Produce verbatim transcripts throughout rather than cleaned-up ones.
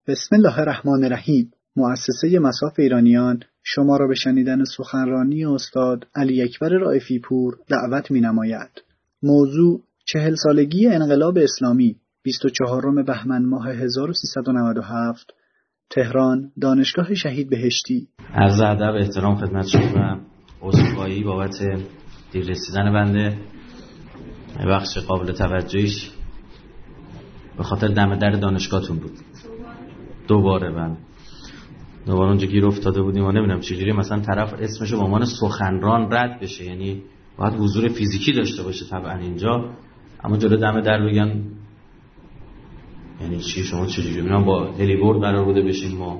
بسم الله الرحمن الرحیم. مؤسسه مصاف ایرانیان شما را به شنیدن سخنرانی استاد علی اکبر رائفی پور دعوت می‌نماید. موضوع چهل سالگی انقلاب اسلامی، بیست و چهارم بهمن ماه هزار و سیصد و نود و هفت، تهران، دانشگاه شهید بهشتی. عرض ادب احترام خدمت شما و عذرخواهی بابت دیر رسیدن بنده. بخش قابل توجهیش به خاطر دم در دانشگاهتون بود. دوباره من دوباره اونجا گیر افتاده بودیم و نمیدونم چجوری مثلا طرف اسمشو به عنوان سخنران رد بشه، یعنی باید حضور فیزیکی داشته باشه طبعا اینجا، اما جلو دم در بگن یعنی چی؟ شما چجوری؟ میگم با هلیبورد قرار بوده بشیم، ما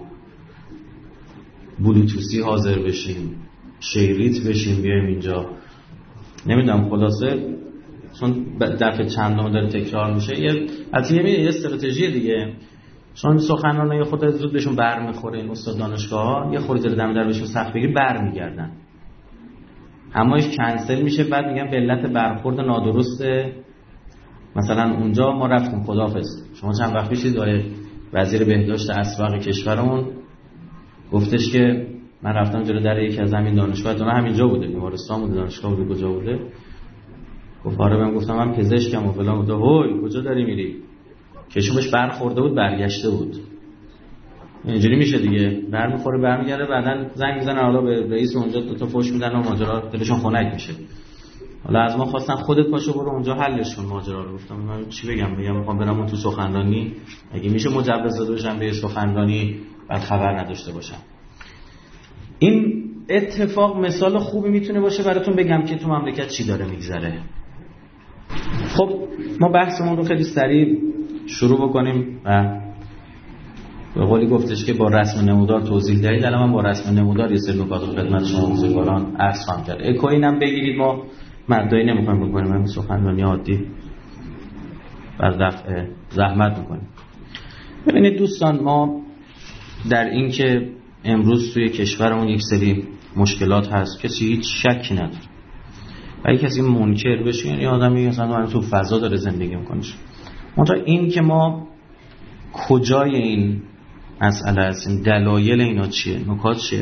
بلوتوسی حاضر بشیم، شیریت بشیم بیایم اینجا، نمیدونم. خلاصه چون دفعه چندم داره تکرار میشه، یه البته یه استراتژی دیگه، چون سخنرانای خود زود بهشون برمیخوره این استاد دانشگاه‌ها، یه خورده دم در بهشون سخت بگیر برمیگردن، همایش کنسل میشه، بعد میگن به علت برخورد نادرست مثلا اونجا ما رفتیم خداحافظ. شما چند وقت پیش آقای وزیر بهداشت اسبق کشورمون گفتش که من رفتم جلو در یکی از همین دانشگاه‌ها، همینجا بوده، بیمارستان بوده، دانشگاه بوده، کجا بوده، گفت آره. من گفتم من پزشکم و فلان بوده. هوی کجا داری میری؟ کشومش برخورده بود برگشته بود. اینجوری میشه دیگه، برمیخوره برمیگرده، بعدن زنگ میزنن حالا به رئیس اونجا دو تا فوش میدن و ماجرا دلشون خنک میشه. حالا از ما خواستن خودت پاشو برو اونجا حلش کن ماجرا رو. گفتم من چی بگم؟ بگم میخوام برم اون تو سخنرانی، اگه میشه مجوز داده باشم به سخنرانی بعد خبر نداشته باشم. این اتفاق مثال خوبی میتونه باشه براتون بگم که تو مملکت چی داره میگذره. خب ما بحثمون رو خیلی سریع شروع بکنیم و به قولی گفتش که با رسم نمودار توضیح دهید. الان من با رسم نمودار یه سری نکات رو خدمت شما بزرگواران عرض خواهم کرد. اکوین هم بگیرید، ما مردایی نمیخوایم بکنیم، همین سخنرانی عادی بر دفع زحمت میکنیم. ببینید دوستان، ما در این که امروز توی کشورمون یک سری مشکلات هست کسی هیچ شکی نداره. اگه کسی منکر بشه یعنی آدمی مثلا تو فضا داره زندگی میکنه. منتها این که ما کجای این مسئله هستیم، دلایل اینا چیه، نکات چیه،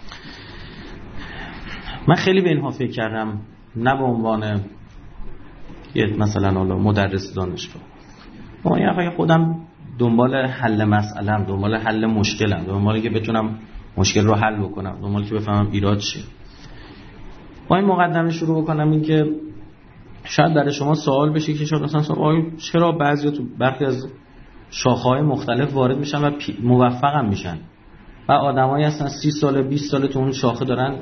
من خیلی به اینها فکر کردم، نه به عنوان یه مثلا حالا مدرس دانشگاه، من یه خودم دنبال حل مسئله‌ام، دنبال حل مشکلم، دنبال که بتونم مشکل رو حل بکنم، دنبال که بفهمم ایراد چیه. با این مقدمه شروع بکنم این که شاید برای شما سوال بشه که شاید مثلا سوال چرا بعضیا تو برخی از شاخه‌های مختلف وارد میشن و موفق هم میشن و آدمایی هستن سی سال بیست سال تو اون شاخه دارن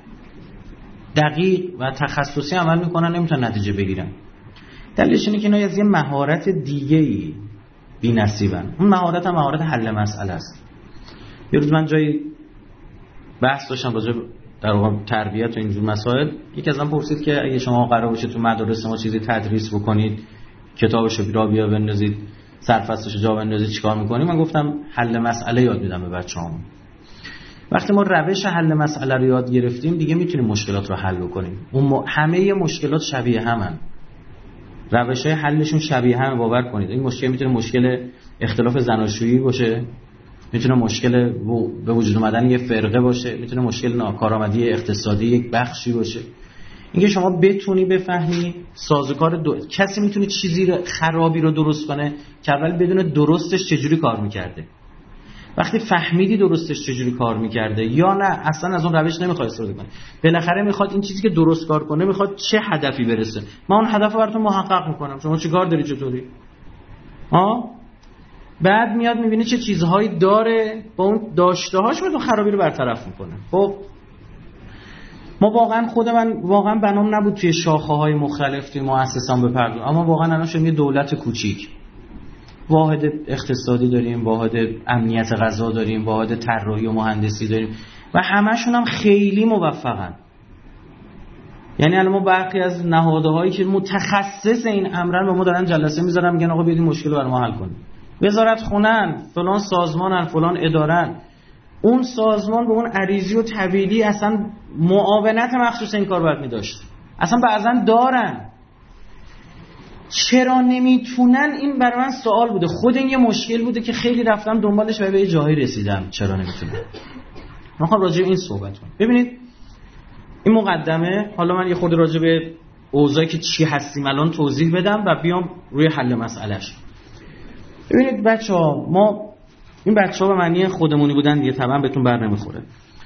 دقیق و تخصصی عمل میکنن، نمیتونن نتیجه بگیرن. دلیلش اینه که اینا از یه مهارت دیگه‌ای بی‌نصیبن. اون مهارت هم مهارت حل مسئله است. یه روز من جایی بحث داشتم راجع در واقع تربیت و اینجور مسائل، یکی از من پرسید که اگه شما قرار باشه تو مدارس ما چیزی تدریس بکنید، کتابشو بیرا بیا بندازید، سرفصلشو جا بندازید، چیکار می‌کنید؟ من گفتم حل مسئله یاد میدم به بچه‌هام. وقتی ما روش حل مسئله رو یاد گرفتیم دیگه میتونیم مشکلات رو حل بکنیم. اون م... همه مشکلات شبیه همن، روش‌های حلشون شبیه همه. باور کنید این مشکل میتونه مشکل اختلاف زناشویی باشه، میتونه مشکل به وجود اومدن یه فرقه باشه، میتونه مشکل ناکارآمدی اقتصادی یک بخشی باشه. اینکه شما بتونی بفهمی سازوکار دو... کسی میتونه چیزی رو خرابی رو درست کنه که اول بدون درستش چجوری کار میکرده. وقتی فهمیدی درستش چجوری کار میکرده یا نه اصلا از اون روش نمیخواد استفاده کنه، بالاخره میخواد این چیزی که درست کار کنه میخواد چه هدفی برسه، من اون هدف رو براتون محقق میکنم، شما چیکار داری چطوری؟ ها؟ بعد میاد میبینه چه چیزهایی داره، با اون داشته‌هاش اون خرابی رو برطرف میکنه. خب ما واقعا خود من واقعا بنام نبود توی شاخه‌های مختلف توی مؤسسه‌ام بپردازم، اما واقعا الان شدیم یه دولت کوچیک، واحد اقتصادی داریم، واحد امنیت غذا داریم، واحد طراحی و مهندسی داریم و همه‌شون هم خیلی موفقن. یعنی الان ما برخی از نهادهایی که متخصص این امرن با ما دارن جلسه میذارن میگن آقا بیاید این مشکل رو برام حل کنید. وزارت خونن، فلان سازمانن، فلان ادارن، اون سازمان به اون عریضی و طویلی اصلا معاونت مخصوص این کار باید می‌داشت، اصلا بعضن دارن. چرا نمیتونن؟ این برای من سوال بوده، خود این یه مشکل بوده که خیلی رفتم دنبالش و به جایی رسیدم چرا نمیتونن. من خواهم راجع به این صحبت کنم. ببینید این مقدمه، حالا من یه خود راجع به اوضاعی که چی هستیم الان توضیح بدم و بیام روی حل مسئلهش. ببینید بچه‌ها، ما این بچه‌ها به معنی خودمونی بودن دیگه طبعا بهتون بر نمیخوره.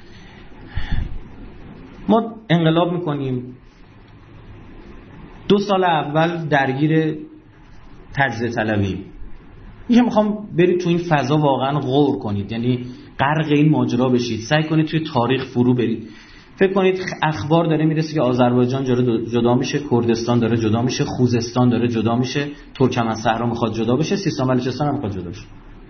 ما انقلاب میکنیم، دو سال اول درگیر تجزیه طلبی، میگه میخوام برید تو این فضا واقعا غور کنید، یعنی غرق این ماجرا بشید، سعی کنید توی تاریخ فرو برید. فکر کنید اخبار داره میرسه که آذربایجان داره جدا میشه، کردستان داره جدا میشه، خوزستان داره جدا میشه، ترکمن‌صحرا میخواد جدا بشه، سیستان بلوچستان هم میخواد جدا بشه.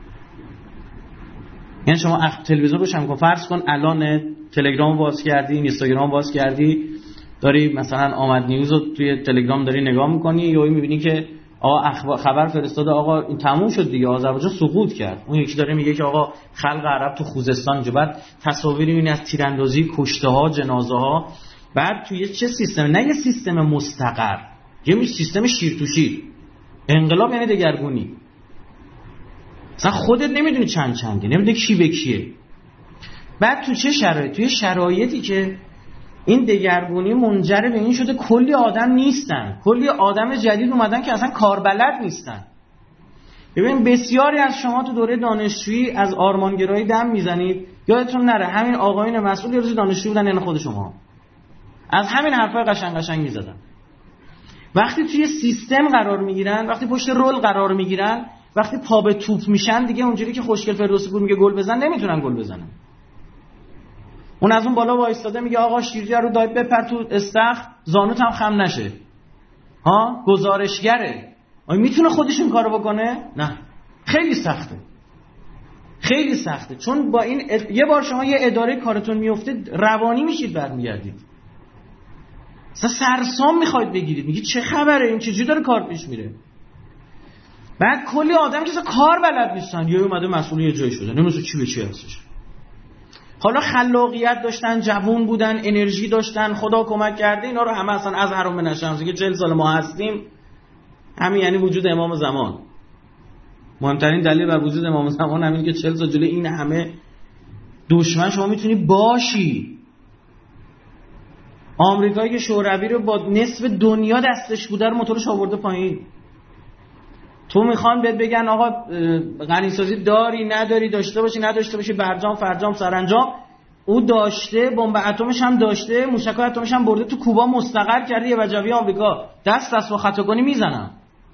یعنی شما اخ تلویزیون روشن کن، فرض کن الان تلگرام باز کردی، اینستاگرام باز کردی، داری مثلا آمد نیوز رو توی تلگرام داری نگاه میکنی، یا میبینی که آقا خبر فرستاده آقا این تموم شد دیگه، آذربایجان سقوط کرد. اون یکی داره میگه که آقا خلق عرب تو خوزستان اینجا. بعد تصاویری میبینی از تیراندازی، کشته ها، جنازه ها. بعد توی چه سیستم؟ نه یه سیستم مستقر، یه سیستم شیر تو شیر. انقلاب یعنی دگرگونی. اصلا خودت نمیدونی چند چندی، نمیدونی کی به کیه. بعد تو چه شرایطی؟ توی شرایطی که این دگرگونی منجر به این شده کلی آدم نیستن، کلی آدم جدید اومدن که اصلا کاربلد نیستن. ببین بسیاری از شما تو دوره دانشجویی از آرمانگرایی دم میزنید، یادتون نره همین آقایون مسئول یه روز دانشجو بودن، یعنی خود شما از همین حرفای قشنگ قشنگ میزدن. وقتی توی سیستم قرار میگیرن، وقتی پشت رول قرار میگیرن، وقتی پا به توپ میشن، دیگه اونجوری که خوشگل فردوسی پور میگه گل بزن، نمیتونن گل بزنن. اون از اون بالا وایستاده میگه آقا شیرجه رو دای بپر تو استخر، زانوت هم خم نشه. ها گزارشگره. آیا میتونه خودش این کارو بکنه؟ نه، خیلی سخته، خیلی سخته. چون با این اد... یه بار شما یه اداره کارتون میفته روانی میشید، برمیگردید اصلا سرسام میخواید بگیرید، میگید چه خبره، این چجوری داره کار پیش میره. بعد کلی آدم که اصلا کار بلد نیستن، یه اومده مسئول یه جای شده، نمیدونه چی به چی هستش. حالا خلاقیت داشتن، جوون بودن، انرژی داشتن، خدا کمک کرده اینا رو همه اصلا از حرم نشمس که چهل سال ما هستیم، همین یعنی وجود امام زمان. مهمترین دلیل بر وجود امام زمان همین که چهل سال جلوی این همه دشمن شما میتونی باشی. آمریکایی که شوروی رو با نصف دنیا دستش بوده رو موتورش آورده پایین. تو میخوان بهت بگن آقا غنیسازی داری نداری، داشته باشی نداشته باشی، برجام فرجام سرانجام. او داشته، بمب اتمش هم داشته، موشکای اتمش هم برده تو کوبا مستقر کرده. یه وجبی آمریکا دست دست با خطا کنی میزنم.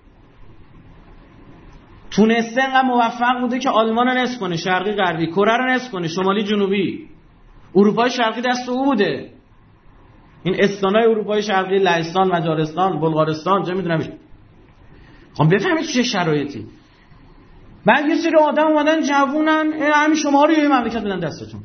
تونسته انقدر موفق بوده که آلمان رو نصف کنه، شرقی غربی، کره رو نصف کنه، شمالی جنوبی. اروپای شرقی دست او بوده. این استانای اروپای شرقی، لهستان، مجارستان، بلغارستان، چه میدونم. خب بفهمید چه شرایطی. بعد یه سری آدم اومدن جوونن، همین شما رو یه مملکت بدن دستتون.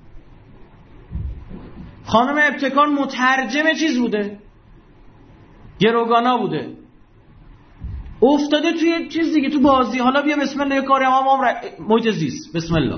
خانم ابتکار مترجم چیز بوده، گروگانا بوده، افتاده توی چیز دیگه، تو بازی. حالا بیا بسم الله یه کاری هم هم محیط زیست، بسم الله.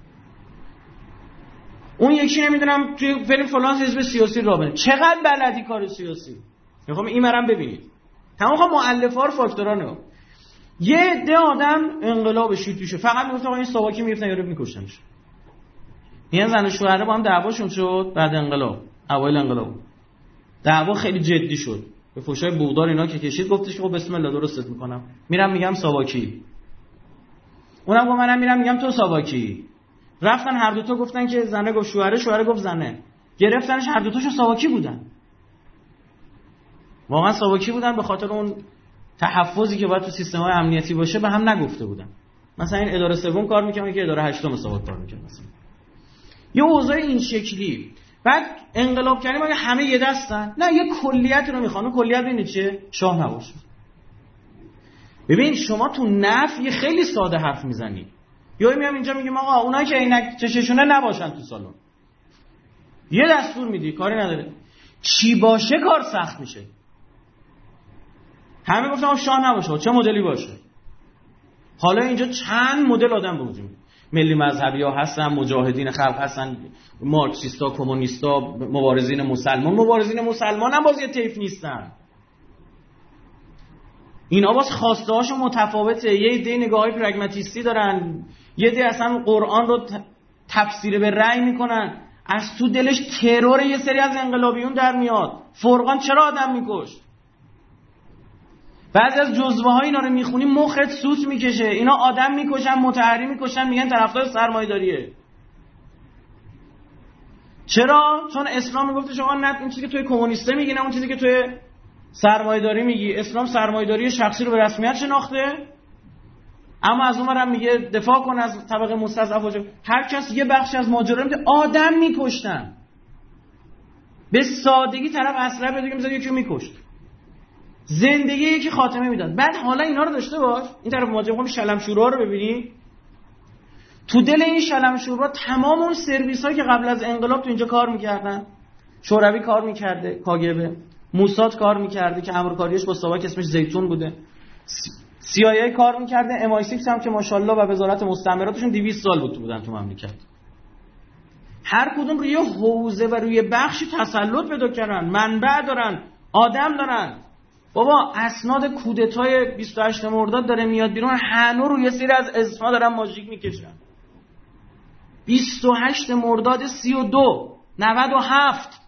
اون یکی نمیدونم توی فیلم فلان حزب سیاسی را بره. چقدر بلدی کار سیاسی. میخوام این مرم ببینید. تمام خب مؤلفه‌ها رو فاکتورا نگاه. یه عده آدم انقلاب شیطیشه، فقط میگفتن آقا این ساواکی میگفتن یارو میکشتنش. این زن و شوهره با هم دعواشون شد بعد انقلاب، اوایل انقلاب. دعوا خیلی جدی شد. به فوشای بوغدار اینا که کشید گفتش که خب بسم الله درستت میکنم. میرم میگم ساواکی. اونم گفت منم میرم میگم تو ساواکی. رفتن هر دو تا گفتن که زنه گفت شوهره، شوهره گفت زنه. گرفتنش، هر دو تاشون ساواکی بودن. واقعا ساواکی بودن، به خاطر اون تحفظی که باید تو سیستم‌های امنیتی باشه به هم نگفته بودن. مثلا این اداره سوم کار میکنه که اداره هشتم ساواک کار میکنه مثلا. یه اوضاع این شکلی. بعد انقلاب کردیم اگه همه یه دستن، نه یه کلیت رو میخوان. کلیت اینه چه؟ شاه نباشه. ببین شما تو نفی خیلی ساده حرف میزنی. یا میام اینجا میگم آقا اونایی که عینک چششونه نباشن تو سالن. یه دستور میدی، کاری نداره. چی باشه کار سخت میشه. همه گفتم شاه نباشه، چه مدلی باشه. حالا اینجا چند مدل آدم به وجود میاد. ملی مذهبی ها هستن، مجاهدین خلق هستن، مارکسیستا، کمونیستا، مبارزین مسلمان. مبارزین مسلمان هم باز یه طیف نیستن. اینا باز خواسته هاشون متفاوته. یه عده نگاه‌های پرگماتیستی دارن، یه عده اصلا قرآن رو تفسیر به رأی میکنن. از تو دلش ترور یه سری از انقلابیون در میاد. فرقان چرا آدم میکشت؟ بعضی از جزوه های اینا رو میخونی مخت سوت میکشه. اینا آدم میکشن، متحری میکشن، میگن طرفدار سرمایه‌داریه. چرا؟ چون اسلام میگفته شما نه این چیزی که توی کمونیسته میگی، نه اون چیزی که توی سرمایه‌داری میگی. اسلام سرمایه‌داری شخصی رو به رسمیت شناخته، اما از اونورم میگه دفاع کن از طبقه مستضعف. هر کس یه بخشی از ماجرا میگه آدم میکشتن. به سادگی طرف اسلحه بده میذاره یکی رو میکشت. زندگی یکی خاتمه میداد. بعد حالا اینا رو داشته باش، این طرف ماجرا میگم شلمشورا رو ببینی. تو دل این شلمشورا تمام اون سرویس‌هایی که قبل از انقلاب تو اینجا کار میکردن، شوروی کار میکرده، کاگبه، موساد کار میکرده که امرکاریش با ساواک اسمش زیتون بوده، سی آی ای کار میکرده، ام آی سیکس هم که ماشاءالله و وزارت مستعمراتشون دویست سال بود تو بودن تو مملکت. هر کدوم روی حوزه و روی بخشی تسلط پیدا کردن، منبع دارن، آدم دارن. بابا اسناد کودتای بیست و هشتم مرداد داره میاد بیرون، هنوز روی سری از اسما دارن ماژیک میکشن. بیست و هشتم مرداد سی و دو نود و هفت.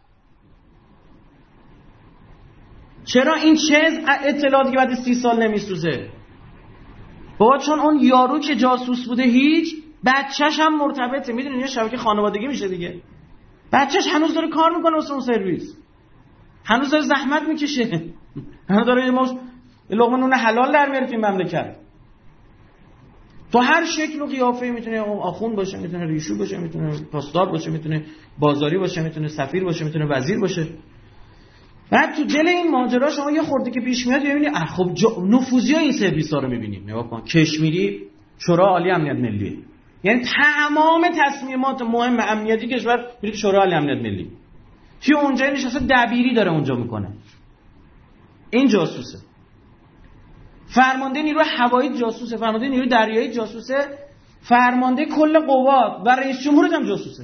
چرا این چه اطلاعاتی که بعد سی سال نمیسوزه؟ بابا چون اون یارو که جاسوس بوده هیچ، بچهش هم مرتبطه. میدونین یه شبکه خانوادگی میشه دیگه. بچهش هنوز داره کار میکنه واسه اون سرویس، هنوز داره زحمت میکشه، هنوز داره یه لقمه نون حلال در میاره تو این مملکت. تو هر شکل و قیافه‌ای میتونه آخوند باشه، میتونه ریشو باشه، میتونه پاسدار باشه، میتونه بازاری باشه، میتونه سفیر باشه، میتونه وزیر باشه. بعد تو دل این ماجرا شما یه خورده که پیش میاد ببینید خب نفوذی این سرویس‌ها رو می‌بینیم. نگاه کن، کشمیری شورای عالی امنیت ملی، یعنی تمام تصمیمات مهم امنیتی کشور میره شورای عالی امنیت ملی. توی اونجا نشسته دبیری داره اونجا میکنه. این جاسوسه. فرمانده نیروی هوایی جاسوسه، فرمانده نیروی دریایی جاسوسه، فرمانده کل قوات و رئیس جمهور هم جاسوسه.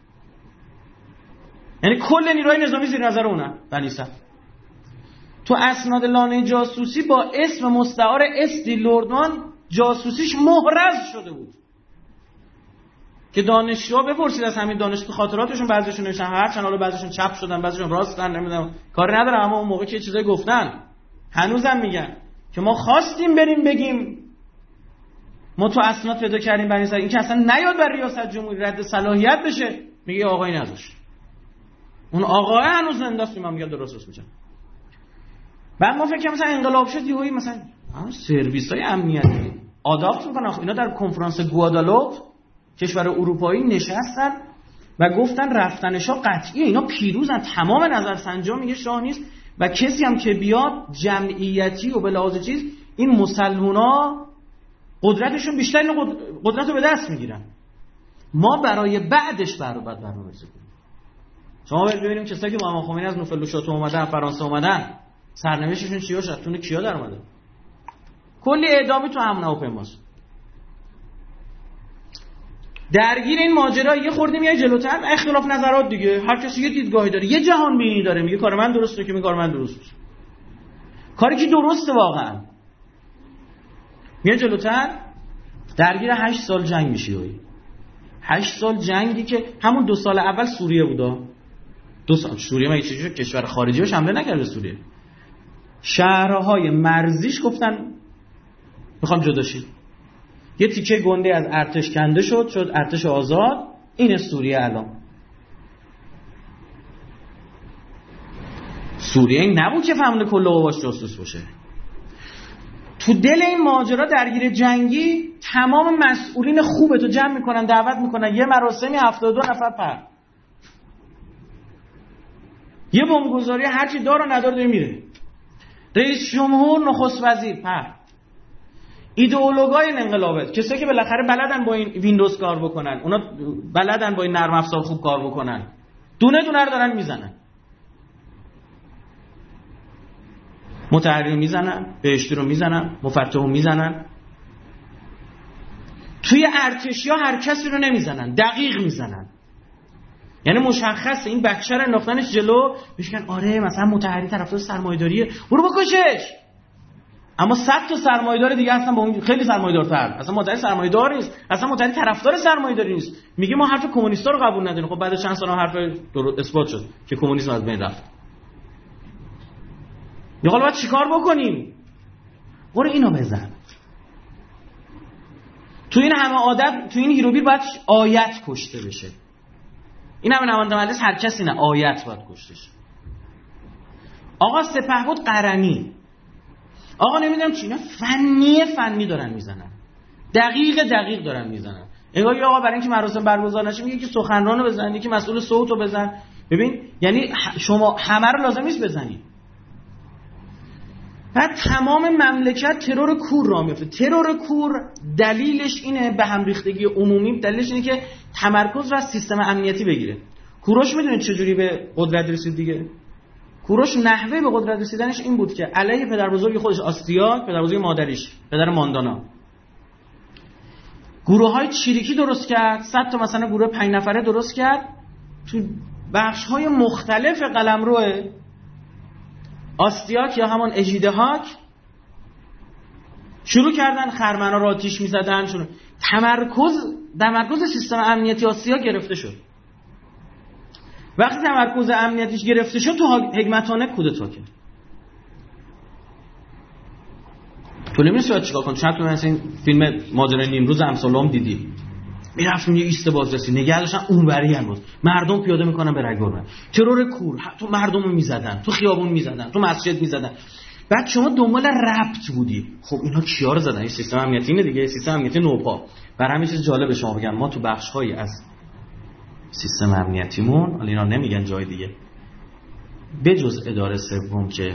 یعنی کل نیروی نظامی زیر نظر اونه. بلی صح. تو اسناد لانه جاسوسی با اسم مستعار استی لوردمان جاسوسیش محرز شده بود که دانشجوها بپرسید از همین دانشجو خاطراتشون، بعضیشون نوشتن هرچند حالا بعضیشون چپ شدن، بعضیشون راستن، نمیدونم کاری نداره، اما اون موقع که چیزایی گفتن هنوزم میگن که ما خواستیم بریم بگیم ما تو اسناد پیدا کردیم برای این که اصلا نیاد بر ریاست جمهوری رد صلاحیت بشه. میگه آقای نذاشت، اون آقای هنوز انداختیم. من میگم درست میگم. بعد ما فکر کنم مثلا انقلاب شد یهویی مثلا سرویس‌های امنیتی آداپت میکنن. اینا در کنفرانس گوادالوپ کشور اروپایی نشستن و گفتن رفتن شاه قطعیه، اینا پیروزن، تمام نظرسنجی‌ها میگه شاه نیست و کسی هم که بیاد جمعیتی و به لحاظ چیز این مسلمونا قدرتشون بیشتر، این قدرت رو به دست میگیرن. ما برای بعدش برای بعد برنامه‌ریزی کنیم. شما ببینیم کسایی که محمد خمینی از نوفلوشاتو اومدن، فرانسه اومدن، سرنوشتشون چیا شد؟ تونه کیا در اومده؟ کلی اعدامی تو همون هواپیماست. درگیر این ماجرا یه خورده میای جلوتر، اختلاف نظرات دیگه، هر کسی یه دیدگاهی داره، یه جهان بینی داره، میگه کار من درسته که میگه کار من درسته. کاری که درسته واقعا. میای جلوتر، درگیر هشت سال جنگ میشی. هشت سال جنگی که همون دو سال اول سوریه بودا. دو سال سوریه مگه چیزی کشور خارجی بهش حمله نکرد به سوریه. شهرهای مرزیش گفتن میخوام جدا شیم. یه تیکه گنده از ارتش کنده شد، شد ارتش آزاد. این سوریه الان. سوریه این نبود که فهمونده کل قواش جاسوس باشه. تو دل این ماجرا درگیر جنگی تمام مسئولین خوبه تو جمع میکنن، دعوت میکنن، یه مراسمی هفتاد و دو نفر پر، یه بمبگذاری هرچی دار و ندار داره میره، رئیس جمهور، نخست وزیر پر، ایدئولوگای انقلابات، کسایی که بالاخره بلدن با این ویندوز کار بکنن، اونا بلدن با این نرم افزار خوب کار بکنن، دونه دونه رو دارن میزنن. متحری رو میزنن، بهشتی رو میزنن، مفتح رو میزنن. توی ارتشی ها هر کسی رو نمیزنن، دقیق میزنن. یعنی مشخصه این بچه رو انداختنش جلو، بهش میگن آره مثلا متحری طرفدار سرمایه‌داریه، برو بکشش. اما صد تا سرمایه‌دار دیگه هستن با اون خیلی سرمایه‌دارتر، اصلا مدعی سرمایه‌دار نیست، اصلا مدعی طرفدار سرمایه‌داری نیست، میگه ما حرف کمونیستا رو قبول نداریم. خب بعد چند سال حرف درست اثبات شد که کمونیسم از بین رفت. یا حالا باید چیکار بکنیم؟ برو اینو بزن. تو این همه عادت، تو این هیروبیر باید آیت کشته بشه. این همه نماینده مجلس هر کسی نه، آیت باید کشته شه. آقا سپهبد قرنی، آقا نمیدونم چی، اینا فنی فنی دارن میزنن، دقیق دقیق دارن میزنن. انگار آقا برای اینکه مراسم برگزار نشه میگه که سخنرانو بزن، یکی مسئول صوتو بزن. ببین یعنی شما همه رو لازم نیست بزنی. بعد تمام مملکت ترور کور راه میفته. ترور کور دلیلش اینه، به هم ریختگی عمومی دلیلش اینه که تمرکز رو از سیستم امنیتی بگیره. کوروش میدونید چجوری به قدرت رسید دیگه؟ کوروش نحوه به قدرت رسیدنش این بود که علیه پدر بزرگ خودش آستیاک، پدر بزرگ مادریش، پدر ماندانا، گروه های چیریکی درست کرد. صد تا مثلا گروه پنج نفره درست کرد تو بخش های مختلف قلمرو آستیاک یا همون اژیدهاک. شروع کردن خرمنا رو آتیش می‌زدن. شروع تمرکز تمرکز سیستم امنیتی آسیا گرفته شد. وقتی تمرکز امنیتیش گرفته شد تو هگمتانه کودتا کرد. تو نمی‌دونی باید چیکار کنی. شاید تو مثلا این فیلم ماجرای نیمروز امثال هم دیدی. میرفتون یه ایست بازرسی نگه داشتن اونوری هنوز مردم پیاده میکنن به رگبار. ترور کور تو مردم رو میزدن، تو خیابون میزدن، تو مسجد میزدن. بعد شما دنبال ربط بودی. خب اینا کیا رو زدن؟ این سیستم امنیتی اینه دیگه، سیستم امنیتی نوپا. برای همین چیز جالب شما بگم، ما تو بخش‌هایی از سیستم امنیتیمون، حالا اینا نمیگن جای دیگه، بجز اداره سوم که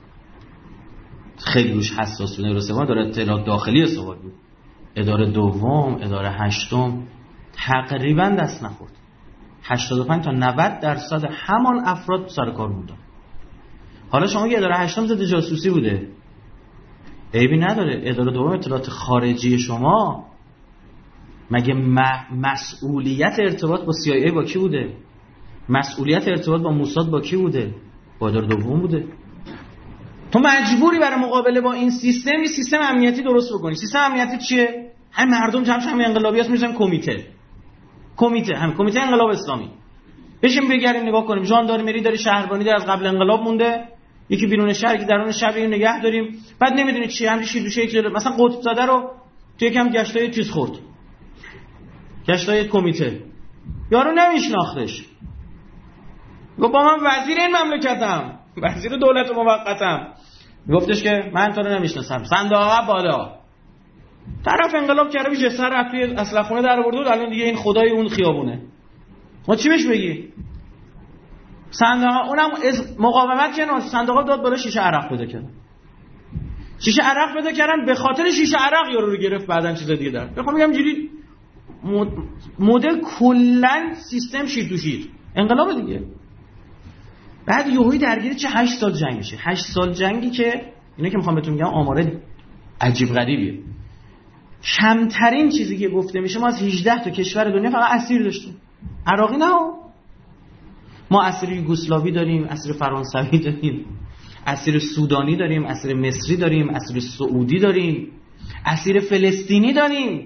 خیلی روش حساس بود، اداره سوم داره اطلاعات داخلی استفاده بود، اداره دوم، اداره هشتم تقریبا دست نخورد. هشتاد و پنج تا نود درصد همان افراد سر کار موندن. حالا شما که اداره هشتم ضد جاسوسی بوده، عیبی نداره. اداره دوم اطلاعات خارجی شما مگه مسئولیت ارتباط با سی آی ای با کی بوده؟ مسئولیت ارتباط با موساد با کی بوده؟ با اداره دوم بوده. تو مجبوری برای مقابله با این سیستم یه سیستم امنیتی درست بکنی. سیستم امنیتی چیه؟ هم مردم جمعش هم انقلابیات میشن کمیته. کمیته هم کمیته انقلاب اسلامی. بشیم بگردیم نگاه کنیم. ژاندارمری داره، شهربانی داره، از قبل انقلاب مونده. یکی بیرون شهر، یکی درون شهر، اینو نگه داریم. بعد نمیدونید چی، همین شیدوشه یک مثلا قطب زاده رو تو یکم گشتای چیز خورد. گشتای کمیته. یارو نمیشناختش. گفت با من وزیر این مملکتم. وزیر دولت موقتم. گفتش که من تو رو نمیشناسم. صندوق بالا. طرف انقلاب کرده بیشه سر رفت توی اسلحه خونه در آورد، الان دیگه این خدای اون خیابونه. ما چی بهش بگی؟ صندوق اونم مقاومت کردن، صندوق داد بالا شیشه عرق پیدا کردن. شیشه عرق پیدا کردن به خاطر شیشه عرق یارو رو گرفت، بعدن چیز دیگه در. بخوام بگم جوری مدل کلا سیستم شیر تو شیر. انقلاب دیگه. بعد یهویی درگیر چه هشت سال جنگ میشه. هشت سال جنگی که اینا که میخوام بهتون بگم آماره عجیب غریبیه. کمترین چیزی که گفته میشه ما از هجده تا کشور دنیا فقط اسیر داشتیم. عراقی نه، ما اسیر یوگسلاوی داریم، اسیر فرانسوی داریم، اسیر سودانی داریم، اسیر مصری داریم، اسیر سعودی داریم، اسیر فلسطینی داریم.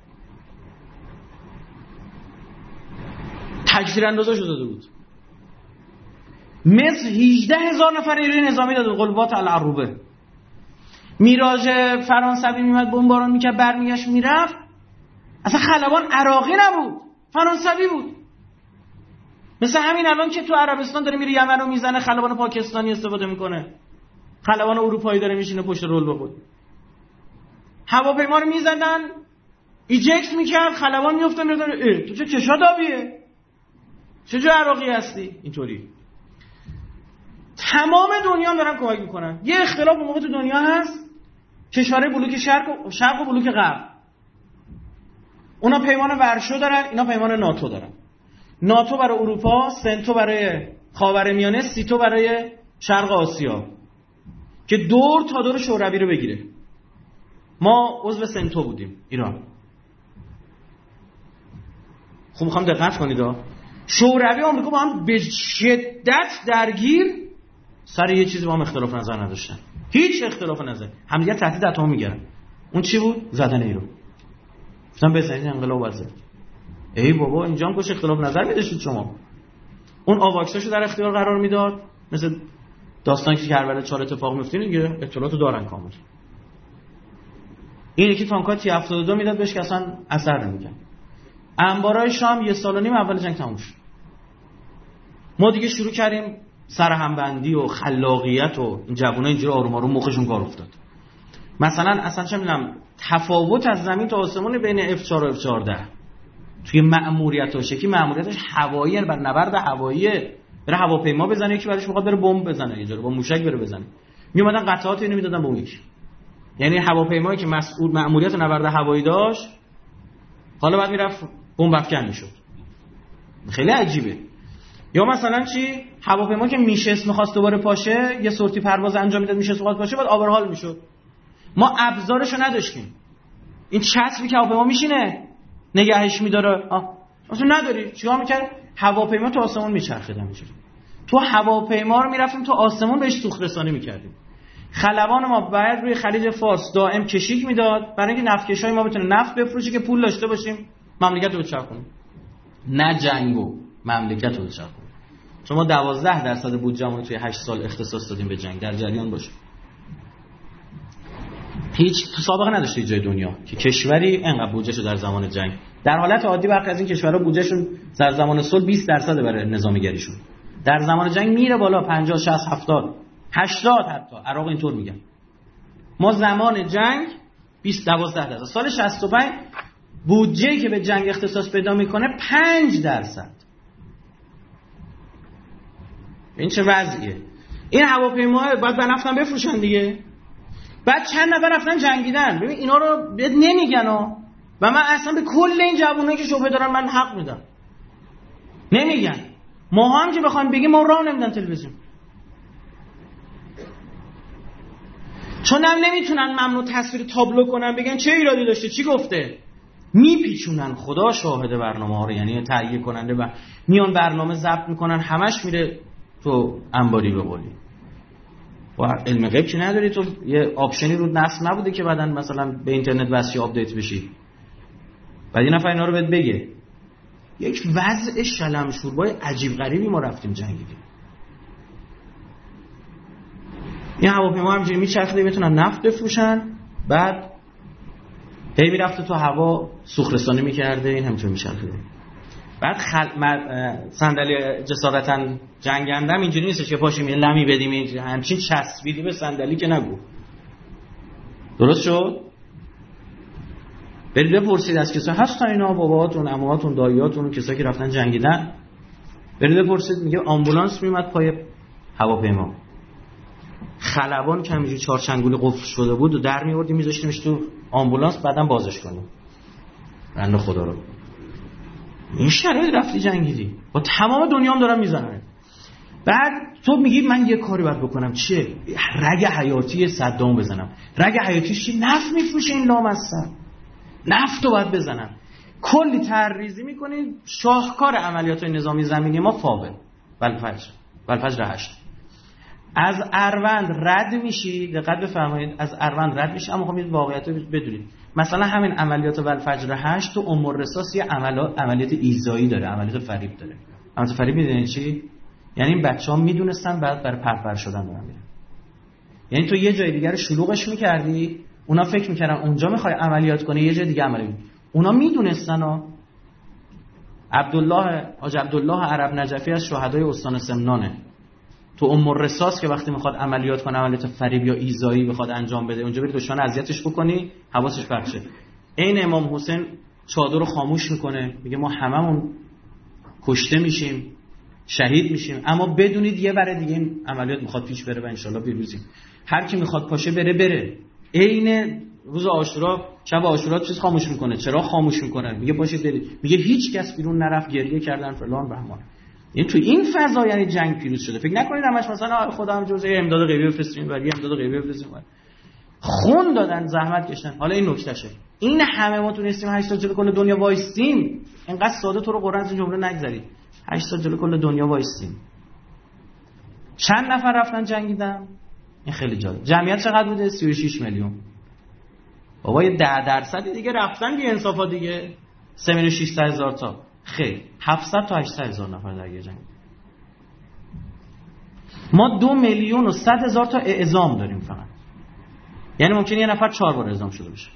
تکثیر اندازه شده بود. مصر هجده هزار نفر نیروی نظامی داد، قلبات العروبه. میراژ فرانسوی میمد بمباران میکرد برمیگشت میرفت، اصلا خلبان عراقی نبود، فرانسوی بود. مثل همین الان که تو عربستان داره میره یمن رو میزنه، خلبان پاکستانی استفاده میکنه، خلبان اروپایی داره میشینه پشت رول بخود. هواپیما رو میزدن ایجکت میکرد، خلبان میافتاد میاد، اه تو چه چشا دابیه، چه جو عراقی هستی؟ اینطوری تمام دنیا دارن کمک میکنن. یه اختلاف اون موقع تو دنیا هست، کشورهای بلوک شرق و شرق و بلوک غرب. اونا پیمان ورشو دارن، اینا پیمان ناتو دارن. ناتو برای اروپا، سنتو برای خاورمیانه، سیتو برای شرق آسیا که دور تا دور شوروی رو بگیره. ما عضو سنتو بودیم، ایران. خب میخوام دقت کنید ها. شوروی و آمریکا با هم به شدت درگیر سر یه چیزی با هم اختلاف نظر نداشتن. هیچ اختلاف نظر، همدیگه تهدید اتم میگیرن. اون چی بود؟ زدن ایران. گفتن بزنید انقلاب واسه. ای بابا اینجا هم کش اختلاف نظر می‌داشتید شما. اون آواکساشو در اختیار قرار میداد، مثل داستانی که کربلا چهار اتفاق میفته دیگه، اطلاعاتو دارن کامل. این یکی تانک‌ها تی هفتاد و دو میداد بهش که اصلا اثر نمی‌کرد. انبارای شام یه سال و نیم اول جنگ تموم شد. ما دیگه شروع کردیم سرهمبندی و خلاقیت و این جوونا اینجوری آروم آروم مخشون کار افتاد. مثلا اصلا چه می‌دونم تفاوت از زمین تا آسمون بین اف چهار و اف چهارده توی مأموریت و شکی مأموریتش هوایی بر نبرد هوایی، بره هواپیما بزنه، یکی براش می‌خواد بره بمب بزنه، یه جوری با موشک بره بزنه. میومدن قطعات اینو میدادن به اون یکی. یعنی هواپیمایی که مسئول مأموریت نبرد هوایی داشت حالا بعد میرفت بمب افکن میشد. خیلی عجیبه. یا مثلا چی؟ هواپیما که میشست می‌خواست دوباره پاشه، یه سورتی پرواز انجام میداد میشست می‌خواست پاشه، بعد آورهال میشد. ما ابزارشو نداشتیم. این چتری که هواپیما میشینه نگهش می‌داره، آ اصلا نداری. چیکار می‌کرد؟ هواپیما تو آسمون میچرخید همینجوری. تو هواپیما رو میرفتیم تو آسمون بهش سوخت رسانی می‌کردیم. خلبان ما باید روی خلیج فارس دائم کشیک میداد برای اینکه نفتکشای ما بتونه نفت بفروشه که پول داشته باشیم مملکت رو بچرخونیم، نه جنگو مملکت رو بچرخونیم. چون ما دوازده درصد بودجه‌مون توی هشت سال اختصاص دادیم به جنگ. در جریان باشه هیچ سابقه نداشته جای دنیا که کشوری اینقدر بودجهشو در زمان جنگ. در حالت عادی برخی از این کشورها بودجهشون در زمان صلح بیست درصد برای نظامیگریشون، در زمان جنگ میره بالا پنجاه شصت هفتاد هشتاد حتی. عراق اینطور میگن. ما زمان جنگ بیست دوازده درصد، سال شصت و پنج بودجه‌ای که به جنگ اختصاص پیدا میکنه پنج درصد. این چه وضعیه؟ این هواپیماها باید به نفتن بفروشن دیگه. بعد چند نفر رفتن جنگیدن. ببین اینا رو بهت نمیگن ها. و من اصلا به کل این جوونایی که شبهه دارن من حق میدم. نمیگن. ما هم که بخوایم بگیم ما راه نمیدن تلویزیون. چون هم نمیتونن ممنوع تصویر تابلو کنن بگن چه ایرادی داشته چی گفته. میپیچونن. خدا شاهد برنامه ها رو، یعنی تهیه کننده و میان برنامه ضبط میکنن همش میره تو انباری به قولی. و علم غیب که نداری تو یه آپشنی رو نصب نبوده که بعدن مثلا به اینترنت واسه آپدیت بشی. بعد این نفر اینا رو بهت بگه. یک وضع شلم شوربای عجیب غریبی ما رفتیم جنگیدیم. این هواپیما همینجوری میچرخیده بتونن نفت بفروشن، بعد هی میرفته تو هوا سوخت رسانی میکرده، این همینجوری میچرخیده. بعد خل... صندلی جسارتاً جنگندم اینجوری نیستش که پاشیم یه لمی بدیم اینجوری همچین چسبیدی به صندلی که نگو. درست شد؟ برید بپرسید از کسایی هستن اینا، باباهاتون، عموهاتون، داییاتون، کسایی که رفتن جنگیدن، برید بپرسید. میگه آمبولانس میومد پای هواپیما، خلبان که همینجوری چهارچنگولی قفل شده بود و در میوردیم میذاشتیمش تو آمبولانس، بعدم بازش کنیم. بنده خدا رو این شرایط رفتی جنگیدی با تمام دنیا هم دارن میزنن. بعد تو میگی من یه کاری باید بکنم. چیه؟ رگ حیاتی صدام بزنم. رگ حیاتیش چی؟ نفت میفروشه این لامصب. نفت رو باید بزنم. کلی تحریزی میکنی. شاهکار عملیات نظامی زمینی ما فاول والفجر والفجر هشت. از اروند رد میشی، دقت بفرمایید، از اروند رد میشی. اما خب این واقعیت رو بدونید. مثلا همین عملیات والفجر هشت تو ام الرصاص یه عملیات عملیات ایذایی داره، عملیات فریب داره. عملیات فریب میدونید چی؟ یعنی این بچه‌ها میدونستن بعد برای پرپر شدن دارن میرن. یعنی تو یه جای دیگه رو شلوغش میکردی، اونا فکر میکردن اونجا میخوای عملیات کنی، یه جای دیگه عملیات. اونا میدونستن ها. عبدالله حاج عبدالله عرب نجفی از شهدای استان سمنانه. تو ام الرصاص که وقتی میخواد عملیات کنه، عملیات فریب یا ایذایی بخواد انجام بده، اونجا بری دشمن اذیتش بکنی، حواسش پرت شه. این امام حسین چادر رو خاموش میکنه، میگه ما هممون کشته میشیم، شهید میشیم، اما بدونید یه بره دیگه این عملیات میخواد پیش بره و انشالله پیروزیم. هر کی میخواد پاشه بره بره. عین روز عاشورا، شب عاشورا چیز خاموش میکنه. چرا خاموش میکنه؟ میگه پاشید برید. میگه هیچ کس بیرون نرفت، گریه کردن فلان بهمان. این تو این فضا یعنی جنگ پیروز شده. فکر نکنید همش مثلا خدا هم جزء امداد غیبی بفرستیم ولی امداد غیبی بفرستیم. خون دادن، زحمت کشیدن. حالا این نکتهشه. این همه ما تونستیم هشت سال جلوی کل دنیا وایستیم. اینقدر ساده تو رو قرآن از جمله نگذارید. هشت سال جلوی کل دنیا وایستیم. چند نفر رفتن جنگیدن؟ این خیلی جالب. جمعیت چقدر بوده؟ سی و شش میلیون. بابا یه ده درصدی دیگه رفتن بی انصافا دیگه. سه میلیون و ششصد هزار تا. خیلی هفتصد تا هشتصد هزار نفر درگیر جنگ. ما دو میلیون و صد هزار تا اعزام داریم فقط. یعنی ممکنه یه نفر چهار بار اعزام شده باشه.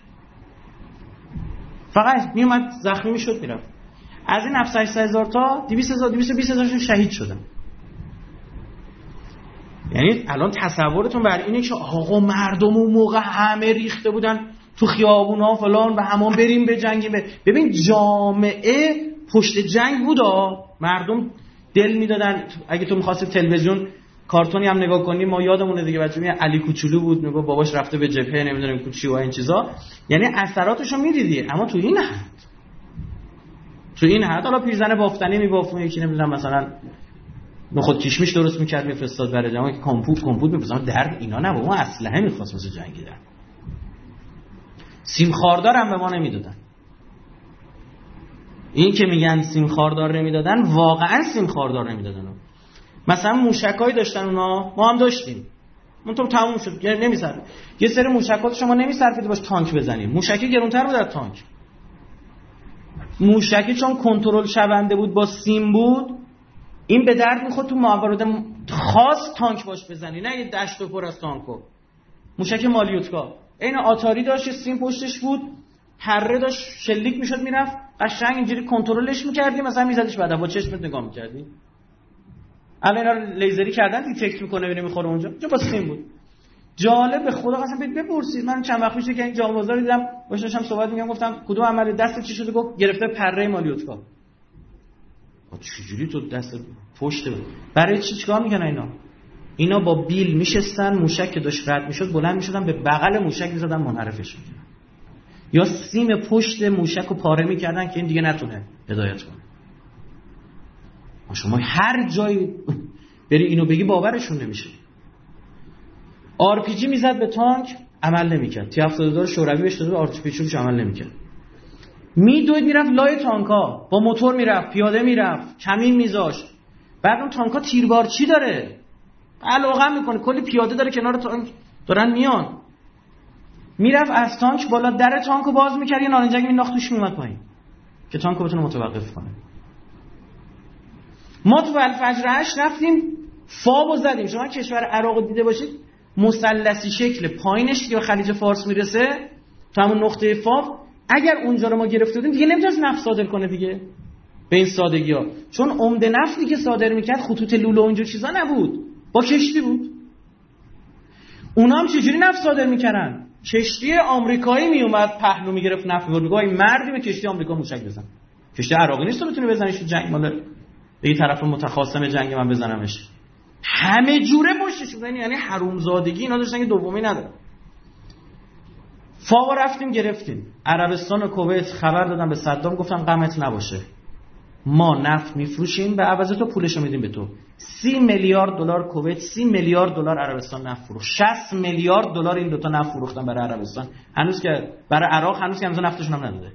فقط میومد زخمی میشد میرفت. از این هفتصد هشتصد هزار تا دویست هزار دویست و بیست هزارشون شهید شدن. یعنی الان تصورتون بر اینه که آقا مردم اون موقع همه ریخته بودن تو خیابونا فلان و همون بریم به جنگی. ببین جامعه پشت جنگ بودا، مردم دل میدادن. اگه تو می‌خواستی تلویزیون کارتونی هم نگاه کنی، ما یادمونه دیگه بچه‌ها علی کوچولو بود میگه باباش رفته به جبهه نمیدونم کوچی و این چیزا، یعنی اثراتشو میدیدی. اما تو این حد تو این حد حالا پیرزن بافتنی میبافت، یکی نمیدونم مثلا نخود کشمش درست میکرد میفرستاد برای جماعت که کامپوت کامپوت میفرستاد. در اینا نه، اون اسلحه میخواست واسه جنگیدن. سیم خاردار هم به ما نمیدادن. این که میگن سیم خاردار نمیدادن، واقعا سیم خاردار نمیدادن. مثلا موشکای داشتن اونا، ما هم داشتیم. اون تو تموم شد، نمیصرف. یه سری موشکات شما نمیصرفید باش تانک بزنید. موشکی گرونتر بود از تانک. موشکی چون کنترل شونده بود با سیم بود، این به درد میخورد تو موارد خاص تانک باش بزنی، نه یه دشت پر از تانکو. موشک مالیوتکا این آتاری داشت، سیم پشتش بود، پره داشت شلیک میشد میرفت، قشنگ اینجوری کنترلش میکردی، مثلا میزدیش بعدا با چشمت نگاه میکردی. الان اینا رو لیزری کردن دیتکت میکنه ببینه میخوره اونجا. جو با سیم بود. جالب به خدا قسم بپرسید. من چند وقت پیش که این جانبازا رو دیدم باش داشتم صحبت میگم، گفتم کدوم عمل دست چی شده؟ گفت گرفته پره مالیوتکا. چجوری تو دست پشت بود؟ برای چی چیکار میکنن اینا؟ اینا با بیل میشستن، موشک که داشت رد میشد بلند میشدن به بغل موشک میزدن منحرفش میکردن، یا سیم پشت موشک رو پاره میکردن که این دیگه نتونه هدایت کنه. شما هر جایی بری اینو بگی باورشون نمیشه. آر پی جی میزد به تانک، عمل نمیکرد. تی هفتاد و دو شوروی بهش داده، آر پی جی عمل نمیکرد. میدوید میرفت لای تانکا، با موتور میرفت، پیاده میرفت، کمین میذاشت. بعد اون تانکا تیربارچی داره، علاقه میکنه، کلی پیاده داره کنار تانک دارن میان. میرفت از تانک بالا در تانکو باز میکرد، یه نارنجک مینداخت توش میومد پایین که تانکو بتونه متوقف کنه. ما تو الفجر هشت رفتیم فابو زدیم. شما کشور عراق دیده باشید، مثلثی شکل، پایینش که به خلیج فارس میرسه تا همون نقطه فاب. اگر اونجا رو ما گرفته بودیم دیگه نمیتونست نفت صادر کنه دیگه به این سادگی ها، چون عمده نفتی که صادر میکرد خطوط لولو و اینجور چیزا نبود، با کشتی بود. اونا هم چجوری نفت صادر میکردن؟ کشتی آمریکایی میومد پهلو میگرفت نفت میبرد، میگه این مردی به کشتی آمریکا موشک بزن. کشتی عراقی نیست تو بتونی بزنیش تو جنگ، مال به این طرف متخاصم جنگ من بزنمش. همه جوره پشتش بودن، یعنی حرومزادگی اینا داشتن که دومی نداره. فاوا رفتیم گرفتیم. عربستان و کویت خبر دادن به صدام، گفتن غمت نباشه، ما نفت میفروشیم به عوض تو پولشو میدیم به تو. سی میلیارد دلار کویت، سی میلیارد دلار عربستان نفت فروخت. شصت میلیارد دلار این دوتا نفت فروختن برای عربستان، هنوز که برای عراق هنوز که هنوز نفتشون هم نداده.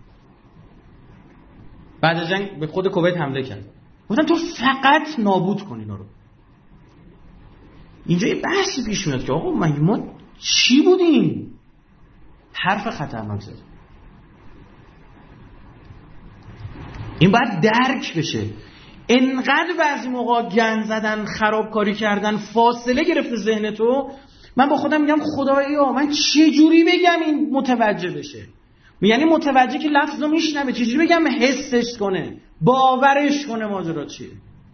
بعد از جنگ به خود کویت حمله کرد، گفتن تو فقط نابود کن اینا رو. اینجا یه بحثی پیش میاد که آقا ما چی بودیم؟ حرف خطرناک زد. این باید درک بشه. انقدر بعضی موقع گند زدن، خرابکاری کردن، فاصله گرفته ذهن تو. من با خودم میگم خدایا من چه جوری بگم این متوجه بشه؟ یعنی متوجه که لفظو میشنوه، چه جوری بگم حسش کنه، باورش کنه ماجرا چیه.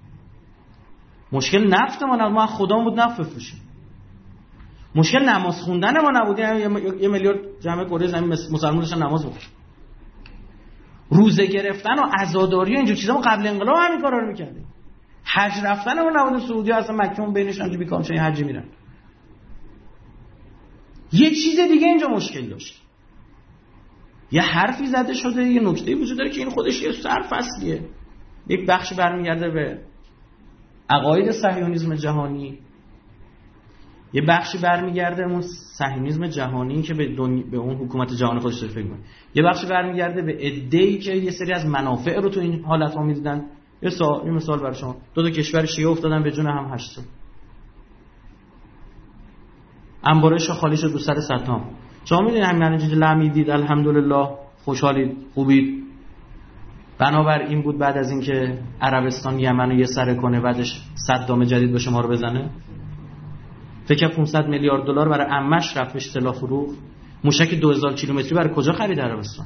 مشکل نفت ما نبود، ما خدا بود نفت بفروشیم. مشکل نماز خوندن ما نبود، یه میلیارد جمع کره زمین مسلمان داشتن نماز بخونن. روزه گرفتن و عزاداری و اینجور چیزا ما قبل انقلاب همین کارا رو می‌کردیم. حج رفتن ما نبود، سعودی اصلا مکه اون بینش همینجوری بیکار میشن حج میرن. یه چیز دیگه اینجا مشکل داشت. یه حرفی زده شده، یه نکته‌ای وجود داره که این خودش یه سرفصلیه. یک بخش برمیگرده به عقاید صهیونیسم جهانی، یه بخشی برمیگرده اون صهیونیسم جهانی که به, دنیا، به اون حکومت جهانی خودش فکر می‌کنه، یه بخشی برمیگرده به عده‌ای که یه سری از منافع رو تو این حالت‌ها می‌دیدن. یه سوال، یه مثال برای شما، دو تا کشور شیعه افتادن به جون هم هشت سال. انباره شاه خالی شد رو سر صدام. شما میدونید همین الان لمیدید الحمدلله خوشحالید خوبید. بنابر این بود بعد از اینکه عربستان یمن رو یه سره کنه بعدش صدام جدید به شما رو بزنه. فکر پانصد میلیارد دلار برای عمش رفت به سلاح فروخت. موشک دو هزار کیلومتری برای کجا خرید عربستان؟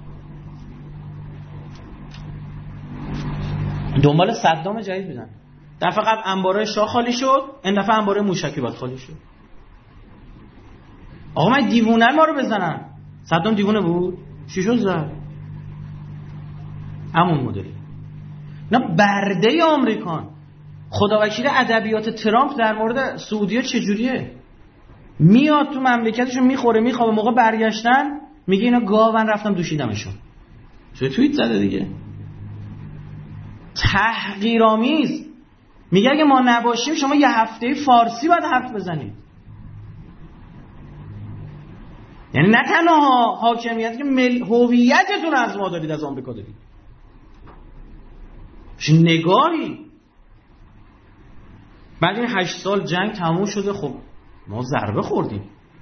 دنبال صدام جدید بودن. دفعه قبل انباره شاه خالی شد، این دفعه انباره موشکی باید خالی شد. آقا من دیوونه ما رو بزنن. صدام دیوونه بود؟ چی شد زد؟ همون مدلی. نه برده آمریکان. خدا وکیل ادبیات ترامپ در مورد سعودیه چجوریه؟ میاد تو مملکتشون میخوره میخوابه، موقع برگشتن میگه اینا گاون رفتم دوشیدمشون. چه توییت زده دیگه؟ تحقیرآمیز. میگه اگه ما نباشیم شما یه هفته فارسی باید حرف بزنید. یعنی نه تنها حاکمیت که مل... هویتتون از ما دارید، از آمریکا دارید. چه نگاهی. بعد این هشت سال جنگ تموم شده، خب ما ضربه خوردیم،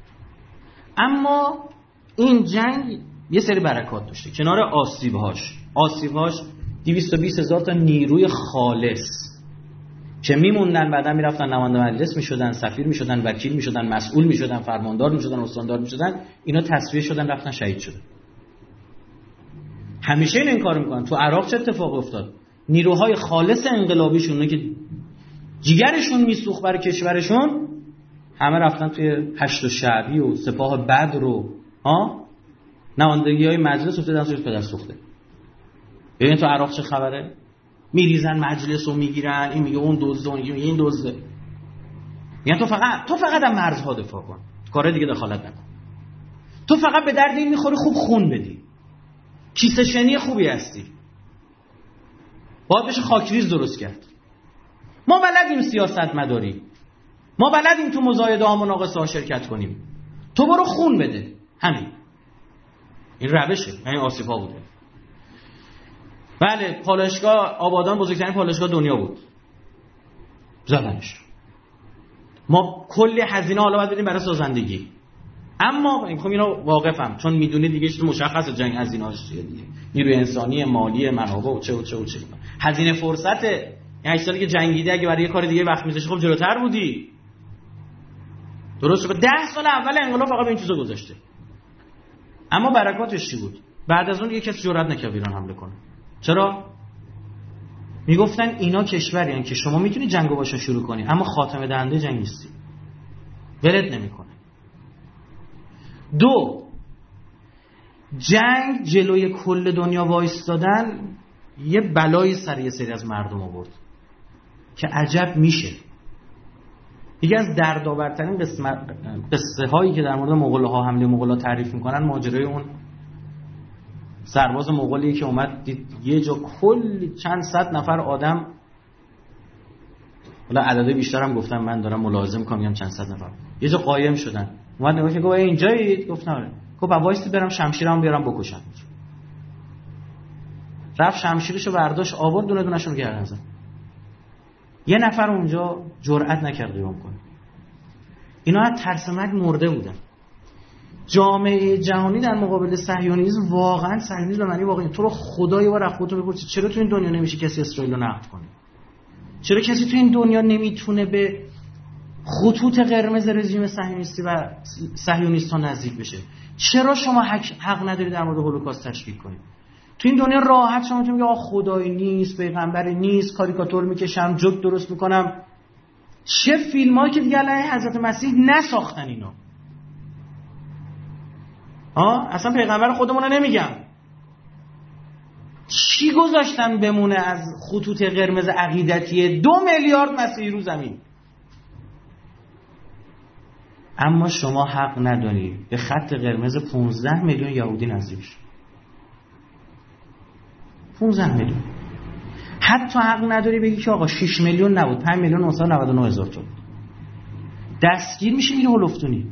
اما این جنگ یه سری برکات داشته. کنار آسیبهاش آسیبهاش دویست و بیست هزار تا نیروی خالص که میموندن بعدا میرفتن نماینده مجلس میشدن، سفیر میشدن، وکیل میشدن، مسئول میشدن، فرماندار میشدن، استاندار میشدن، اینا تصفیه شدن رفتن شهید شدن. همیشه این کارو میکنن. تو عراق چه اتفاقی افتاد؟ نیروهای خالص انقلابیشون که جیگرشون میسوخت برای کشورشون همه رفتن توی هشت شعبی و سپاه بدر و ها نمایندگی‌های مجلس افتادن توی پدر سوخته. ببین تو عراق چه خبره؟ میریزن مجلس رو میگیرن، این میگه اون دزده، اون میگه این دزده. یعنی تو فقط تو فقط از مرزها دفاع کن، کار دیگه دخالت نکن. تو فقط به درد این میخوری خوب خون بدی، کیسه شنی خوبی هستی، باید بشه خاکریز درست کرد. ما بلدیم سیاست مداری، ما بلدیم تو مزایده ها مناقصه ها شرکت کنیم. تو برو خون بده، همین. این روشه. این آسیب ها بوده. بله پالایشگاه آبادان بزرگترین پالایشگاه دنیا بود، زدنش. ما کلی هزینه حالا باید بدیم برای سازندگی، اما میخوام اینا واقفم چون میدونید دیگه چیز مشخصه جنگ هزینه‌اش چیه دیگه، نیروی انسانی، مالی، منابع و چه و چه و چه. هزینه فرصت این هشت سالی که جنگیده اگه برای یه کار دیگه وقت میذاشی خب جلوتر بودی. درسته. ده سال اول انقلاب فقط به این چیزا گذاشته. اما برکاتش چی بود؟ بعد از اون دیگه کسی جرئت نکرد ایران حمله کنه. چرا؟ میگفتن اینا کشوری هستن که شما میتونی جنگو باشون شروع کنی اما خاتمه دهنده جنگ نیستی، ولت نمیکنه. دو، جنگ جلوی کل دنیا وایستادن یه بلایی سر یه سری از مردم آورد که عجب میشه. یکی از دردآورترین قصه هایی که در مورد مغول‌ها، حمله مغول‌ها تعریف میکنن ماجرای اون سرباز مغولی که اومد دید یه جا کلی چند صد نفر آدم، حالا عدد بیشتر هم گفتم من دارم ملاحظه میکنم میگم چند صد نفر، یه جا قایم شدن. اومد نگاه که گفت اینجایید؟ گفت نه. گفت وایسی برم شمشیرم بیارم بکشم. رفت شمشیرشو برداشت آورد، دونه دونه‌شون رو گردن زد. یه نفر اونجا جرئت نکرد قیام کنه. اینا از ترس مرگ مرده بودن. جامعه جهانی در مقابل صهیونیسم واقعا صهیونیسم به معنی واقعی تو رو خدای بار خودتون بپرسید چرا تو این دنیا نمیشه کسی اسرائیل رو نقد کنه؟ چرا کسی تو این دنیا نمیتونه به خطوط قرمز رژیم صهیونیستی و صهیونیست‌ها نزدیک بشه؟ چرا شما حق, حق ندارید در مورد هولوکاست تشکیک کنید؟ تو این دنیا راحت شما میتونید بگید آ خدایی نیست، پیغمبری نیست، کاریکاتور میکشم، جوک درست میکنم. چه فیلمایی که دیگه علیه حضرت مسیح نساختن اینا. ها اصلا پیغمبر خودمون رو نمیگم، چی گذاشتن بمونه از خطوط قرمز عقیدتی دو میلیارد مسیحی رو زمین؟ اما شما حق ندارید به خط قرمز پانزده میلیون یهودی نزدیک شید. پانزده میلیون. حتی حق نداری بگی که آقا شش میلیون نبود، پنج میلیون و نهصد و نود و نه هزار تا. دستگیر میشی میری هولفتونی.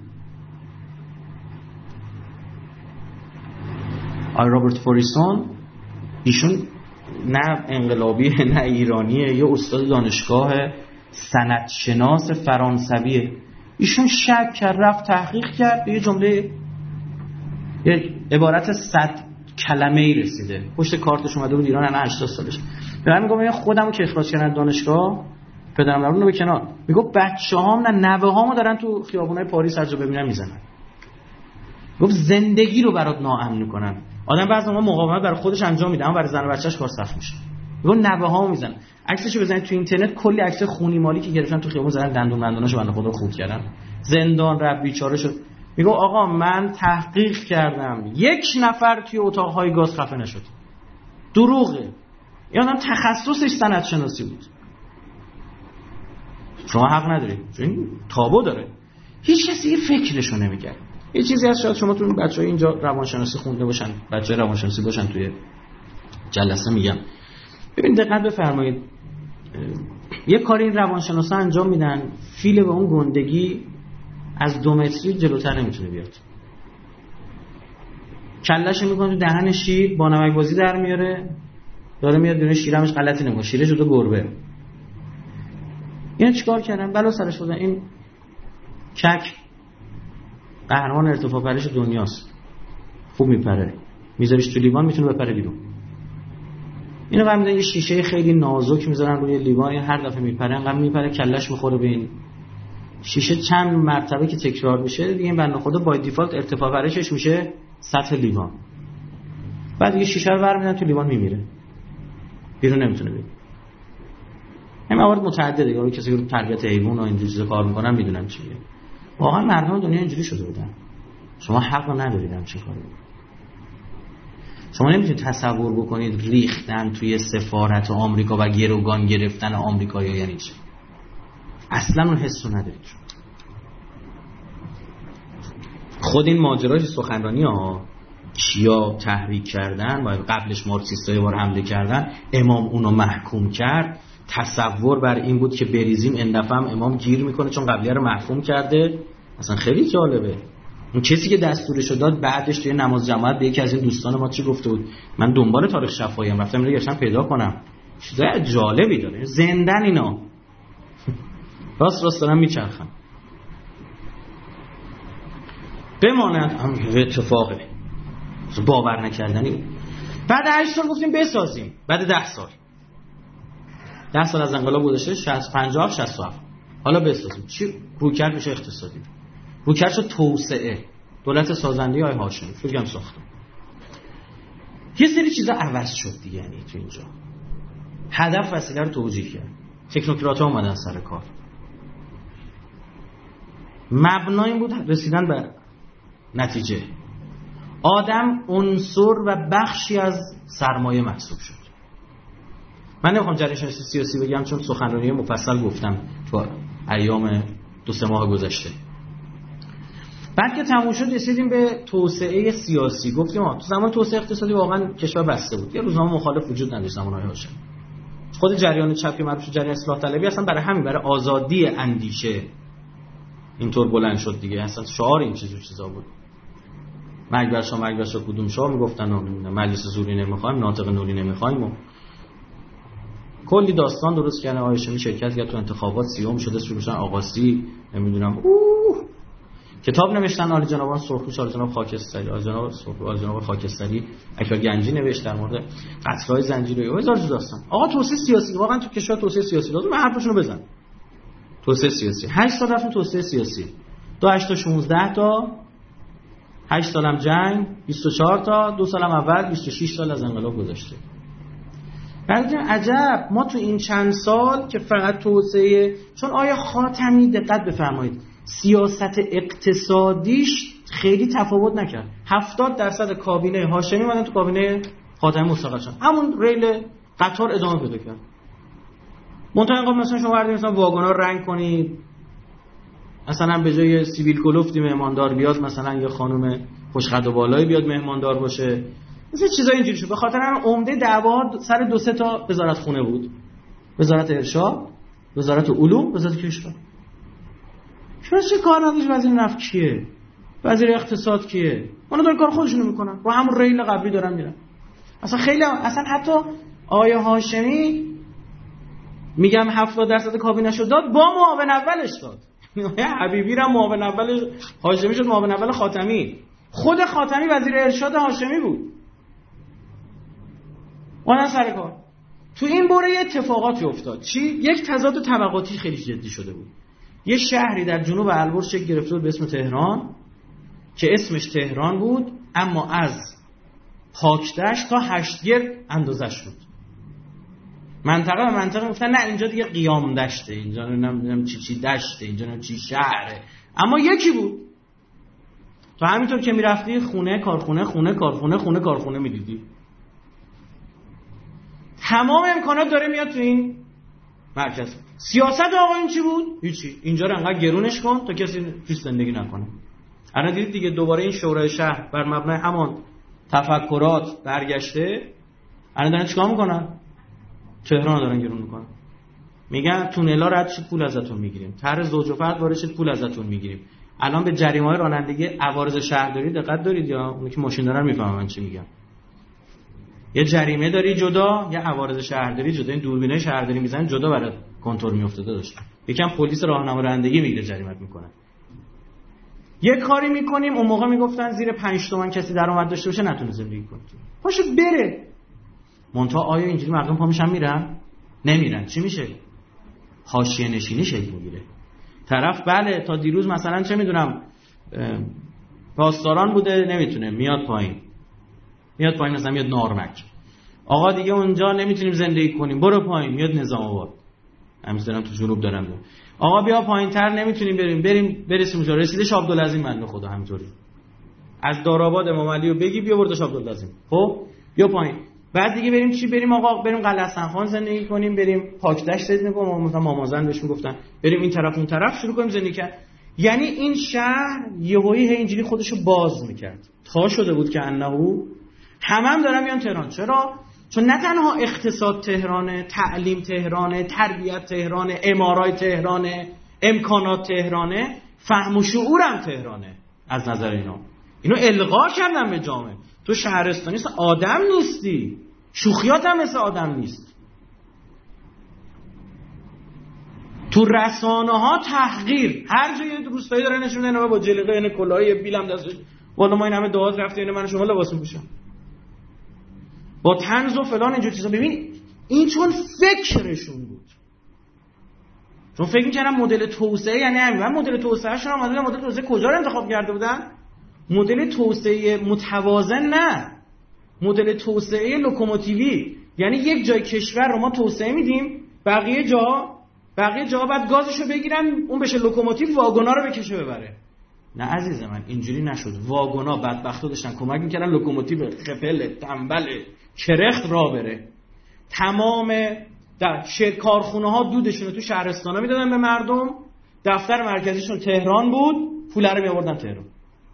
آی رابرت فوریسون، ایشون نه انقلابی نه ایرانیه، یه استاد دانشگاه سندشناس فرانسویه. ایشون شک کرد، رفت تحقیق کرد، یه جمله یه عبارت صد کلمه‌ای رسیده. پشت کارتش اومده بود ایران، الان هشتاد سالشه. به من میگم من خودمو که اخراج کردن دانشگاه، پدرم رو اونو به کنار، میگم بچه‌هام نه نوه‌هامو دارن تو خیابونای پاریس هر جا ببینن میزنن. گفت زندگی رو برات ناامن میکنن. آدم بعضی موقع مقاومت برای خودش انجام میده اما برای زن و بچه‌اش کار سخت میشه. میگم نوه‌هامو میزنن. عکسشو بزنید تو اینترنت، کلی عکس خونی مالی که گرفتن تو خیابون زدن، دندون دندوناشو بنده خدا خورد کردن. زندان رفت بیچاره شد. میگم آقا من تحقیق کردم، یک نفر توی اتاق‌های گاز خفه نشد. دروغه. این آدم تخصصش سند شناسی بود. شما حق ندارید، چون تابو داره. هیچ کسی یه فکرشو نمی‌کرد. یه چیزی هست شاید شما تو بچه‌ها اینجا روانشناسی خونده باشن، بچه‌های روانشناسی باشن توی جلسه میگم. ببین دقت بفرمایید. یه کاری این روانشناسا انجام میدن، فیل به اون گندگی از دو متری جلوتر نمیتونه بیاد. کله‌شو میکنه تو دهن شیر، با نمک بازی در میاره. داره میاد دونه شیرمش غلطی نمیکنه، شیره شده گربه. اینو چیکار کردن؟ بلا سرش بودن. این کک قهرمان ارتفاع پریش دنیاست، خوب میپره، میذاریش تو لیوان میتونه بپره بیرون. اینو قبلا یه شیشه خیلی نازک میذارن روی لیوان، هر دفعه میپره انقدر میپره کلش میخوره به این شیشه. چند مرتبه که تکرار میشه دیگه این بنده خدا با دیفالت ارتفاع پرشش میشه سطح لیوان. بعد دیگه شیشه رو برمی‌دارن تو لیوان میمیره، بیرون نمیتونه بیاد. این موارد متعدده دیگه. کسی که رو تربیت حیوان و اینجور چیزا کار میکنن میدونن چیه. واقعا مردم دنیا اینجوری شده بودن. شما حق ندارید همچین کاری بکنید. شما نمیتونید تصور بکنید ریختن توی سفارت آمریکا و گروگان گرفتن آمریکایی‌ها یعنی چی. اصلا اون حسو ندارید. خود این ماجرای سخنرانی ها کیا تحریک کردن و قبلش مارکسیست‌ها یه بار حمله کردن، امام اونو محکوم کرد. تصور بر این بود که بریزیم این دفعه هم امام گیر میکنه چون قبلیه رو محکوم کرده. اصلا خیلی جالبه. اون کسی که دستورشو داد بعدش توی نماز جماعت به یکی از این دوستان ما چی گفته بود؟ من دنبال تاریخ شفاهی ام، رفتم اینو گشتم پیدا کنم. چیزای جالبی داره. زندن اینا. راست راست دارم میچرخم. بماند هم اتفاقه. باور نکردنی. بعد هشت سال گفتیم بسازیم. بعد ده سال. ده سال از انقلاب گذشته، شصت پنجاه شصت و هفت. حالا بسازیم. چی روکرد میشه اقتصادی؟ روکرد شد توسعه. دولت سازنده های هاشمی فیلم ساختم. یه سری چیزا عوض شد دیگه. یعنی تو اینجا هدف وسیله رو توجیه کرد. تکنوکرات‌ها اومدن سر کار. مبنا این بود رسیدن به نتیجه. آدم عنصر و بخشی از سرمایه محسوب شد. من نمیخوام جریان شناسی سیاسی بگم چون سخنرانی مفصل گفتم تو ایام دو سه ماه گذشته. بعد که تموم شد رسیدیم به توسعه سیاسی. گفتیم آ تو زمان توسعه اقتصادی واقعا کشور بسته بود. یه روزنامه مخالف وجود نداشت زمانهای هاشمی. خود جریان چپی معروف جریان اصلاح طلبی اصلا برای همین، برای آزادی اندیشه اینطور بلند شد دیگه. اصلا شعار این چیزو چیزا بود. مرگ بر شاه مرگ بر شاه کدوم شاه میگفتن مجلس زوری نمیخوایم، ناطق نوری نمیخوایم. و کلی داستان درست کردن. هاشمی شرکت کرد تو انتخابات، سیوم شده، شروعشن آقاسی نمیدونم اوه کتاب نوشتن. آل جنابان سرخپوش، آل جناب خاکستری، آل جناب سرخپوش، آل جناب خاکستری اکبر گنجی نوشت در مورد قتل‌های زنجیره‌ای و هزار داستان. آقا توسعه سیاسی واقعا تو کشور توسعه سیاسی لازم. من حرفشونو بزن. توسعه سیاسی هشت سال رفتیم توسعه سیاسی. دو هشت تا شانزده تا هشت سالم جنگ، بیست و چهار تا دو سالم اول، بیست و شش سال از انقلاب گذشته. بعد عجب ما تو این چند سال که فقط توسعه، چون آیا خاتمی دقت بفرمایید سیاست اقتصادیش خیلی تفاوت نکرد. هفتاد درصد کابینه هاشمی اومدن تو کابینه خاتمی مستقل شدن. همون ریل قطار ادامه پیدا کرد. منتها اینقدر مثلا شما بردید مثلا واگونا رنگ کنید، مثلا به جای سیبیل کلوفتی مهماندار بیاد مثلا یه خانم خوشقد و بالایی بیاد مهماندار باشه، مثلا چیزای اینجوری شد. به خاطر همین عمده دعوا سر دو سه تا وزارت خونه بود. وزارت ارشاد، وزارت علوم، وزارت کشور. چرا چه کار نداشت؟ وزیر نفت کیه؟ وزیر اقتصاد کیه؟ اونا دارن کار خودشونو میکنن. رو همون ریل قبلی دارن میرن. اصلا خیلی اصلا حتی آیه هاشمی میگم هفتاد درصد کابینه‌شو داد، با معاون اولش داد. حبیبی را معاون اول هاشمی شد، معاون اول خاتمی. خود خاتمی وزیر ارشاد هاشمی بود. اون سر کار. تو این باره یه اتفاقاتی افتاد. چی؟ یک تضاد طبقاتی خیلی جدی شده بود. یه شهری در جنوب البرز شکل گرفته بود به اسم تهران که اسمش تهران بود، اما از پاکدشت تا هشتگرد اندازش بود. منطقه به منطقه گفتن نه اینجا دیگه قیام دشته، اینجا نمیدونم چی چی دشته، اینجا نمیدونم چی شهره، اما یکی بود. تو همینطور که میرفتی خونه کارخونه خونه کارخونه خونه کارخونه میدیدی. تمام امکانات داره میاد تو این مرکز. سیاست آقا این چی بود؟ هیچی. اینجا رو انقدر گرونش کن تا کسی توش زندگی نکنه. الان دیدید دیگه دوباره این شورای شهر بر مبنای همان تفکرات برگشته. الان دارن چیکار میکنن؟ تهران دارن گرون میکنن. میگن تونلا رد شید پول ازتون میگیریم، طرح زوج و فرد وارد شید پول ازتون میگیریم. الان به جریمه‌های رانندگی عوارض شهرداری دقت دارید یا اون که ماشین دارن میفهمن من چی میگم؟ یه جریمه داری جدا، یه عوارض شهرداری جدا. این دوربینای شهرداری میزنن جدا برای کنترل میافتاده داشت. یکم پلیس راهنما رانندگی میگیره جریمت میکنه. یه کاری میکنیم اون موقع میگفتن زیر پنج تومن کسی درآمد داشته باشه نتونه زندگی کنه. پاشو بره. منتها آیا اینجوری مردم پا میشن میرن؟ نمیرن. چی میشه؟ حاشیه نشینی شکل میگیره. طرف بله تا دیروز مثلا چه میدونم پاسداران بوده نمیتونه، میاد پایین. میاد پایین مثلا میاد نارمک. آقا دیگه اونجا نمیتونیم زندگی کنیم، برو پایین. میاد نظام آباد. همین تو جنوب دارم. آقا بیا پایین‌تر نمیتونیم بریم، بریم برسیم اونجا. رسیدش عبدالعظیم بنده خدا همینطوری. از دارآباد امام علی رو بگی بیا بردش عبدالعظیم. خب بیا پایین. بعد دیگه بریم چی؟ بریم آقا بریم قلعه حسن‌خان زندگی کنیم، بریم پاکدشت زندگی کنیم. مثلا مامازن بهش میگفتن بریم این طرف اون طرف شروع کنیم زندگی کردن. یعنی این شهر یهویی اینجوری خودشو باز میکرد. تا شده بود که انه همه هم دارن میان تهران. چرا؟ چون نه تنها اقتصاد تهرانه، تعلیم تهرانه، تربیت تهرانه، امارای تهرانه، امکانات تهرانه، فهم و شعورم تهرانه. از نظر اینا اینو القا کردن به جامعه. تو شهرستانی مثل آدم نیستی، شوخیات هم مثل آدم نیست. تو رسانه ها تحقیر، هر جایی روستایی داره نشون میدن با جلیقه این کلاهی بیلم دستش، والا ما این همه دعات رفتیم من شما لباس میپوشم با طنز و فلان اینجور چیزا. ببین این چون فکرشون بود، چون فکر می‌کردن مدل توسعه یعنی همین. من مدل توسعه‌شون هم مدل مدل توسعه کجا رو انتخاب کرده بودن؟ مدل توسعه متوازن نه، مدل توسعه لوکوموتیوی. یعنی یک جای کشور رو ما توسعه میدیم، بقیه جا بقیه جا بعد گازشو بگیرن اون بشه لوکوموتیو، واگونا رو بکشه ببره. نه عزیز من اینجوری نشد. واگونا بدبختو داشتن کمک میکردن لوکوموتیو خپل تنبل کرخت را بره. تمام در شهر کارخونه ها دودشون رو تو شهرستانا میدادن به مردم. دفتر مرکزیشون تهران بود، پول رو میآوردن تهران.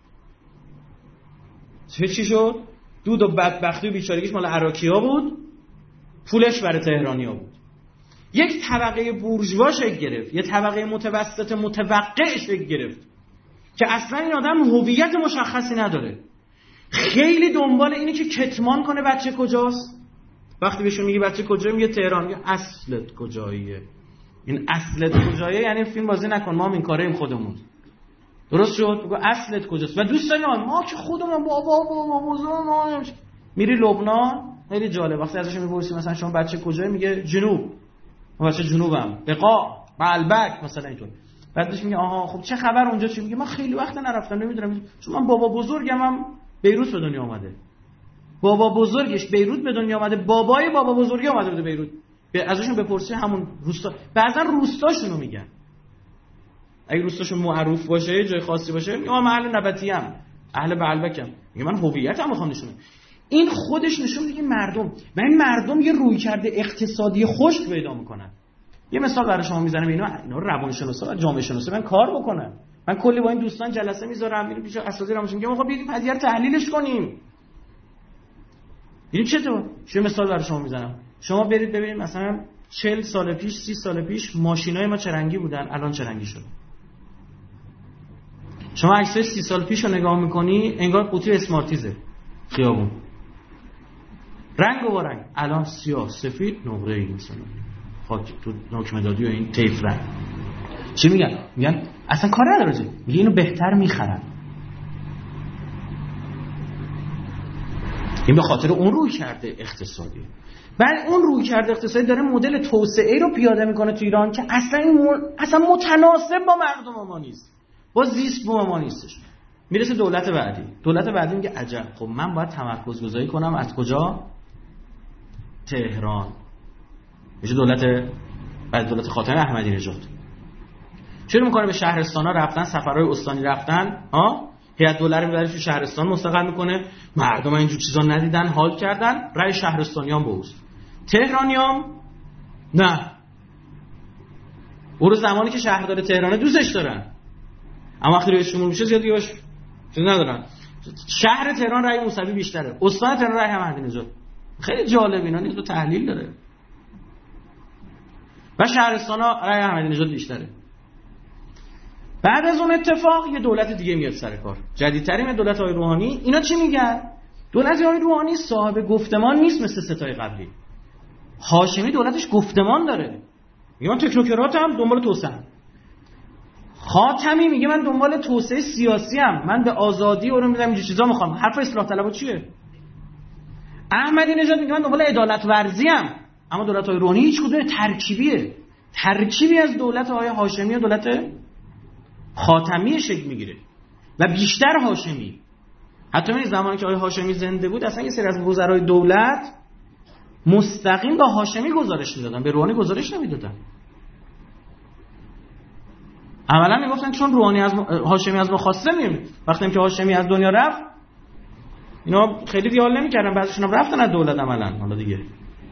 چه چی شد؟ دود و بدبختی و بیچارگیش مال عراقی‌ها بود، پولش برای تهرانی‌ها بود. یک طبقه بورژوا شکل گرفت، یک طبقه متوسط متوقع شکل گرفت که اصلا این آدم هویت مشخصی نداره. خیلی دنبال اینه که کتمان کنه بچه کجاست. وقتی بهشون میگی بچه کجا، میگه تهران. میگه اصلت کجاییه؟ این اصلت کجاییه یعنی فیلم بازی نکن، ما هم این کاریم خودمون. درست شد؟ بگو اصلت کجاست. و دوست داریم ما که خودمون بابا بابا بزرگ میری لبنان. خیلی جالب وقتی ازش میپرسی مثلا شما بچه کجایی، میگه جنوب. من بچه جنوبم، بقا، بلبک مثلا اینطور. بعدش میگه آها خب چه خبر اونجا چی؟ میگه من خیلی وقت نرفتم نمیدونم، چون من بابا بزرگم هم بیروت به دنیا اومده. بابا بزرگش بیروت به دنیا اومده، بابای بابا بزرگی اومده بوده بیروت. ازشون بپرسی همون روستا، بعضا روستاشونو میگن. اگه روستاشون معروف باشه، جای خاصی باشه، میگه من اهل نبطیم، اهل بلبکم. میگه من هویتم میخوام نشون. این خودش نشون میده مردم و این مردم یه رویکرد اقتصادی خشک پیدا میکنن. یه مثال برای شما میزنم، اینا اینا روانشناسا و جامعه شناسا من کار بکنن. من کلی با این دوستان جلسه میذارم، میرم پیش اساتید روانشناسی میگم آقا بیاید قضیه رو تحلیلش کنیم. این چطور؟ چه مثال برای شما میزنم. شما برید ببینید مثلا چهل سال پیش، سی سال پیش ماشینای ما چه رنگی بودن، الان چه رنگی شده. شما عکسای سی سال پیش رو نگاه میکنی انگار قوطی اسمارتیزه خیابون. رنگ و رنگ، الان سیاه، سفید، نقره‌ای مثلا. خاک تو نوک مدادی و این طیف رنگ. چی میگن؟ میگن اصلا کار نداره، میگه اینو بهتر میخرن. این به خاطر اون روی کرده اقتصادی. بعد اون روی کرده اقتصادی داره مدل توسعه رو پیاده میکنه تو ایران که اصلا این مول... اصلا متناسب با مردم ما نیست، با زیست بوم ما نیستش. میرسه دولت بعدی، دولت بعدی میگه عجب، خب من باید تمرکز گذاری کنم از کجا؟ تهران. میشه دولت بعد دولت خاتمی احمدی نژاد. چرا میکنه به شهرستانا رفتن، سفرهای استانی رفتن، ها هیئت دولت رو میبره تو شهرستان مستقر میکنه، مردم اینجور چیزا ندیدن، حال کردن، رای شهرستانیان بوست. تهرانیام نه، اون رو زمانی که شهردار تهرانه دوستش دارن، اما وقتی روی شمول میشه زیاد دیگه چیز ندارن. شهر تهران رای موسوی بیشتره، استان تهران رای احمدی نژاد. خیلی جالب، اینا نیز رو تحلیل داره. و شهرستانا رای احمدی نژاد بیشتره. بعد از اون اتفاق یه دولت دیگه میاد سر کار، جدیدترین دولت های روحانی. اینا چی میگن؟ دولت های روحانی صاحب گفتمان نیست مثل ستای قبلی. هاشمی دولتش گفتمان داره، میگه من تکنوکرات هم دنبال توسعه. خاتمی میگه من دنبال توسعه سیاسی ام، من به آزادی اون میدم، اینجور چیزا میخوام. حرف اصلاح طلبا چیه؟ احمدی نژاد میگه من دنبال عدالت ورزی ام. اما دولت های روحانی هیچ کدوم ترکیبیه، ترکیبی از دولت های هاشمی و دولت خاتمی شکل میگیره و بیشتر هاشمی. حتی من زمانی که آقای هاشمی زنده بود اصلا یه سری از وزرای دولت مستقیم با هاشمی گزارش میدادن، به روحانی گزارش نمیدادن. اولا میگفتن چون روحانی از م... هاشمی از ما خواسته میم. وقتی که هاشمی از دنیا رفت اینا خیلی دیال نمیکردن، بعضیشون هم رفتن از دولت عملا. حالا دیگه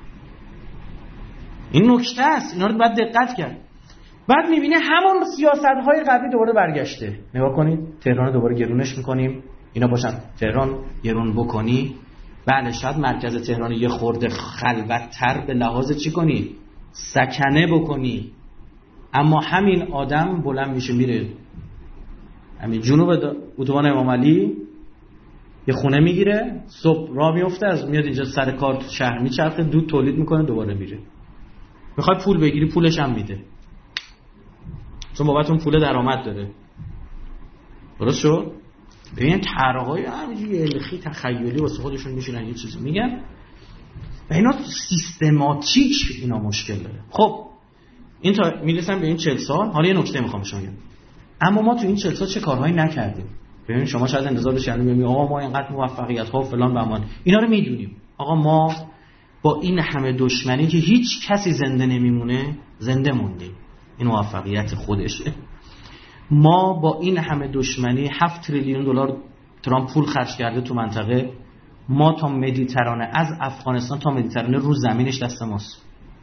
این نکته است، اینا رو باید دقت کرد. بعد میبینه همون سیاست‌های قبلی دوباره برگشته. نگاه کنید، تهران دوباره گرونش میکنیم، اینا باشن تهران گرون بکنی. بله شاید مرکز تهران یه خورده خلوت‌تر به لحاظ چی کنی؟ سکنه بکنی. اما همین آدم بلند میشه میره همین جنوب اتوبان امام علی یه خونه میگیره، صبح راه میفته، از میاد اینجا سر کار تو شهر میچرخه، دود تولید میکنه، دوباره میره. میخواد پول بگیری پولش هم میده، چون بابت اون پول درآمد داره. درست شد؟ ببین طرحهای همینجوری الخی تخیلی واسه خودشون میشینن یه چیزی میگن و اینا سیستماتیک اینا مشکل داره. خب این تا میرسن به این چهل سال. حالا یه نکته میخوام بهشون بگم، اما ما تو این چهل سال چه کارهایی نکردیم. ببین شما شاید انتظار داشتید میگم آقا ما اینقدر موفقیت ها فلان بهمان، اینا رو میدونیم. آقا ما با این همه دشمنی که هیچ کسی زنده نمیمونه زنده موندیم، این موفقیت خودشه. ما با این همه دشمنی هفت تریلیون دلار ترامپ پول خرج کرده تو منطقه، ما تا مدیترانه، از افغانستان تا مدیترانه رو زمینش دست ماست.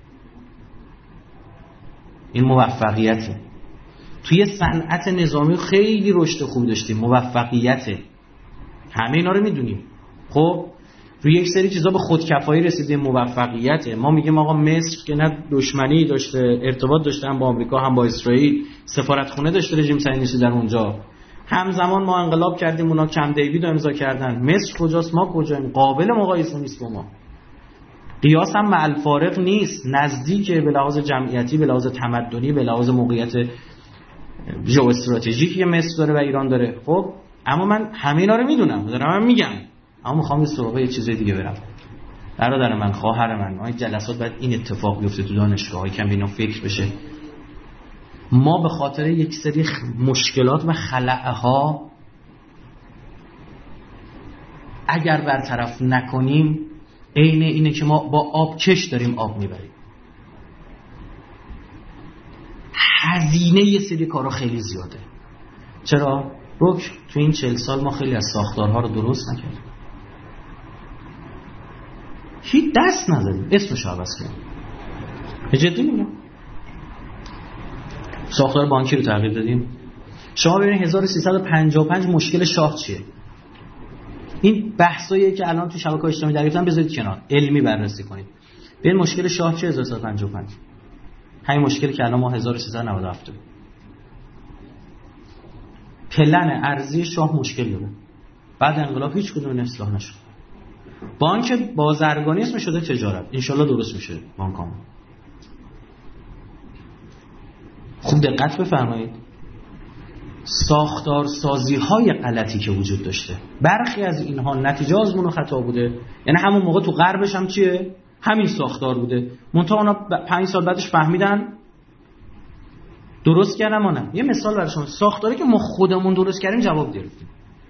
این موفقیته. توی صنعت نظامی خیلی رشد خوب داشتیم، موفقیته. همه اینا رو میدونیم. خب روی یک سری چیزا به خودکفایی رسیدیم، موفقیته. ما میگیم آقا مصر که نه دشمنی داشته، ارتباط داشته هم با آمریکا هم با اسرائیل، سفارتخونه داشته رژیم صهیونیستی در اونجا. همزمان ما انقلاب کردیم، اونا کم دیوید رو امضا کردن. مصر کجاست ما کجاییم؟ قابل مقایسه نیست با ما. قیاس هم مع الفارق نیست، نزدیکه به لحاظ جمعیتی، به لحاظ تمدنی، به لحاظ موقعیت ژئواستراتژیکی که مصر داره و ایران داره. خب اما من همه اینا رو میدونم، دارم من میگم، اما میخوام به سراغ یه چیز دیگه برم. برادر من، خواهر من، ما جلسات بعد این اتفاق بیفته تو دانشگاه‌ها، کم اینا فکر بشه. ما به خاطر یک سری مشکلات و خلأها اگر برطرف نکنیم عین اینه که ما با آب کش داریم آب میبریم. هزینه یه سری کارا خیلی زیاده. چرا؟ رک تو این چهل سال ما خیلی از ساختارها رو درست نکردیم، هیچ دست نداریم، اسمشو عوض کردیم. جدی میگم. ساختار بانکی رو تغییر دادیم. شما ببینید هزار و سیصد و پنجاه و پنج مشکل شاه چیه؟ این بحثایی که الان تو شبکه‌های اجتماعی دریافتن بذارید کنار، علمی بررسی کنید. ببین مشکل شاه چیه؟ هزار و سیصد و پنجاه و پنج همین مشکلی که الان ما هزار و سیصد و نود و هفت داریم. پلن ارزی شاه مشکل داره. بعد انقلاب هیچ کدوم اصلاح نشد. بانک بازرگانی اسم شده تجارت، ان شاءالله درست میشه بانکام. خوب دقت بفرمایید، ساختار سازی های غلطی که وجود داشته، برخی از اینها نتیجه آزمون و خطا بوده. یعنی همون موقع تو غربش هم چیه؟ همین ساختار بوده، منتها اونا پنج سال بعدش فهمیدن درست کردن ما نه. یه مثال برای شما، ساختاری که ما خودمون درست کردیم جواب گرفتیم،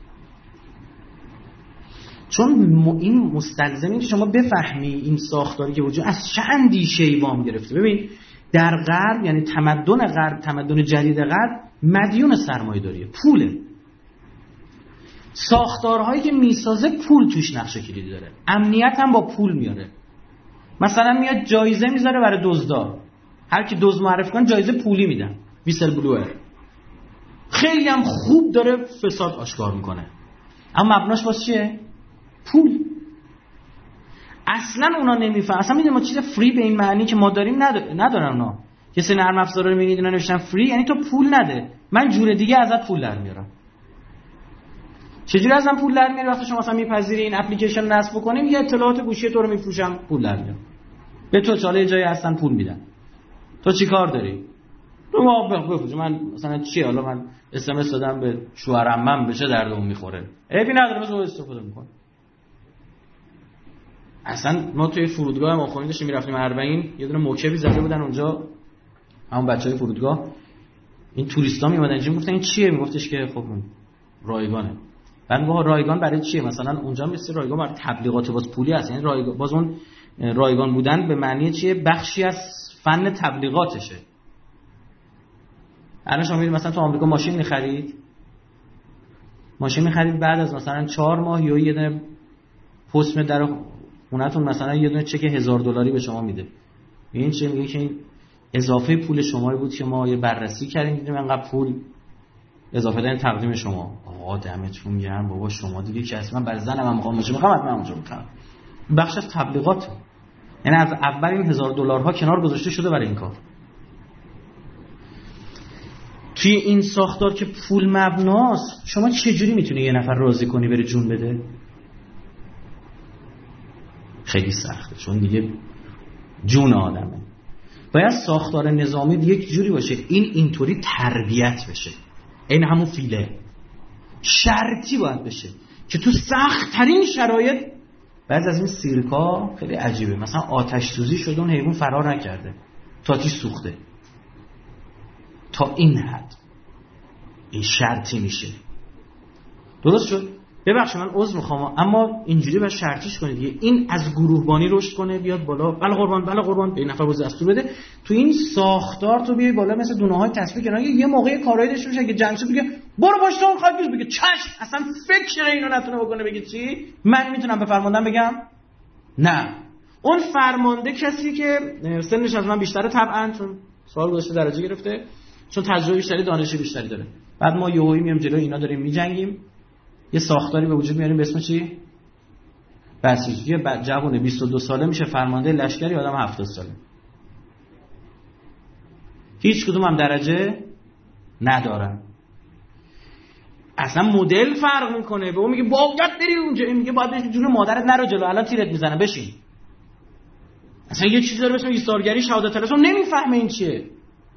چون این مستلزم اینه که شما بفهمی این ساختاری که وجود از چه اندیشه‌ای وام گرفته. ببین در غرب، یعنی تمدن غرب، تمدن جدید غرب مدیون سرمایه‌داریه، پوله. ساختارهایی که میسازه پول توش نقش کلیدی داره، امنیت هم با پول میاره. مثلا میاد جایزه میذاره برای دزدا، هر کی دزد معرفی کنه جایزه پولی میدن، ویسل بلوئر. خیلی هم خوب داره فساد آشکار میکنه، اما مبناش واسه چیه؟ پول. اصلا اونا نمیفهمن، اصلا میدونم ما چیز فری به این معنی که ما داریم ندارن اونا. کسی نرم افزارا رو میبینید اینا نوشتن فری، یعنی تو پول نده من جور دیگه ازت پول در میارم. چجوری ازم پول در میاری؟ وقتی شما مثلا میپذیری این اپلیکیشن نصب کنیم یه اطلاعات گوشی تو رو میفروشم پول در میارم، به تو چاله جایی هستن پول میدن، تو چیکار داری؟ تو ما بفروش. من مثلا چی، حالا من اس ام اس دادم به شوهرم، من به چه دردم میخوره؟ عیبی نداره بذار استفاده میکنم. اصلا ما توی فرودگاه ما خونی داشتیم میرفتیم اربعین، یه دونه موکبی زده بودن اونجا همون بچهای فرودگاه، این توریستا میومدن اینجا میگفتن این چیه؟ میگفتش که خب رایگانه. بعد میگه رایگان برای چیه؟ مثلا اونجا مثل رایگان برای تبلیغات باز پولی هست، یعنی رایگان باز اون رایگان بودن به معنی چیه؟ بخشی از فن تبلیغاتشه. الان شما میرید مثلا تو آمریکا ماشین می‌خرید، ماشین می‌خرید بعد از مثلا چهار ماه یا یه دونه پست میاد در خونه‌تون، مثلا یه دونه چک هزار دلاری به شما میده. این چه میگه که این اضافه پول شما بود که ما یه بررسی کردیم دیدیم انقدر پول اضافه دادن تقدیم شما. آقا دمتون گرم بابا، شما دیگه که اصلا برای زنم هم میخوام میخوام حتما اونجا میخوام. بخش از تبلیغات، یعنی از اول این هزار دلارها کنار گذاشته شده برای این کار. توی این ساختار که پول مبناست، شما چجوری میتونی یه نفر راضی کنی بره جون بده؟ خیلی سخته، چون دیگه جون آدمه. باید ساختار نظامی یک جوری باشه این اینطوری تربیت بشه، این همون فیله شرطی باید بشه که تو سخت ترین شرایط. بعضی از این سیرکا خیلی عجیبه، مثلا آتش سوزی شده اون حیوان فرار نکرده تا آتش سوخته، تا این حد این شرطی میشه. درست شد؟ ببخشید من عذر میخوام، اما اینجوری باید شرطیش کنید دیگه. این از گروهبانی رشد کنه بیاد بالا، بله قربان بله قربان، به این نفر واسه دستور بده. تو این ساختار تو بیای بالا مثل دونه‌های تسبیح کنن، یه موقعی کارایی داشته باشه که جنگسو بگه برو باش تو خواهد بیز، بگه چشم، اصلا فکر اینو نتونه بکنه، بگه چی من میتونم به فرماندم بگم نه. اون فرمانده کسی که سنش از من بیشتره طبعا، چون سوال گذاشته درجه گرفته، چون تجربه بیشتری دانش بیشتری داره. بعد ما یهویی میام جلوی اینا داریم میجنگیم، یه ساختاری به وجود میاریم به اسم چی؟ بسیج. یه جوون بیست و دو ساله میشه فرمانده لشکری، آدم هفتاد ساله، هیچ کدوم هم درجه ندارن. اصلا مدل فرق میکنه. به اون میگه باید بری اونجا، این میگه باید بری جون مادرت نرو جلو، الان تیرت میزنه بشین. اصلا یه چیزی داره به اسم ایثارگری، شهادت طلبی، نمیفهمه این چیه.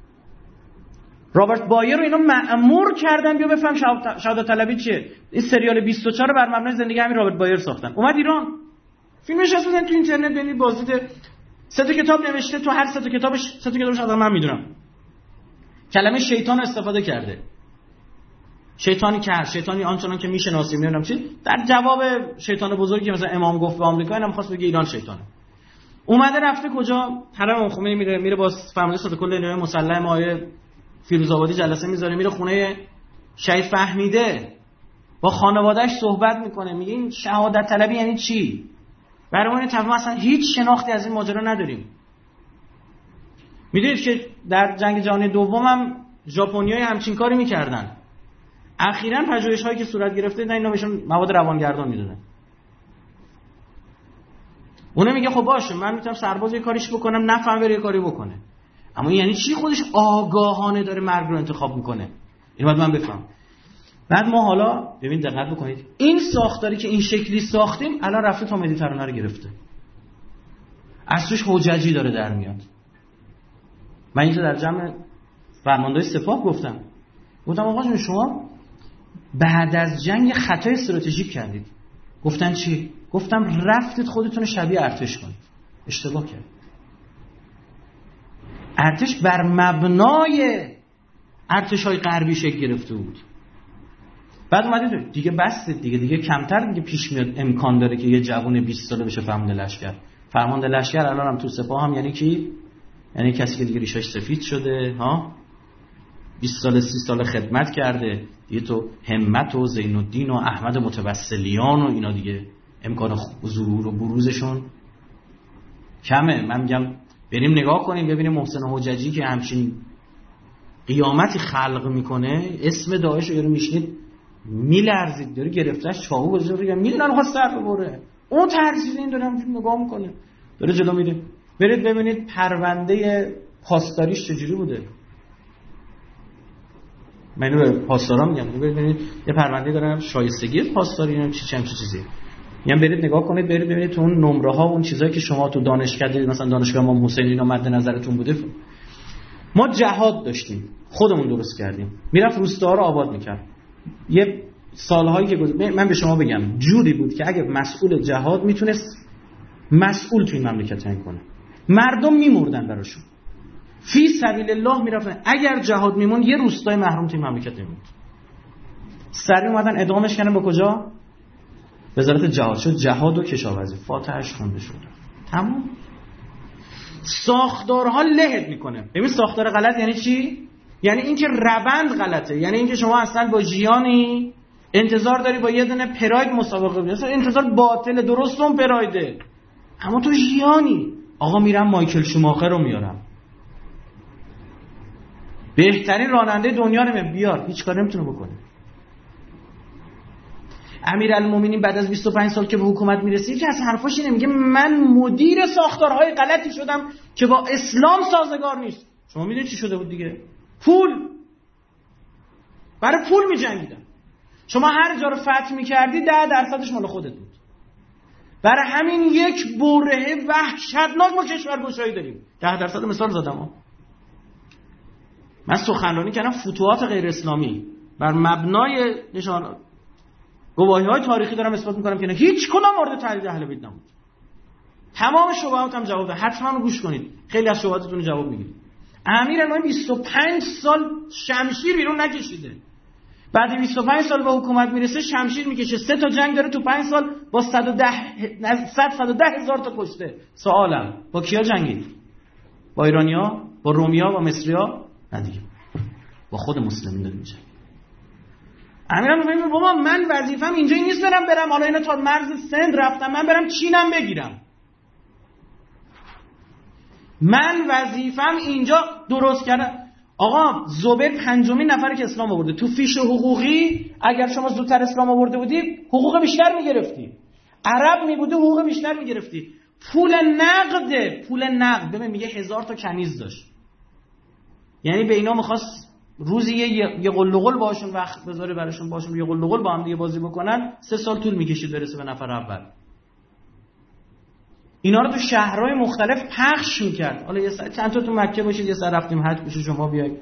رابرت بایر رو اینا مأمور کردن بیا بفهم شهادت طلبی چیه. این سریال بیست و چهار بر مبنای زندگی همین رابرت بایر ساختن. اومد ایران، فیلمش هست، بزنید تو اینترنت ببینید، بازدید سه تا کتاب نوشته، تو هر سه تا کتابش سه تا کتابش آدم من میدونم کلمه شیطان استفاده کرده. شیطانی که هر شیطانی آنچنان که میشناسیم نمیدونم چی، در جواب شیطان بزرگی مثلا امام گفت به آمریکا، اینم خواست بگه ایران شیطانه. اومده رفته کجا؟ حرم خمینی میره، میره با فرمانده صد کل نیروی مسلح مایه فیروزآبادی جلسه میذاره، میره خونه شهید فهمیده با خانواده‌اش صحبت میکنه، میگه این شهادت طلبی یعنی چی؟ برای ما این تفاهم اصلا هیچ شناختی از این ماجرا نداریم. میدونید که در جنگ جهانی دوم هم ژاپنی‌ها همچین کاری میکردن. اخیراً پژوهش‌هایی که صورت گرفته در اینا بهشون مواد روانگردان میدادن. اون میگه خب باشه من میتونم سرباز یه کاریش بکنم، نفهم بره یه کاری بکنه، اما یعنی چی خودش آگاهانه داره مرگ رو انتخاب میکنه؟ اینو باید من بفهم. بعد ما حالا ببین دقت بکنید، این ساختاری که این شکلی ساختیم الان رفته تا مدیترانه رو گرفته، از توش حججی داره در میاد. من اینجا در جمع فرماندهای سپاه گفتم گفتم آقا جون شما بعد از جنگ خطای استراتژیک کردید. گفتن چی؟ گفتم رفتید خودتون شبیه ارتش کنید. اشتباه کرد. ارتش بر مبنای ارتش‌های غربی شکل گرفته بود. بعد اومدید دیگه بستید دیگه دیگه کمتر دیگه پیش میاد امکان داره که یه جوون بیست ساله بشه فرمانده لشکر. فرمانده لشکر الان هم تو سپاه هم یعنی کی؟ یعنی کسی که دیگه ریشش سفید شده ها، بیست سال سی سال خدمت کرده دیگه، تو همت و زین الدین و احمد متوسلیان و اینا دیگه امکان ظهور و بروزشون کمه. من میگم بریم نگاه کنیم ببینیم محسن حججی که همچین قیامتی خلق میکنه، اسم داعش رو میشنید میلرزید، داره گرفتهش چاقو گذاره میگم میدونن خواست سر ببره، اون ترسید این داره همچین نگاه میکنه داره جلو میره. برید ببینید پرونده پاسداریش چجوری بوده. من به پاسدارا میگم ببینید یه پرونده دارم شایستگی پاسداری اینم چی چه چیزی، میگم برید نگاه کنید، برید ببینید تو اون نمره ها و اون چیزایی که شما تو دانشکده مثلا دانشگاه امام حسین اینا مد نظرتون بوده. ما جهاد داشتیم خودمون درست کردیم، میرفت روستاها رو آباد میکرد. یه سالهایی که من به شما بگم جوری بود که اگه مسئول جهاد میتونست مسئول توی مملکت تعیین کنه، مردم میمردن براشون فی سبیل الله میرفتن. اگر جهاد میمون یه روستای محروم توی مملکت نمیموند. سریع اومدن ادغامش کردن با کجا؟ وزارت جهاد شد جهاد و کشاورزی، فاتحش خونده شد تمام. ساختارها لهت میکنه. ببین ساختار غلط یعنی چی؟ یعنی اینکه روند غلطه، یعنی اینکه شما اصلا با ژیانی انتظار داری با یه دونه پراید مسابقه بدی، اصلا انتظار باطل. درست اون پرایده اما تو ژیانی. آقا میرم مایکل شوماخر رو میارم، بهترین راننده دنیا رو بیار، هیچ کار نمیتونه بکنه. امیرالمومنین بعد از بیست و پنج سال که به حکومت میرسه که از حرفاش اینه، میگه من مدیر ساختارهای غلطی شدم که با اسلام سازگار نیست. شما میدونید چی شده بود دیگه؟ پول، برای پول میجنگیدن. شما هر جا رو فتح میکردی ده درصدش مال خودت بود. برای همین یک برهه وحشتناک ما کشورگشایی داریم. ده درصد مثال زدم. من سخنرانی کردم فتوحات غیر اسلامی بر مبنای نشان گواهی‌های تاریخی دارم اثبات میکنم که نه هیچ کدام مورد تحلیل اهل بیت نبود. تمام شبهاتم جواب داد. حتما گوش کنید، خیلی از شبهاتتون جواب میگیرید. امیرالمومنین بیست و پنج سال شمشیر بیرون نکشیده، بعد بیست و پنج سال به حکومت میرسه شمشیر میکشه. سه تا جنگ داره تو پنج سال با صد و ده صد صد و ده هزار تا کشته. سوالم با کیا جنگید؟ با ایرانیا، با رومیا، با مصریا؟ نه دیگه، با خود مسلمین داره میشه. امیرالمومنین میگه بابا من وظیفه‌م اینجا نیست برم برم حالا اینا تا مرز سند رفتم من برم چینم بگیرم. من وظیفه‌م اینجا درست کردن. آقا زبیر پنجمین نفری که اسلام آورده. تو فیش حقوقی اگر شما زودتر اسلام آورده بودی حقوق بیشتر میگرفتی، عرب میبودی حقوق بیشتر میگرفتی. پول نقد، پول نقد ببین میگه هزار تا کنیز داشت، یعنی به اینا میخواست روزی یه یه قلقل باشون وقت بذاره براشون، باشون یه قلقل با هم دیگه بازی بکنن. سه سال طول میکشید برسه به نفر اول. اینا رو تو شهرهای مختلف پخش میکرد. حالا یه سر چند تا تو مکه باشید، یه سر رفتیم حج بشه شما بیاید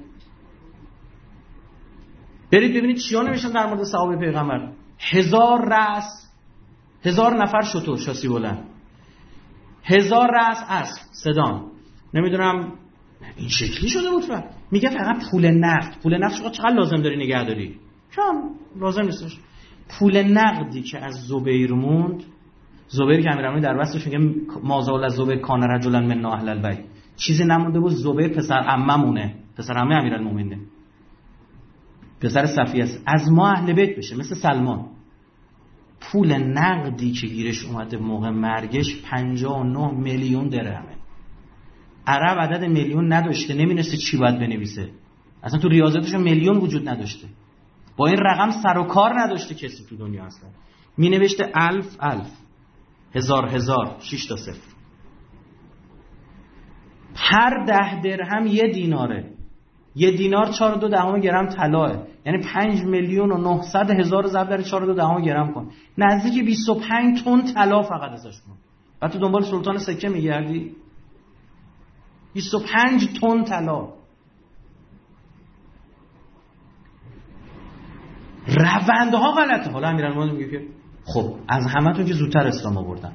برید ببینید چیا نوشتن در مورد صحابه پیغمبر. هزار رأس، هزار نفر شتر شاسی بلند، هزار رأس اسب سدان، نمیدونم این شکلی شده بود. فقط میگه فقط پول نقد، پول نقد شما چقدر لازم داری نگه داری؟ کم لازم نیستش. پول نقدی که از زبیر موند، زبیر که امیرالمومنین در وصفش میگه مازال از زبیر کان رجلا من اهل البیت، چیزی نمونده بود. زبیر پسر عممونه، پسر عمه امیرالمومنین، پسر صفیه است، از ما اهل بیت بشه مثل سلمان. پول نقدی که گیرش اومده موقع مرگش پنجاه و نه میلیون درهمه. عرب عدد میلیون نداشته، نمی‌دونسته چی باید بنویسه، اصلا تو ریاضتشون میلیون وجود نداشته، با این رقم سر و کار نداشته کسی تو دنیا اصلا. می نوشته الف الف، هزار هزار، شش تا صفر. هر ده درهم یه دیناره، یه دینار چهار و دو دهم گرم طلاه، یعنی پنج میلیون و نهصد هزار ضرب در چهار و دو دهم گرم کن، نزدیک بیست و پنج تن طلا فقط ازش بود. بعد تو دنبال سلطان سکه میگردی، بیست و پنج تن طلا. روندها غلطه. حالا امیرالمومنین میگه که خب از همتون که زودتر اسلام آوردن،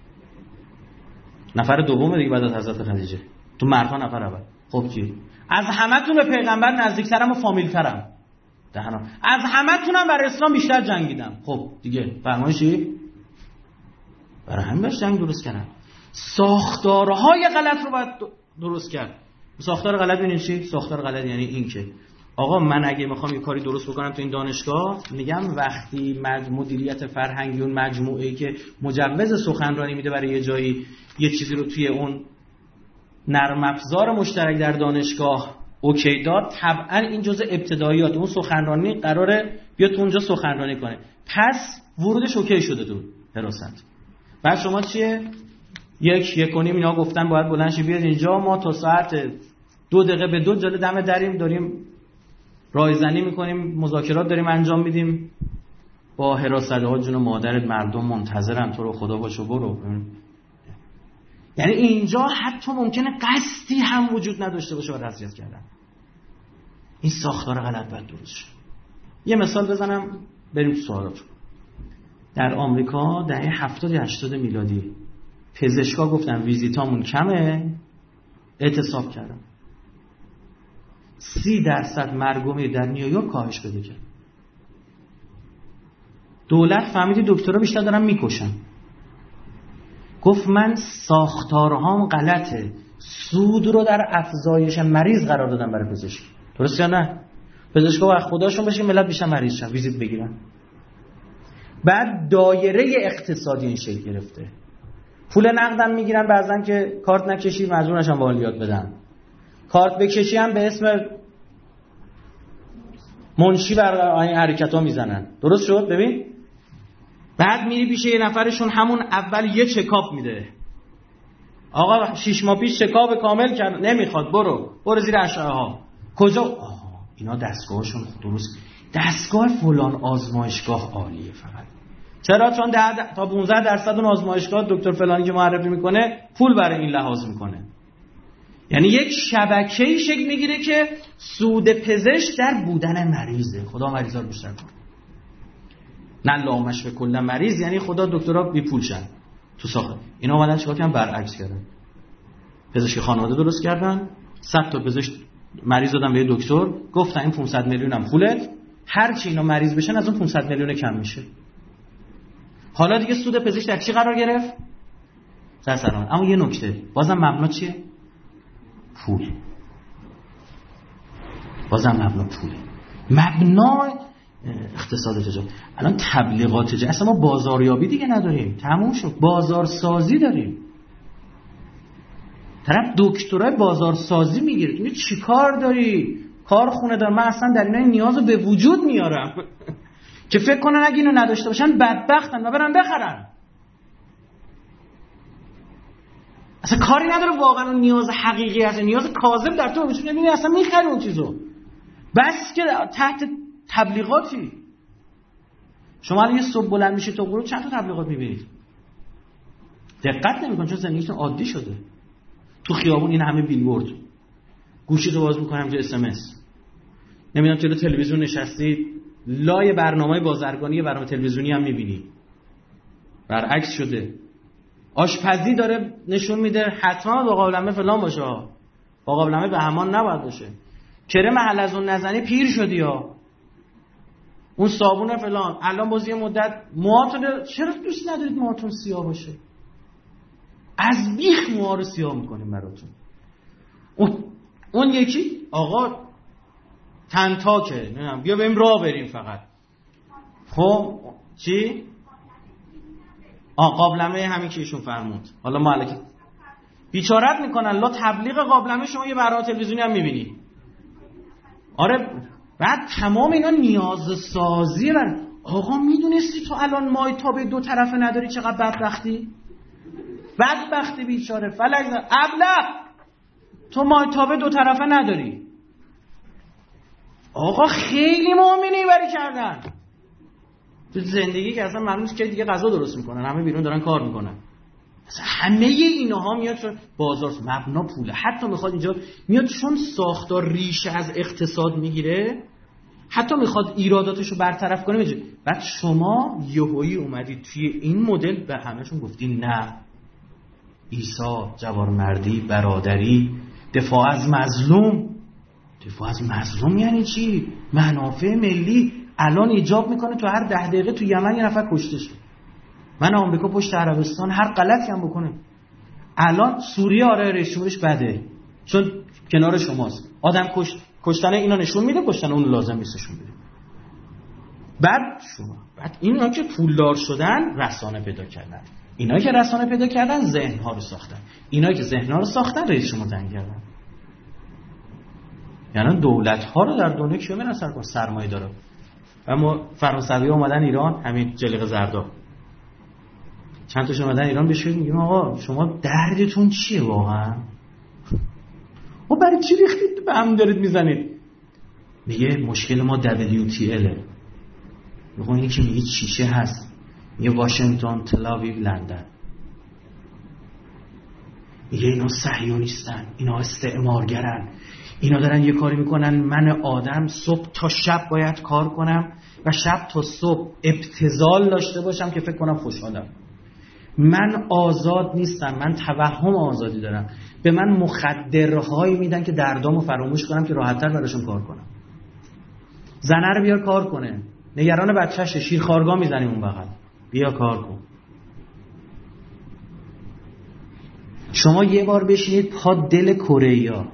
نفر دوم دیگه بعد از حضرت خدیجه، تو مردها نفر اول. خب کی؟ از همتون به پیغمبر نزدیکترم و فامیلترم، دهنا از همتونم برای اسلام بیشتر جنگیدم. خب دیگه فرمایشی برای همین باش جنگ درست کردن. ساختارهای غلط رو باید درست کرد. ساختار غلط ببینید چی؟ ساختار غلط یعنی این که آقا من اگه میخوام یه کاری درست بکنم تو این دانشگاه، میگم وقتی مدیریت فرهنگی اون مجموعه‌ای که مجوز سخنرانی میده برای یه جایی یه چیزی رو توی اون نرم افزار مشترک در دانشگاه اوکی داد، طبعا این جزء ابتداییات اون سخنرانی قراره بیاد تو اونجا سخنرانی کنه، پس ورودش اوکی شده تو حراست. بعد شما چیه؟ یک یک و نیم اینا گفتن باید بلند شی بیاد اینجا، ما تا ساعت دو دقیقه به دو جلوی دم دریم، داریم رایزنی میکنیم، مذاکرات داریم انجام میدیم با حراست ها، جون مادرت مردم منتظرن تو رو، خدا باشو برو. یعنی اینجا حتی ممکنه قصدی هم وجود نداشته باشه برای اذیت کردن. این ساختار غلط باید درست شه. یه مثال بزنم بریم تو سوالات. در آمریکا دهه هفتاد هشتاد میلادی پزشکا گفتن ویزیتامون کمه، اعتصاب کردن. سی درصد مرگ و میر در نیویورک کاهش پیدا کرد. دولت فهمیدی دکترها بیشتر دارن میکشن، گفت من ساختارهام غلطه، سود رو در افزایش مریض قرار دادم برای پزشک. درست یا نه؟ پزشکا وقت خداشون بشه ملت بیشتر مریض شن، ویزیت بگیرن. بعد دایره اقتصادی این شکل گرفته. پول نقدم میگیرن، بعضن که کارت نکشی مجبور نشن والیات بدن، کارت بکشی هم به اسم منشی بر این حرکت‌ها میزنن. درست شد؟ ببین بعد میری پیش یه نفرشون همون اول یه چکاپ میده، آقا شش ماه پیش چکاپ کامل کرد، نمیخواد، برو برو زیر اشعه ها. کجا؟ آه اینا دستگاهشون درست، دستگاه فلان آزمایشگاه عالیه فقط. چرا؟ چون ده تا پانزده درصد اون آزمایشگاه دکتر فلانی که معرفی میکنه پول برای این لحاظ میکنه. یعنی یک شبکه‌ای شکل میگیره که سود پزشک در بودن مریضه. خدا مریضا رو بیشتر کنه، نه لامش به کل مریض، یعنی خدا دکترها بی پول شن تو ساخت. اینا اومدن چیکار کردن؟ برعکس کردن. پزشک خانواده درست کردن، صد تا پزشک مریض دادن به دکتر، گفتن این پانصد میلیون هم پولت، هر چی اینا مریض بشن از اون پانصد میلیون کم میشه. حالا دیگه سود پزشک در چی قرار گرفت؟ در سلامت. اما یه نکته، بازم مبنا چیه؟ پول. بازم مبنا پوله. مبنا اقتصاد تجارت. الان تبلیغات تجارت، اصلا ما بازاریابی دیگه نداریم، تموم شد. بازارسازی داریم. طرف دکترای بازارسازی میگیره. این چی کار داری؟ کارخونه دار. من اصلا در اینا نیازو به وجود میارم که فکر کنن اگه اینو نداشته باشن بدبختن و برن بخرن. اصلا کاری نداره واقعا اون نیاز حقیقی هست، نیاز کاذب در تو وجود نمیاد، اصلا میخری اون چیزو. بس که تحت تبلیغاتی. شما الان یه صبح بلند میشید تا غروب چند تا تبلیغات میبینید؟ دقت نمیکنید چون زندگیتون عادی شده. تو خیابون این همه بیلبورد، گوشیتو باز میکنم اینجا اس ام اس، نمیدونم چرا تلویزیون نشستی لای برنامه‌های بازرگانی برنامه تلویزیونی هم میبینی. برعکس شده. آشپزی داره نشون میده حتما با قابلمه فلان باشه، با قابلمه به همان نباید باشه. کرم حلزون نزنی پیر شدی ها، اون صابون فلان. الان باز یه مدت موهاتون، چرا دوست ندارید موهاتون سیاه باشه؟ از بیخ موها رو سیاه میکنیم براتون. اون اون یکی آقا تنتاکه، نمیدونم بیا بریم راه بریم فقط. خب چی؟ آه قابلمه همین که ایشون فرمود. حالا ما الکی بیچارت میکنن لا تبلیغ قابلمه، شما یه برنامه تلویزیونی هم میبینی. آره بعد تمام اینا نیاز سازی بر آقا میدونستی تو الان مایتاب دو طرفه نداری چقدر بدبختی؟ بدبختی بیچاره فلک ابله تو مایتاب دو طرفه نداری. آقا خیلی مؤمنی بری کردن تو زندگی که اصلا معلومه که دیگه غذا درست میکنن، همه بیرون دارن کار میکنن. اصلا همه اینها میاد چون بازار مبنا پوله. حتی میخواد اینجا میاد چون ساختار ریشه از اقتصاد میگیره، حتی میخواد ایراداتشو برطرف کنه میگه. بعد شما یهویی اومدید توی این مدل به همهشون گفتین نه، عیسی، جوانمردی، برادری، دفاع از مظلوم. دفاع از مظلوم یعنی چی؟ منافع ملی. الان ایجاب میکنه تو هر ده دقیقه تو یمن یه نفر کشته شه. من آمریکا پشت عربستان هر غلطی هم بکنه. الان سوریه آره رژیمش بده چون کنار شماست. آدم کشت کشتن اینا نشون میده، کشتن اون لازم نیستشون میده. بعد شما بعد اینا که پولدار شدن رسانه پیدا کردن، اینا که رسانه پیدا کردن ذهن ها رو ساختن، اینا که ذهن ها رو ساختن رئیس جمهور تعیین کردن. یعنی دولت ها رو در دنیا کیو میرن سر کن؟ سرمایه داره. اما فرانسوی اومدن ایران، همین جلیقه زردا چند تاش اومدن ایران بهش میگیم آقا شما دردتون چیه واقعا؟ و برای چی ریختید به هم دارید میزنید؟ میگه مشکل ما دبلیو تی اله. میگه اینی که میگه شیشه هست، میگه واشنگتن، تل‌آویو، لندن. میگه اینا صهیونیستن، اینا استعمارگرن، اینا دارن یه کاری میکنن من آدم صبح تا شب باید کار کنم و شب تا صبح ابتذال داشته باشم که فکر کنم خوشحالم. من آزاد نیستم، من توهم آزادی دارم. به من مخدرهایی میدن که دردامو فراموش کنم که راحت‌تر براشون کار کنم. زنه رو بیار کار کنه، نگران بچه‌شه، شیرخوارگاه میزنیم اون بغل، بیا کار کن. شما یه بار بشینید پا دل کره‌ای‌ها،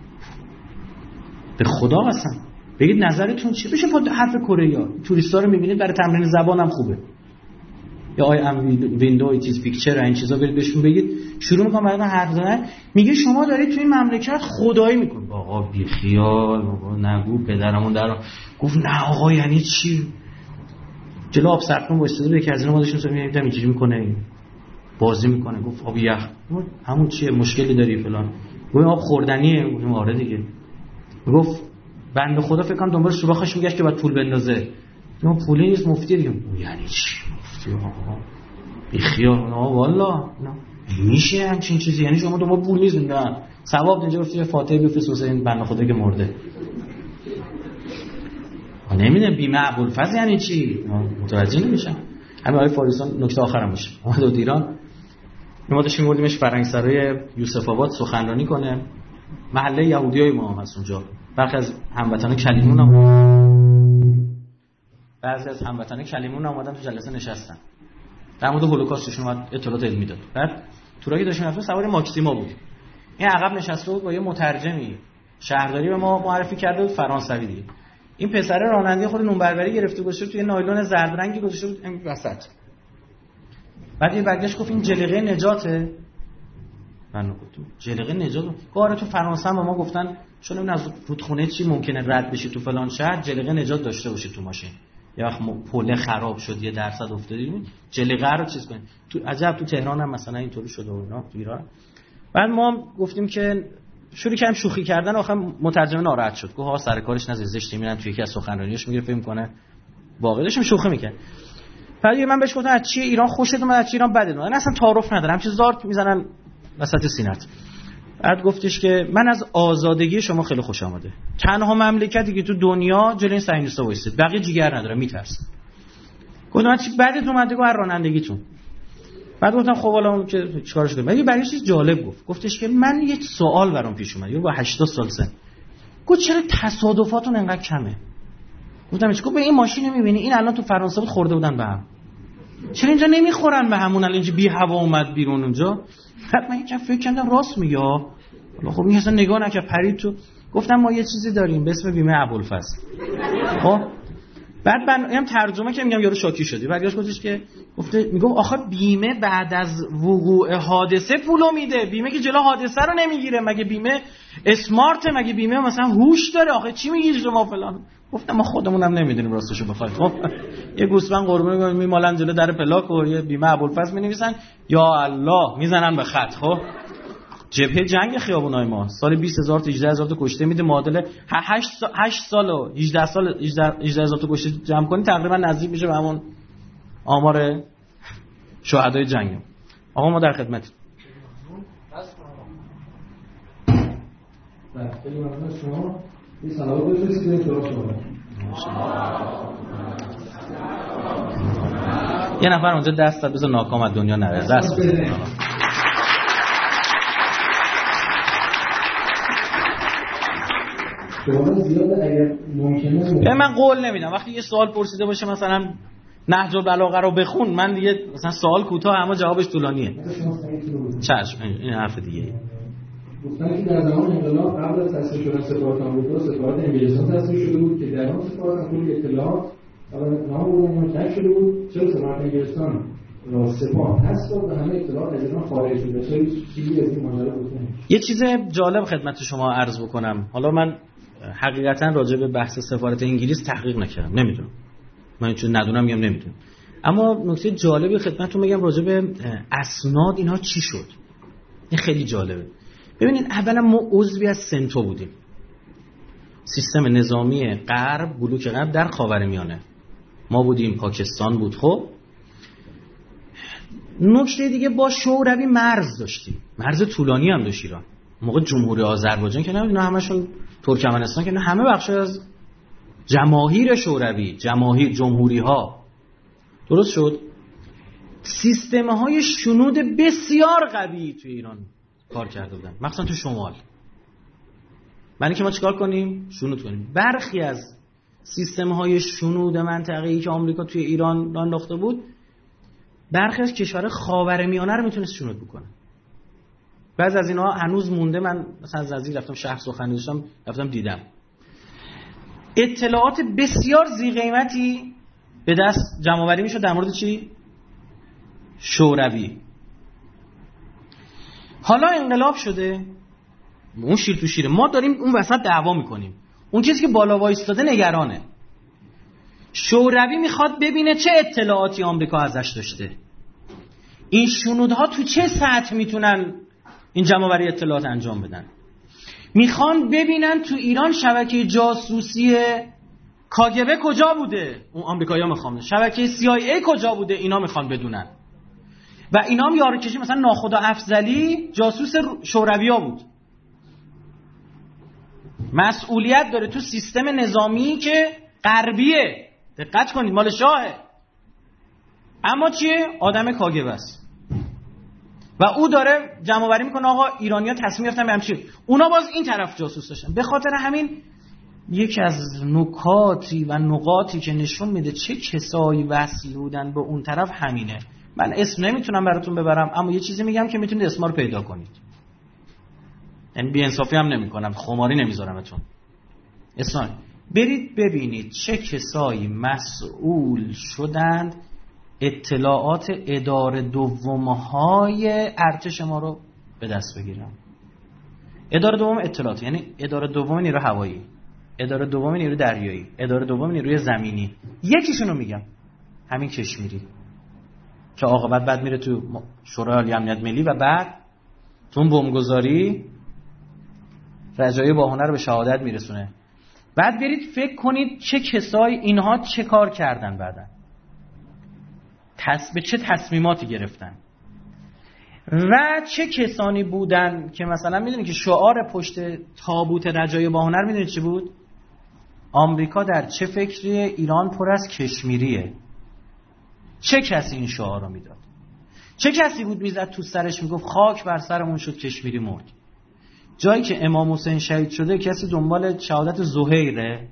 به خدا قسم بگید نظرتون چی بشه پا حرف کره‌ای‌ها. توریستا رو میبینید برای تمرین زبانم خوبه، یا آی ام ویندو ایت ایز پیکچر این چیزا برید بهشون بگید، شروع میکنم براتون حرف زدن. میگه شما دارید توی این مملکت خدایی میکنید. آقا بی خیال، آقا نگو پدرمون در گفت نه آقا یعنی چی؟ جلو آب سرپون وایساده یکی از اینا مادرشون سر میاد اینجوری میکنه، بازی میکنه. گفت آب یخ. همون چیه مشکلی داری فلان؟ گفت آب خوردنیه. گفتم آره دیگه. گفت بنده خدا فکر کنم دنبال سوراخش میگشت که بعد پول بندازه. اون پولی نیست، مفتی دیگه. یعنی چی مفتی؟ آقا بی خیال. نه والله نه میشه همچین چیزی. یعنی شما دنبال پول نیست؟ نه ثواب اینجا گفتی فاتحه بفرست واسه این بنده خدا که مرده. من نمیدونم بیمه ابوالفضل یعنی چی، متوجه نمیشم. همین آقای فاریسان نکته آخرم باشه. اومد بود ایران، ما داشتیم می‌بردیمش فرنگسرای یوسف آباد سخنرانی کنه. محله یهودیای ما هم هست اونجا. برخی از هموطنان کلیمون هم بعضی از هموطنان کلیمون اومدن تو جلسه نشستن. در مورد هولوکاستشون اومد اطلاعات علمی داد. بعد تورایی که داشتیم رفتیم سوار ماکسیما بود. این عقب نشسته بود با یه مترجمی شهرداری به ما معرفی کرده بود، فرانسوی دیگه. این پسر راننده خود نون بربری گرفته گذاشته توی نایلون زرد رنگی گذاشته بود این وسط. بعد یه برگشت گفت این جلیقه نجاته. من گفتم جلیقه نجات؟ گفت تو فرانسه هم ما گفتن چون این از رودخونه چی ممکنه رد بشی تو فلان شهر، جلیقه نجات داشته باشی تو ماشین. یا وقت پله خراب شد یه درصد افتادی جلیقه رو چیز کنید. تو عجب تو تهران هم مثلا اینطوری شده و اینا تو ایران. بعد ما هم گفتیم که شروع کردیم شوخی کردن. آخر مترجم ناراحت شد، گفت ها سر کارش نذار زشتی میرن توی یکی از سخنرانیاش میگه فکر کنه واقعا داشتیم شوخی میکنه. بعد من بهش گفتم از چی ایران خوشت اومد، از چی ایران بدت اومد؟ اصلا تعارف ندارم، همین زارت میزنن وسط سینت. بعد گفتش که من از آزادگی شما خیلی خوشم اومده. تنها مملکتی که تو دنیا جلوی صهیونیست‌ها وایسید، بقیه جیگر نداره، میترسه. گفتم چی بدت اومده؟ گفت رانندگیتون. بعد گفتم خب حالا اون که چیکارش کنم؟ بعد یه برای چیز جالب گفت. گفتش که من یه سوال برام پیش اومد. یه با هشتاد سال سن. گفت چرا تصادفاتون انقدر کمه؟ گفتم چیکار به این ماشین می‌بینی این الان تو فرانسه بود خورده بودن به هم. چرا اینجا نمیخورن به همون؟ الان اینجا بی هوا اومد بیرون اونجا. بعد من یکم فکر کردم راست میگه. حالا خب این اصلا نگاه نکرد پرید تو. گفتم ما یه چیزی داریم به اسم بیمه ابوالفضل. خب بعد من اینم ترجمه که میگم یارو شاکی شدی. برگشت گفتش که گفته میگم آخه بیمه بعد از وقوع حادثه پولو میده، بیمه که جلو حادثه رو نمیگیره. مگه بیمه اسمارت؟ مگه بیمه مثلا هوش داره؟ آخه چی میگی شما فلان؟ گفتم ما خودمونم نمیدونیم راستشو بخواید. خب یه گوسفند قربونی میمالن جلو در پلاک و یه بیمه ابوالفضل مینویسن یا الله میزنن به خط. خب جبهه جنگ خیابونای ما سال بیست هزار تا هجده هزار تا کشته میده، معادل هشت سال و هجده سال هجده هزار تا کشته جمع کنی تقریبا نزدیک میشه به همون آمار شهدای جنگ. آقا ما در خدمتیم. خیلی ممنون شما. این سلام بفرستید تو شما. یه نفر اونجا دست داد بذار ناکام از دنیا نره دست بزن. به من قول نمیدم وقتی یه سوال پرسیده باشه مثلا نهج البلاغه رو بخون من دیگه مثلا سوال کوتاه اما جوابش طولانیه. چشم این حرف دیگه. گفتن که در زمان انقلاب قبل از تأسیس شدن سفارت آمریکا سفارت انگلستان تأسیس شده بود که در اون سفارت کلی اطلاعات نام بودن کشف شده بود چرا سفارت انگلستان را سپاه پس داد و همه اطلاعات از ایران خارج شده. چه چیزی از این ماجرا گفتن؟ یه چیز جالب خدمت شما عرض بکنم. حالا من حقیقتا راجع به بحث سفارت انگلیس تحقیق نکردم نمیدونم من چون ندونم میگم نمیدونم اما نکته جالبی خدمتتون میگم راجع به اسناد اینها چی شد. این خیلی جالبه. ببینید اولا ما عضوی از سنتو بودیم سیستم نظامی غرب بلوک غرب در خاورمیانه ما بودیم پاکستان بود. خب نکته دیگه با شوروی مرز داشتیم مرز طولانی هم داشت ایران موقع جمهوری آذربایجان که نه اینا همشون ترکمنستان که نه همه بخش از جماهیر شوروی جماهیر جمهوری ها درست شد. سیستم های شنود بسیار قوی توی ایران کار کرده بودن مخصوصا تو شمال. برای اینکه ما چیکار کنیم شنود کنیم. برخی از سیستم های شنود منطقه‌ای که آمریکا توی ایران راه انداخته بود برخی از کشور خاورمیانه رو میتونست شنود بکنه. بعضی از اینها هنوز مونده. من مثلا از نزدیک رفتم شهر سخن داشتم رفتم دیدم اطلاعات بسیار ذی قیمتی به دست جمع آوری میشد در مورد چی؟ شوروی. حالا انقلاب شده اون شیر تو شیره ما داریم اون وسط دعوا میکنیم. اون کسی که بالا وایستاده نگرانه. شوروی میخواد ببینه چه اطلاعاتی آمریکا ازش داشته. این شنودها تو چه سطح میتونن این جمع آوری اطلاعات انجام بدن. میخوان ببینن تو ایران شبکه جاسوسی کاگبه کجا بوده. اون آمریکایی‌ها میخوان. شبکه سی آی ای کجا بوده. اینا میخوان بدونن. و اینا هم یارو کشی مثلا ناخدا افضلی جاسوس شوروی‌ها بود. مسئولیت داره تو سیستم نظامی که غربیه. دقت کنید مال شاهه. اما چیه؟ آدم کاگبه است. و او داره جمع آوری میکنه آقا ایرانی‌ها تصمیم گرفتن به همچین. اونا باز این طرف جاسوس داشتن. به خاطر همین یکی از نکاتی و نقاطی که نشون میده چه کسایی وصل بودن به اون طرف همینه. من اسم نمیتونم براتون ببرم اما یه چیزی میگم که میتونید اسما رو پیدا کنید. یعنی بی انصافی هم نمیکنم خماری نمیذارمتون. اسم برید ببینید چه کسایی مسئول شدند اطلاعات اداره دومهای ارتش ما رو به دست بگیرن. اداره دوم اطلاعات یعنی اداره دوم نیرو هوایی، اداره دوم نیرو دریایی، اداره دوم نیروی زمینی. یکیشونو میگم همین کشمیری که عاقبت بعد میره تو شورای عالی امنیت ملی و بعد تو اون بمبگذاری رجایی باهنر رو به شهادت میرسونه. بعد برید فکر کنید چه کسایی اینها چه کار کردن بعدن به چه تصمیماتی گرفتن و چه کسانی بودن که مثلا میدونید که شعار پشت تابوت رجایی باهنر میدونید چی بود؟ آمریکا در چه فکریه؟ ایران پر از کشمیریه. چه کسی این شعار رو میداد؟ چه کسی بود میزد تو سرش میگفت خاک بر سرمون شد کشمیری مرد؟ جایی که امام حسین شهید شده کسی دنبال شهادت زهیره؟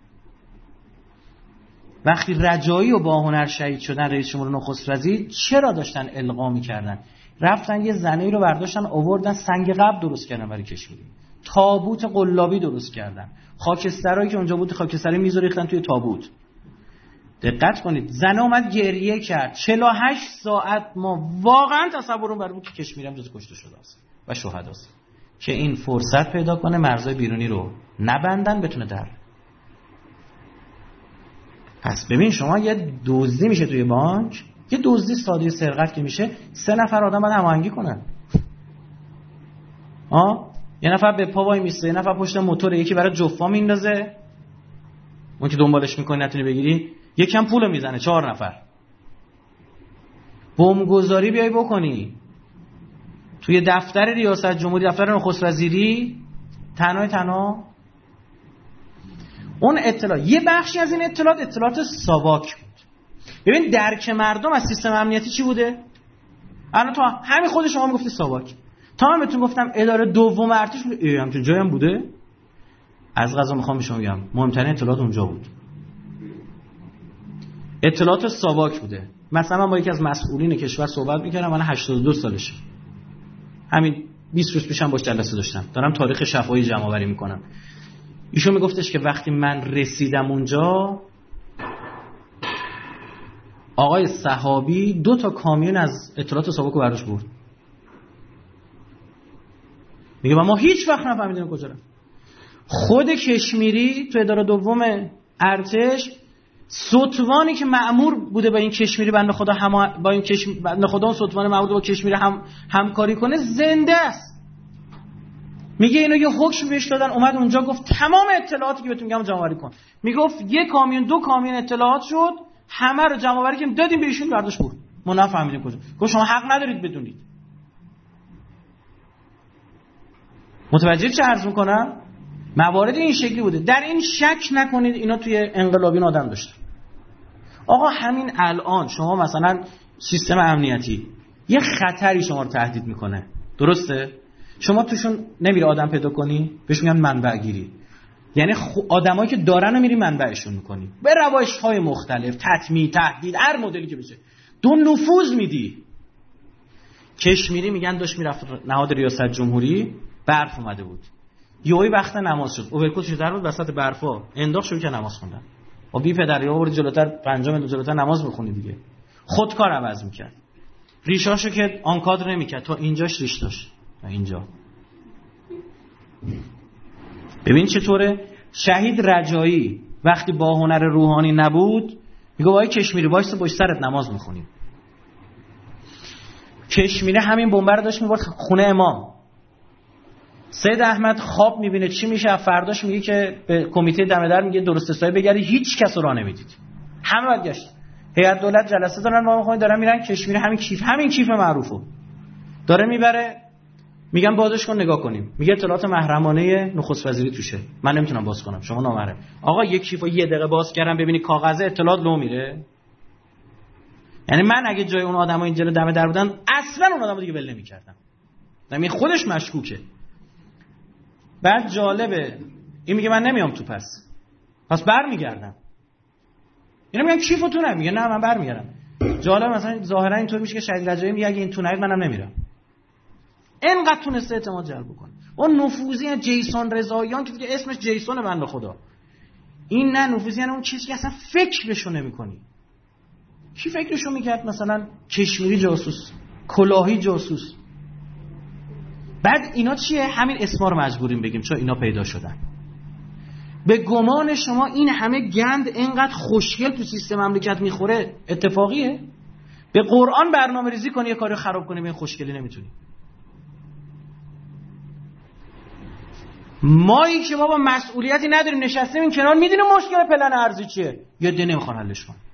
وقتی رجایی و باهنر شهید شدن رئیس جمهور نخست وزیر چرا داشتن القا می‌کردن؟ رفتن یه زنه‌ای رو برداشتن آوردن سنگ قبر درست کردن برای کشمیری. تابوت قلابی درست کردن. خاکسترایی که اونجا بود خاکستری میز ریختن توی تابوت. دقت کنید زنه اومد گریه کرد. چهل و هشت ساعت ما واقعا تصورم بر بود که کشمیری هم جز کشته شده است و شهداست. که این فرصت پیدا کنه مرزهای بیرونی رو نبندن بتونه در. پس ببین شما یه دزدی میشه توی بانک، یه دزدی ساده سرقت که میشه سه نفر آدم باید هماهنگی کنن. آه یه نفر به پا وای میسته، یه نفر پشت موتور، یکی برای جفا میندازه، اون که دنبالش میکنی نتونی بگیری، یکم پولو میزنه، چهار نفر. بمبگذاری بیای بکنی توی دفتر ریاست جمهوری، دفتر نخست وزیری، تنهای تنها اون اطلاع، یه بخشی از این اطلاعات اطلاعات ساواک بود. ببین درک مردم از سیستم امنیتی چی بوده؟ الان تا همین خود شما میگفتی ساواک، تا من بهتون گفتم اداره دوم ارتش بوده، ای همچین جایی هم بوده. از قضا میخوام به شما بگم مهمترین اطلاعات اونجا بود، اطلاعات ساواک بوده. مثلا من با یکی از مسئولین کشور صحبت میکردم، من هشتاد و دو سالشه، همین بیست روز پیشم باش جلسه داشتم، دارم تاریخ شفاهی جمع آوری میکنم. ایشون میگفتش که وقتی من رسیدم اونجا آقای صحابی دو تا کامیون از اطلاعات ساواک رو برداشت برد. میگه ما هیچ وقت نفهمیدیم کجا رفت. خود کشمیری تو اداره دوم ارتش ستوانی که مأمور بوده با این کشمیری بنده خدا هم با این کشمیر بنده خدا اون ستوان مأمور با کشمیری هم همکاری کنه زنده است. میگه اینو یه حکم بهش دادن، اومد اونجا گفت تمام اطلاعاتی که بهتون میگم جمع آوری کن. میگفت یک کامیون دو کامیون اطلاعات شد، همه رو جمع آوری کردیم دادیم به ایشون برداشت برد. ما نفهمیدیم کجا. گفت شما حق ندارید بدونید. متوجه چه عرض میکنم؟ موارد این شکلی بوده. در این شک نکنید اینا توی انقلابیون آدم داشتن. آقا همین الان شما مثلا سیستم امنیتی یه خطری شما رو تهدید میکنه، درسته؟ شما توشون نمیری آدم پیدا کنی، بهش میگن منبع گیری. یعنی آدمایی که دارن رو میری منبعشون میکنی به روش‌های مختلف، تطمیع، تهدید، هر مدلی که بشه، دو نفوذ میدی. کشمیری میگن داشت میرفت نهاد ریاست جمهوری، برف اومده بود، یهویی وقت نماز شد، اوورکوت شده بود وسط برفا، انداخت شروع کرد نماز خوندن. با بی پدری ها برید جلوتر، پنجاه متر جلوتر نماز میخونی دیگه. خودکار عوض میکرد، ریشاشو که آنکادر نمیکرد، تا اینجاش ریش داشت، تا اینجا. ببین چطوره. شهید رجایی وقتی با هنر روحانی نبود میگه وای کشمیری وایس پشت سرت نماز میخونیم. کشمیری همین بمب رو داشت میبرد خونه امام. سید احمد خواب میبینه چی میشه، فرداش میگه که به کمیته دم در میگه درست حسابی بگردی، هیچ کس رو راه نمیدید، همه بعد گشت. هیئت دولت جلسه دارن ما میخوایم دارن میرن کشمیری همین کیف همین کیف معروفو داره میبره، میگن بازش کن نگاه کنیم، میگه اطلاعات محرمانه نخست وزیری توشه، من نمیتونم باز کنم، شما نامحرم. آقا یک کیفو یه دقیقه باز کردم ببینی کاغذ اطلاعات لو میره. یعنی من اگه جای اون آدما اینجا دم در بودن اصلا اون آدمو دیگه ول نمیکردم. یعنی خودش مشکوکه. بعد جالبه این میگه من نمیام تو، پس پس برمیگردم. اینا میگن کیفو تو نمیگه، نه من برمیگردم. جالب مثلا ظاهرا اینطور میشه که شهید رجایی میگه اگه این تو نهید منم نمیرم. اینقدر تونسته اعتماد جلب کنه. اون نفوذی جیسون رضاییان که دیگه اسمش جیسون بنده خدا. این نه نفوذی، یعنی اون چیزی که اصلا فکرشو نمی‌کنی. کی فکرشو میکرد مثلا کشمیری جاسوس، کلاهی جاسوس؟ بعد اینا چیه؟ همین اسما رو مجبوریم بگیم چون اینا پیدا شدن. به گمان شما این همه گند اینقدر خوشگل تو سیستم مملکت میخوره اتفاقیه؟ به قرآن برنامه ریزی کنی یه کاری خراب کنی به این خوشگلی نمیتونی. مایی که ما با مسئولیتی نداریم نشستیم این کنار میدونیم مشکل پلن ارضی چیه، یه دی نمیخوان حلش کنن.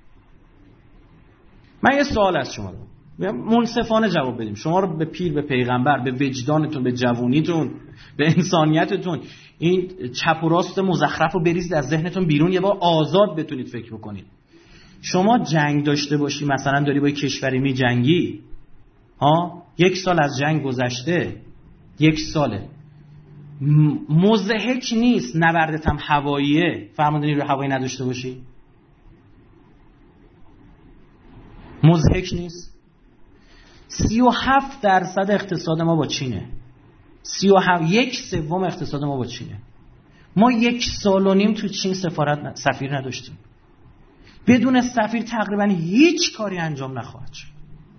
من یه سوال از شما دارم، منصفانه جواب بدیم. شما رو به پیر، به پیغمبر، به وجدانتون، به جوونیتون، به انسانیتتون این چپ و راست مزخرف رو بریزید از ذهنتون بیرون، یه بار آزاد بتونید فکر بکنید. شما جنگ داشته باشی، مثلا داری با یک کشوری می جنگی، ها یک سال از جنگ گذشته، یک ساله، مضحک نیست نبردت هم هواییه، فرماندهی رو هوایی نداشته باشی؟ مضحک نیست؟ سی و هفت درصد اقتصاد ما با چینه، سی و هفت یک سوم اقتصاد ما با چینه. ما یک سال و نیم تو چین سفارت سفیر نداشتیم. بدون سفیر تقریبا هیچ کاری انجام نخواهد شد.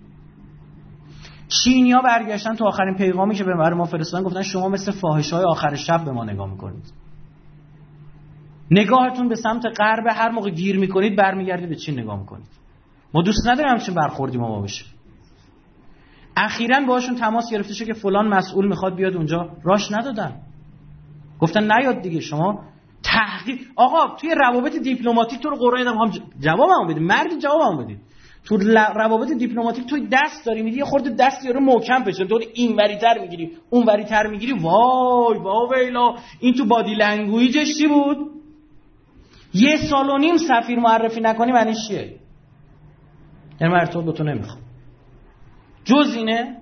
چینی‌ها برگشتن تو آخرین پیغامی که به ما فرستادن گفتن شما مثل فاحشه‌های آخر شب به ما نگاه میکنید. نگاهتون به سمت غرب، هر موقع گیر میکنید برمیگردید به چین نگاه میکنید. ما دوست نداریم همچین برخوردی ما با بشه. اخیراً باهاشون تماس گرفته شد که فلان مسئول میخواد بیاد اونجا، راش ندادن. گفتن نیاد دیگه، شما تحقیق. آقا توی روابط دیپلماتیک تو رو قرآن هم جوابمو بدید، مردی جوابمو بدید. تو روابط دیپلماتیک تو دست داری میدی، یه خورده دست یارو محکم بشه، تو این وریتر میگیری اون وریتر میگیری، وای وای ویلا. این تو بادی لنگویجش چی بود؟ یه سال و نیم سفیر معرفی نکنی معنیش چیه؟ یعنی من ارتباط با تو نمیخوام. جز اینه؟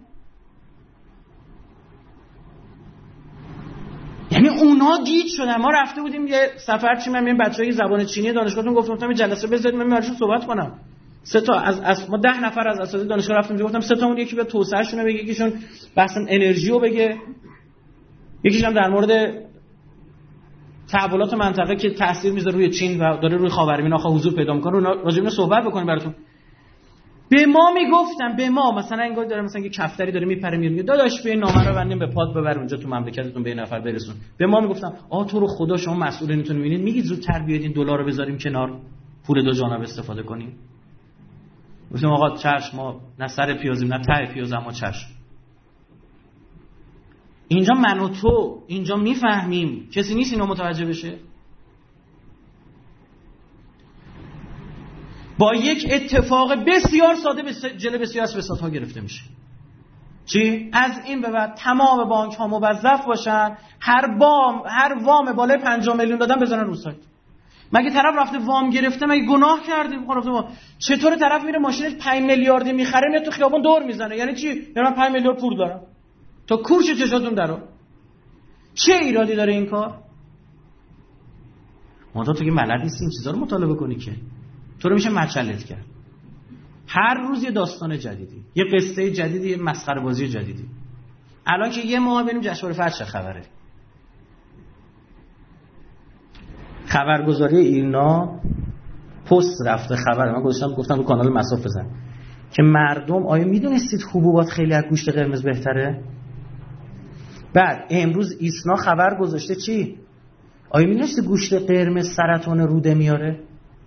یعنی اونا گیج شدن. ما رفته بودیم یه سفر چی، من میگم بچهای زبان چینی دانشگاهتون گفتم گفتم جلسه بذارید من براشون صحبت کنم. سه تا از, از ما ده نفر از اساتید دانشگاه رفتیم گفتم سه تامون یکی به توسعه‌شون بگه، یکیشون بحث انرژی رو بگه، یکیش هم در مورد تحولات منطقه که تاثیر میذاره روی چین و داره روی خاورمیانه آخه حضور پیدا میکنه راجع به اینا صحبت بکنیم براتون. به ما میگفتن، به ما مثلا انگار داره مثلا یه کفتری داره میپره میگه داداش به نامه رو بندیم به پاد ببر اونجا تو مملکتتون به نفر برسون. به ما میگفتن آ تو رو خدا شما مسئولینتون میبینید میگید زودتر بیاید این دلار رو بذاریم کنار پول دو جانبه استفاده کنیم. گفتم آقا چشم، ما نه سر پیازیم نه ته پیاز، اما چشم. اینجا من و تو اینجا میفهمیم، کسی نیست اینو متوجه بشه. با یک اتفاق بسیار ساده جلوی بسیار از فسادها گرفته میشه. چی؟ از این به بعد تمام بانک ها موظف باشن هر بام هر وام بالای پنجاه میلیون دادن بزنن رو سایت. مگه طرف رفته وام گرفته مگه گناه کرده؟ رفته وام. چطور طرف میره ماشینش پنج میلیاردی میخره میاد تو خیابون دور میزنه؟ یعنی چی؟ یعنی من پنج میلیارد پول دارم. تا کورش چشاتون درو. چه ایرادی داره این کار؟ منتها تو که بلد نیستی این چیزا رو مطالعه کنی که تو رو میشه مچلت کرد. هر روز یه داستان جدیدی، یه قصه جدیدی، یه مسخره بازی جدیدی. الان که یه ماه بریم جشنواره فجر چه خبره؟ خبرگزاری ایرنا پست رفته خبر، من گذاشتم گفتم تو کانال مساف بزن که مردم آیا میدونستید حبوبات خیلی از گوشت قرمز بهتره؟ بعد امروز ایسنا خبر گذاشته چی؟ آیا میدونستید گوشت قرمز سرطان روده میاره؟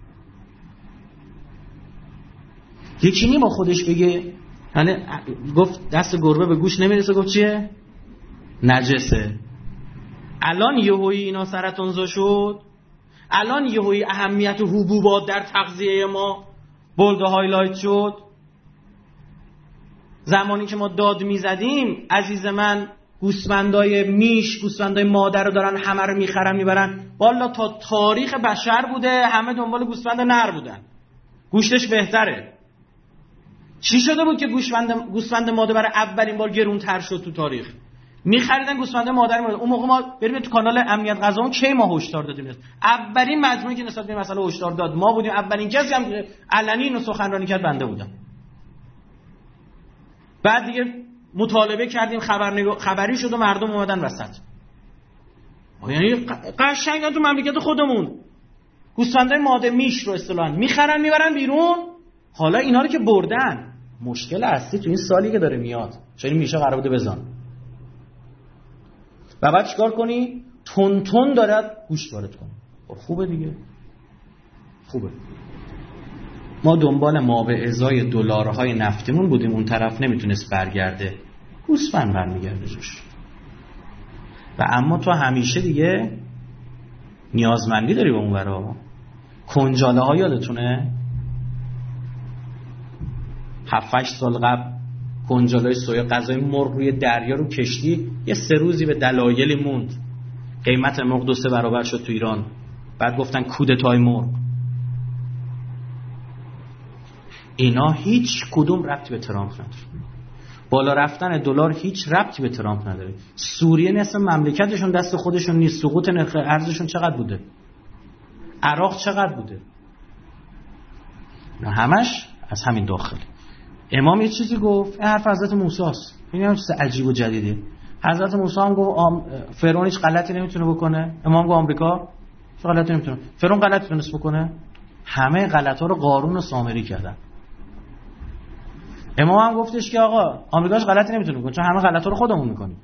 یکی نی با خودش بگه یعنی گفت دست گربه به گوش نمیرسه، گفت چیه؟ نجسه. الان یهویی اینا سرطانزا شد، الان یهویی اهمیت حبوبات در تغذیه ما بولد هایلایت شد. زمانی که ما داد میزدیم عزیز من گوسفندای میش، گوسفندای مادر رو دارن همه رو میخرن میبرن، والا تا تاریخ بشر بوده همه دنبال گوسفند نر بودن، گوشتش بهتره. چی شده بود که گوسفند گوسفند ماده برای اولین بار گرونتر شد تو تاریخ؟ میخریدن گوسفند مادر می‌مرد. اون موقع ما بریم تو کانال امنیت غذا کی ما هشدار دادیم؟ اولین مجموعه که نسبت به مسئله هشدار داد ما بودیم، اولین کسی هم علنی اینو سخنرانی کرد بنده بودم. بعد دیگه مطالبه کردیم، خبرنگار خبری شد و مردم اومدن وسط. یعنی قشنگ تو مملکت خودمون گوسفندای ماده میش رو اصطلاحاً میخرن میبرن بیرون. حالا اینا رو که بردن، مشکل اصلی تو این سالی که داره میاد چون میشه قرار بوده بزن و بعد چیکار کنی؟ تون تون دارد گوشت وارد کنی. خوبه دیگه، خوبه. ما دنبال ما به ازای دلارهای نفتمون بودیم، اون طرف نمیتونست برگرده، گوسفند برمیگرده جوش. و اما تو همیشه دیگه نیازمندی داری به اون ورا. کنجاله ها یادتونه؟ هفت هشت سال قبل کنجالای سویا غذای مرغ روی دریا رو کشتی یه سه روزی به دلایلی موند، قیمت مرغ دو سه برابر شد تو ایران. بعد گفتن کودتای مرغ. اینا هیچ کدوم ربطی به ترامپ نداره. بالا رفتن دلار هیچ ربطی به ترامپ نداره. سوریه نصف مملکتشون دست خودشون نیست. سقوط نرخ ارزششون چقدر بوده؟ عراق چقدر بوده؟ نه همش از همین داخل. امام یه چیزی گفت، این حرف حضرت موسی است. این هم چیز عجیب و جدیده. حضرت موسی هم گفت فرعون هیچ غلطی نمیتونه بکنه. امام گفت آمریکا هیچ غلطی نمیتونه. فرعون غلطی تونست بکنه؟ همه غلطا رو قارون و سامری کردن. امام هم گفتش که آقا آمریکاش غلطی نمیتونه بکنه چون همه غلطا رو خودمون میکنیم.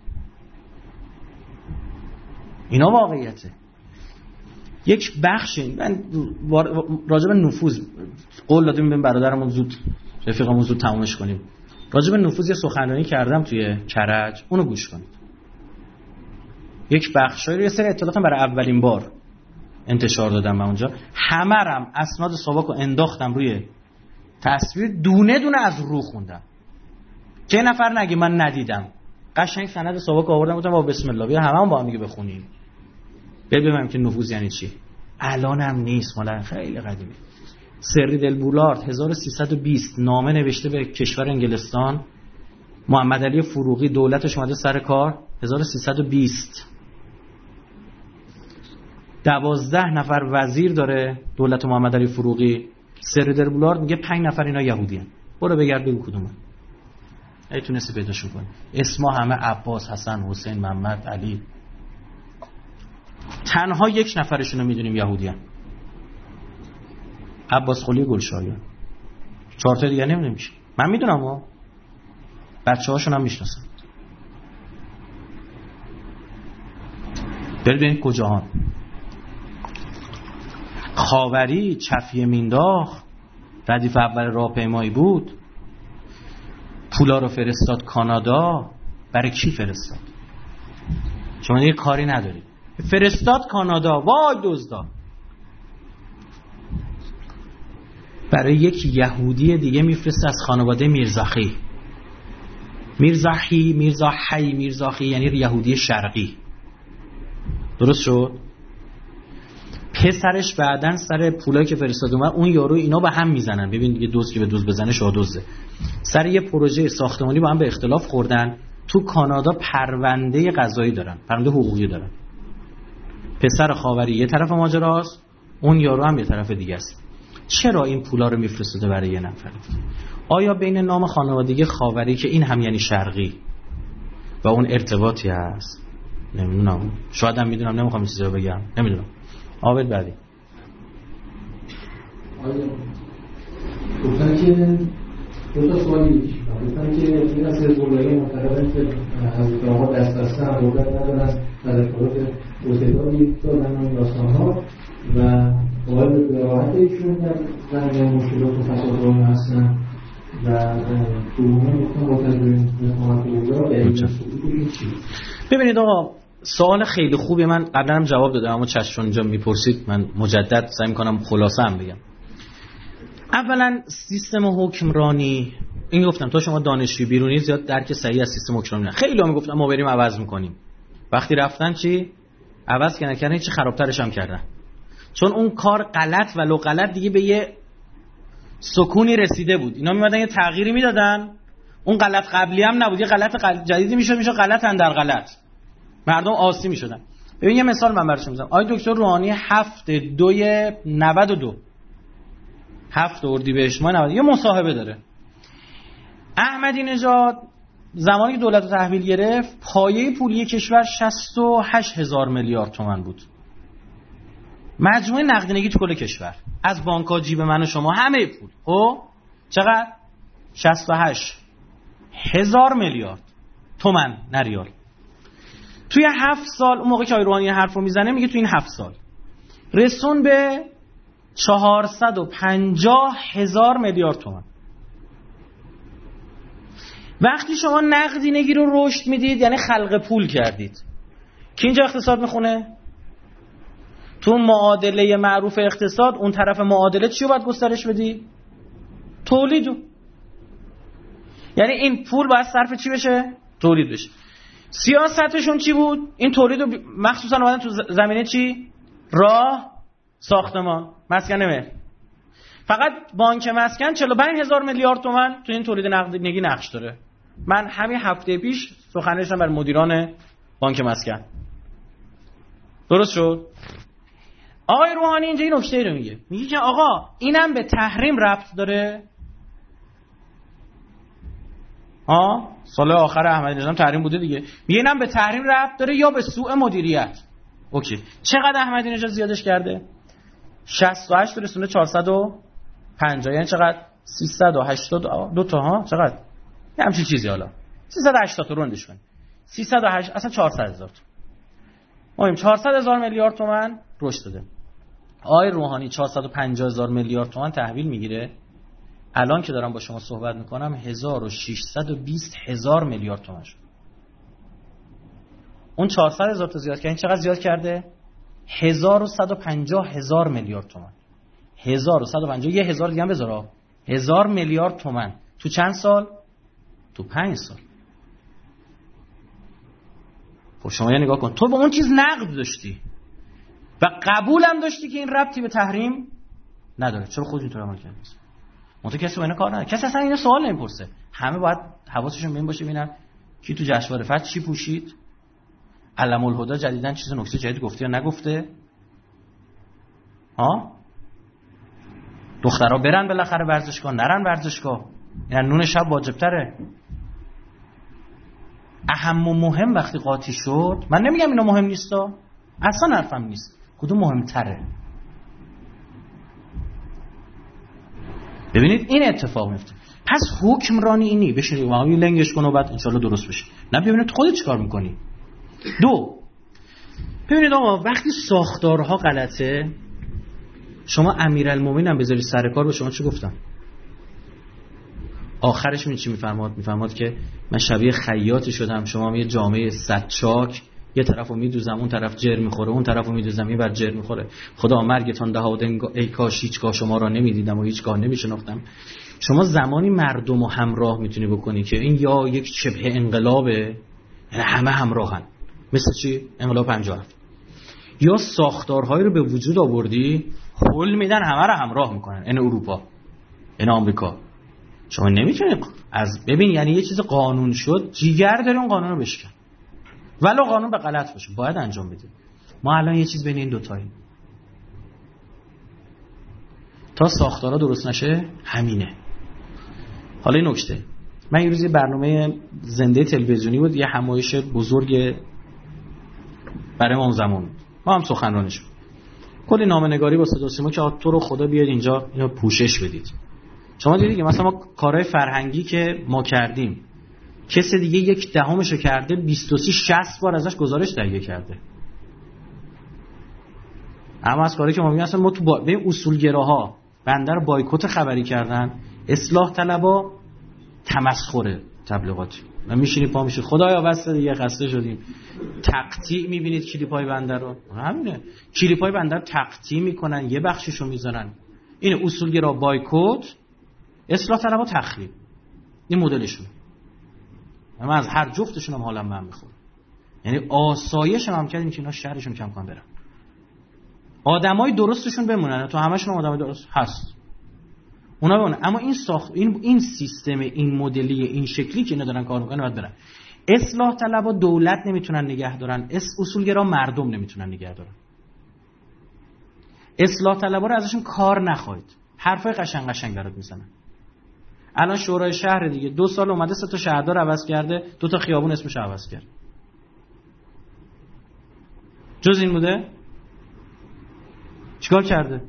اینا واقعیته. یک بخشی من راجع به نفوذ قول دادیم به برادرمون زود رفیقمون زود تمومش کنیم. راجع به نفوذ یه سخنرانی کردم توی کرج، اونو گوش کنید. یک بخشی رو یه سری اطلاعاتم برای اولین بار انتشار دادم من اونجا. همرم اسناد سابقو انداختم روی تصویر، دونه دونه از رو خوندم که نفر نگه من ندیدم. قشنگ سند سابق آوردم گفتم با بسم الله بیا هممون با هم دیگه بخونیم ببینیم که نفوذ یعنی چی. الان هم نیست، مال خیلی قدیمی. سری دل بولارد هزار و سیصد و بیست نامه نوشته به کشور انگلستان، محمد علی فروغی دولتش اومده سر کار هزار و سیصد و بیست. دوازده نفر وزیر داره دولت محمد علی فروغی. سری دل بولارد میگه پنج نفر اینا یهودیان، برو بگرد بگو کدومه. ای تونستی پیداشون کنی. اسما همه عباس، حسن، حسین، محمد، علی. تنها یک نفرشون رو میدونیم یهودیان، عباس قلی گلشایان. چهار تا دیگه نمیدونیم چی. من میدونم ها، بچه هاشون هم میشناسم. برید ببینید کجاهان. خاوری چفیه مینداخت، ردیف اول راهپیمایی بود، پولا رو فرستاد کانادا. برای کی فرستاد؟ شما دیگه کاری ندارید. فرستاد کانادا، وای دزدا. برای یک یهودی دیگه میفرسته از خانواده میرزاخی. میرزاخی، میرزاحی، میرزاخی یعنی یهودی شرقی. درست شد؟ پسرش بعدن سر پولایی که فرستاد اومد، اون یارو اینا با هم میزنن. ببین دیگه دوز که به دوز بزنه شادوزه. سر یه پروژه ساختمانی با هم به اختلاف خوردن. تو کانادا پرونده قضایی دارن، پرونده حقوقی دارن. پسر خاوری یه طرف ماجراست، اون یارو هم یه طرف دیگه است. چرا این پولا رو میفرسته برای یه نفر؟ آیا بین نام خانوادگی خاوری که این هم یعنی شرقی و اون ارتباطی هست؟ نمیدونم، شاید هم میدونم، نمیخوام چیزی رو بگم، نمیدونم. آبد بعدی آیا گفتن که دو تا سوالی پیش میاد. گفتن که این از حزب‌اللهی معتقدن که حضرت آقا دست بسته هم قدرت ندارن از تذکرات اوتداری دادن و این داستان‌ها و قائل به راحت ایشون در زمینه مشکلات و فسادات هستن و تو اون گفتن معتقدن نظامت اوضاع در این چی؟ ببینید آقا، سوال خیلی خوبی. من قبلا هم جواب دادم، اما چشم اینجا میپرسید من مجدد سعی میکنم خلاصه هم بگم. اولا سیستم حکمرانی، این گفتم تا شما دانشجوی بیرونی زیاد درک صحیح از سیستم حکمرانی نه. خیلی هم گفتم ما بریم عوض میکنیم، وقتی رفتن چی عوض کردن کردن چی خرابترش هم کردن، چون اون کار غلط ولو غلط دیگه به یه سکونی رسیده بود. اینا میمدن یه تغییری میدادن، اون غلط قبلی هم نبود، یه غلط غل... جدیدی میشد، میشد غلط اندر غلط، مردم آسی میشدن. ببین یه مثال من براتون میزنم. آقای دکتر روحانی هفت دوی نود و دو هفت اردیبهشت ماه نود یه مصاحبه داره. احمدی نژاد زمانی که دولت رو تحویل گرفت، پایه پولی کشور شصت و هشت هزار میلیارد تومان بود. مجموع نقدینگی تو کل کشور از بانک‌ها، جیب من و شما، همه پول خب چقدر؟ شصت و هشت هزار میلیارد تومان، نه ریال. توی هفت سال، اون موقع که آقای روحانی حرف رو میزنه میگه توی این هفت سال رسون به چهارصد و پنجاه هزار میلیارد تومان. وقتی شما نقدینگی رو رشد میدید یعنی خلق پول کردید. کی اینجا اقتصاد میخونه؟ تو معادله معروف اقتصاد اون طرف معادله چی رو باید گسترش بدی؟ تولیدو. یعنی این پول باید صرف چی بشه؟ تولید بشه. سیاستشون چی بود؟ این تولیدو مخصوصا اومدن تو زمینه چی؟ راه، ساختمان، مسکن مهر. فقط بانک مسکن چهل و پنج هزار میلیارد تومان تو این تولید نقدینگی نقش داره. من همین هفته پیش سخنرانی داشتم برای مدیران بانک مسکن. درست شد؟ آقای روحانی اینجا این نکته رو میگه. میگه که آقا اینم به تحریم ربط داره. ها سال آخر احمدی نژاد تحریم بوده دیگه. میگه اینم به تحریم ربط داره یا به سوء مدیریت. اوکی. چقدر احمدی نژاد زیادش کرده؟ شصت و هشت رسونده چهارصد و پنجاه، یعنی چقدر؟ سیصد و هشتاد دو تا ها چقدر؟ یه همچین چیزی. حالا سیصد و هشتاد تا روندش کنیم. سیصد و هشت اصلا چهارصد هزار. مهم چهارصد هزار میلیارد تومان رشد داده. آقای روحانی چهارصد و پنجاه هزار میلیارد تومان تحویل میگیره. الان که دارم با شما صحبت میکنم هزار و ششصد و بیست هزار میلیارد تومان شد. اون چهارصد هزار تا زیاد کرده، چقدر زیاد کرده؟ هزار و صد و پنجاه هزار میلیارد تومان. هزار و صد و پنجاه، یه هزار دیگه هم بذار. هزار میلیارد تومان تو چند سال؟ تو پنج سال. خب شما یه نگاه کن، تو با اون چیز نقد داشتی، و قبولم داشتی که این ربطی به تحریم نداره. چرا خودت اینطور عمل کردی؟ منتها کسی با اینا کار نداره. کسی اصلا اینو سوال نمیپرسه. همه باید حواسشون به این باشه ببینن کی تو جشنواره فجر چی پوشید، علم الهدی جدیدن چیز نکته جدید گفته یا نگفته. ها دخترها برن بالاخره ورزشگاه، نرن ورزشگاه، یعنی نون شب واجب تره. اهم و مهم وقتی قاطی شد، من نمیگم اینا مهم نیستا، اصلا حرفم نیست، کدوم مهمتره؟ ببینید این اتفاق میفته. پس حکمرانی اینی بشینید و همین لنگش کن و بعد انشالله درست بشه. نه ببینید خودت چیکار میکنی. دو، ببینید آقا وقتی ساختارها غلطه، شما امیرالمومنین هم بذاری سر کار، به شما چی گفتم؟ آخرش می چی میفرماد؟ میفرماد که من شبیه خیاطی شدم، شما یه جامعه صد چاک، یه طرفو میدوزم اون طرف جر میخوره، اون طرفو میدوزم این بر جر میخوره. خدا مرگتان دهاد ای کاش هیچگاه شما را نمیدیدم و هیچگاه نمیشناختم. شما زمانی مردم رو همراه میتونی بکنی که این یا یک شبه انقلابه، یعنی همه همراهن، مثل چی؟ انقلاب پنجاه و هفت، یا ساختارهایی رو به وجود آوردی حل میدن همه رو همراه میکنن، این اروپا، این آمریکا. شما نمیتونی از ببین یعنی یه چیز قانون شد جیگر داری اون قانون رو بشکن، ولو قانون به غلط باشه باید انجام بدی. ما الان یه چیز بین این دوتاییم، تا ساختارها درست نشه همینه. حالا این نکته، من یه روز یه برنامه زنده تلویزیونی بود، یه همایش بزرگ برای امام زمان، ما هم سخنرانیش بود، کلی نامه‌نگاری با صدا و سیما که تو رو خدا بیاد اینجا اینو پوشش بدید. شما دیدید که مثلا ما کارهای فرهنگی که ما کردیم کسی دیگه یک دهمشو کرده، بیست و سه شصت بار ازش گزارش تهیه کرده. اما از کاری که ما میگیم اصلا ما تو با... به اصولگراها بنده رو بایکوت خبری کردن، اصلاح طلبا تمسخر تبلیغاتی. ما میشینیم پا میشه خدایا واسه دیگه خسته شدیم. تقطیع میبینید کلیپای بنده رو، همینه کلیپای بنده رو تقطیع میکنن، یه بخششو میذارن. این اصولگرا بایکوت، اصلاح طلبا تخریب، این مدلشون. من از هر جفتشون هم حالم من میخوره. یعنی آسایش هم کردیم که اینا شهرشون کم کم برن، آدمای درستشون بمونن، تو همشون آدمای درست هست اونا بمونن، اما این ساخت این این سیستم این مدلی این شکلی که اینا دارن کار میکنن باید برن. اصلاح طلبا دولت نمیتونن نگه دارن، اصولگرا مردم نمیتونن نگه دارن. اصلاح طلبا رو ازشون کار نخواید، حرفای قشنگ قشنگ برات میزنن. الان شورای شهر دیگه دو سال اومده سه تا شهردار عوض کرده، دو تا خیابون اسمش عوض کرد. جز این بوده؟ چیکار کرده؟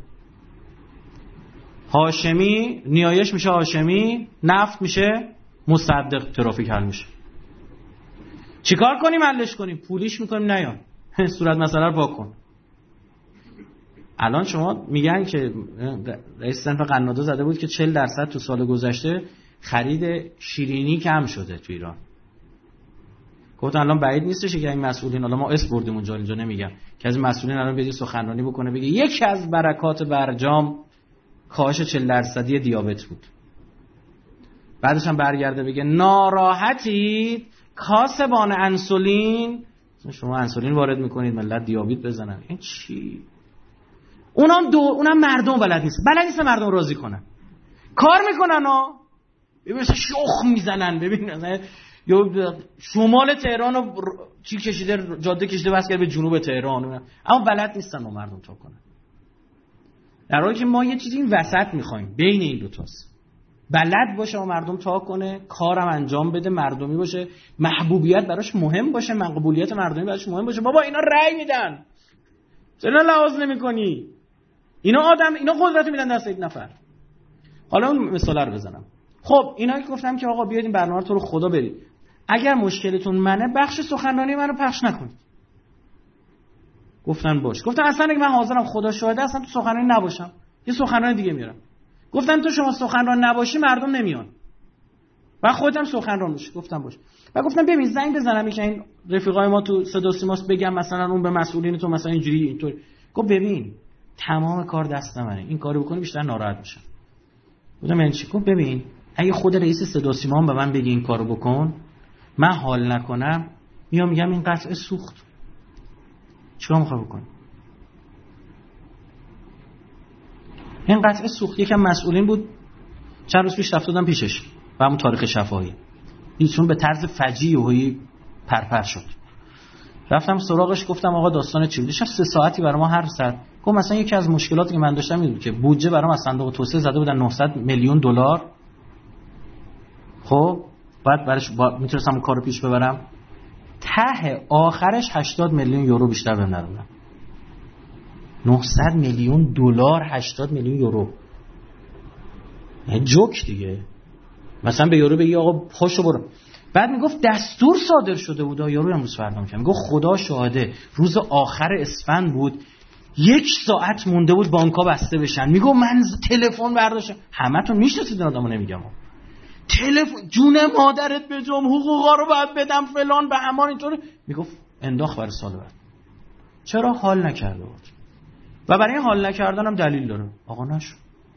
هاشمی نیایش میشه هاشمی، نفت میشه مصدق، ترافیک حل میشه. چیکار کنیم حلش کنیم؟ پولیش میکنیم نیان صورت مسئله رو پاک کن. الان شما میگن که رئیس صنف قناده زده بود که چهل درصد تو سال گذشته خرید شیرینی کم شده تو ایران. گفت الان بعید نیستش که این مسئولین، حالا ما اسم بردیم اونجا اینجا نمیگم، که از مسئولین الان بیاد سخنرانی بکنه بگه یکی از برکات برجام کاهش چهل درصدی دیابت بود. بعدش هم برگرده بگه ناراحتید کاسبان انسولین، شما انسولین وارد میکنید ملت دیابت بزنن. این چی؟ اونم دو اونم مردم بلد نیست، بلد نیست مردم راضی کنن. کار میکنن ها، ببین شخ میزنن، ببین مثلا یا شمال تهران رو چی کشیده، جاده کشیده واسه به جنوب تهران، اما بلد نیستن با مردم تا کنن. در حالی که ما یه چیزی این وسط میخوایم بین این دو تاست، بلد باشه و مردم تا کنه، کارم انجام بده، مردمی باشه، محبوبیت براش مهم باشه، مقبولیت مردمی براش مهم باشه. بابا اینا رأی میدن، چرا لحاظ نمی‌کنی؟ اینا آدم، اینا قدرت میدن دست یک نفر. حالا اون مثال رو بزنم. خب اینا که گفتم که آقا بیاید این برنامه تو رو خدا برید، اگر مشکلتون منه بخش سخنرانی منو پخش نکنید. گفتن باش. گفتم اصلا اگه من حاضرم خدا شاهده اصلا تو سخنرانی نباشم، یه سخنرانی دیگه میارم. گفتن تو شما سخنران نباشی مردم نمیان، و خودم سخنران باشی. گفتم باش. و گفتم ببین زنگ بزنم که این رفیقای ما تو صدا سیماست بگم مثلا اون به مسئولین تو مثلا اینجوری اینطور. گفت ببین تمام کار دست منه، این کارو بکنی بیشتر ناراحت میشم. گفتم من چی؟ گفت ببین اگه خود رئیس صدا سیما به من بگه این کارو بکن، من حال نکنم میام میگم این قطعه سوخت. چیکار میخوای بکنی؟ این قطعه سوخت. یکم مسئولین بود چند روز پیش رفتادم پیشش و همون تاریخ شفاهی ایشون به طرز فجیع و پرپر شد. رفتم سراغش گفتم آقا داستان چی بود؟ سه ساعتی برای ما حرف زد. گفت مثلا یکی از مشکلاتی که من داشتم این بود که بودجه برام از صندوق توسعه زده بودن نهصد میلیون دلار. خب بعد برش با... میتونستم اون کارو پیش ببرم. ته آخرش هشتاد میلیون یورو بیشتر بهم ندادن. نهصد میلیون دلار هشتاد میلیون یورو. یعنی جوک دیگه. مثلا به یورو بگی آقا پاشو برو. بعد میگفت دستور صادر شده بود. یارو امروز فردا میگم میگفت خدا شاهده روز آخر اسفند بود یک ساعت مونده بود بانک‌ها بسته بشن. میگفت من تلفن برداشتم. همتون میشناسید آدمو نمیگم. تلفن جون مادرت بجام حقوقا رو باید بدم فلان به همان اینطوری. میگفت انداخت برای سال بعد. چرا حال نکرده بود؟ و برای این حال نکردنم دلیل داره. آقا نشو.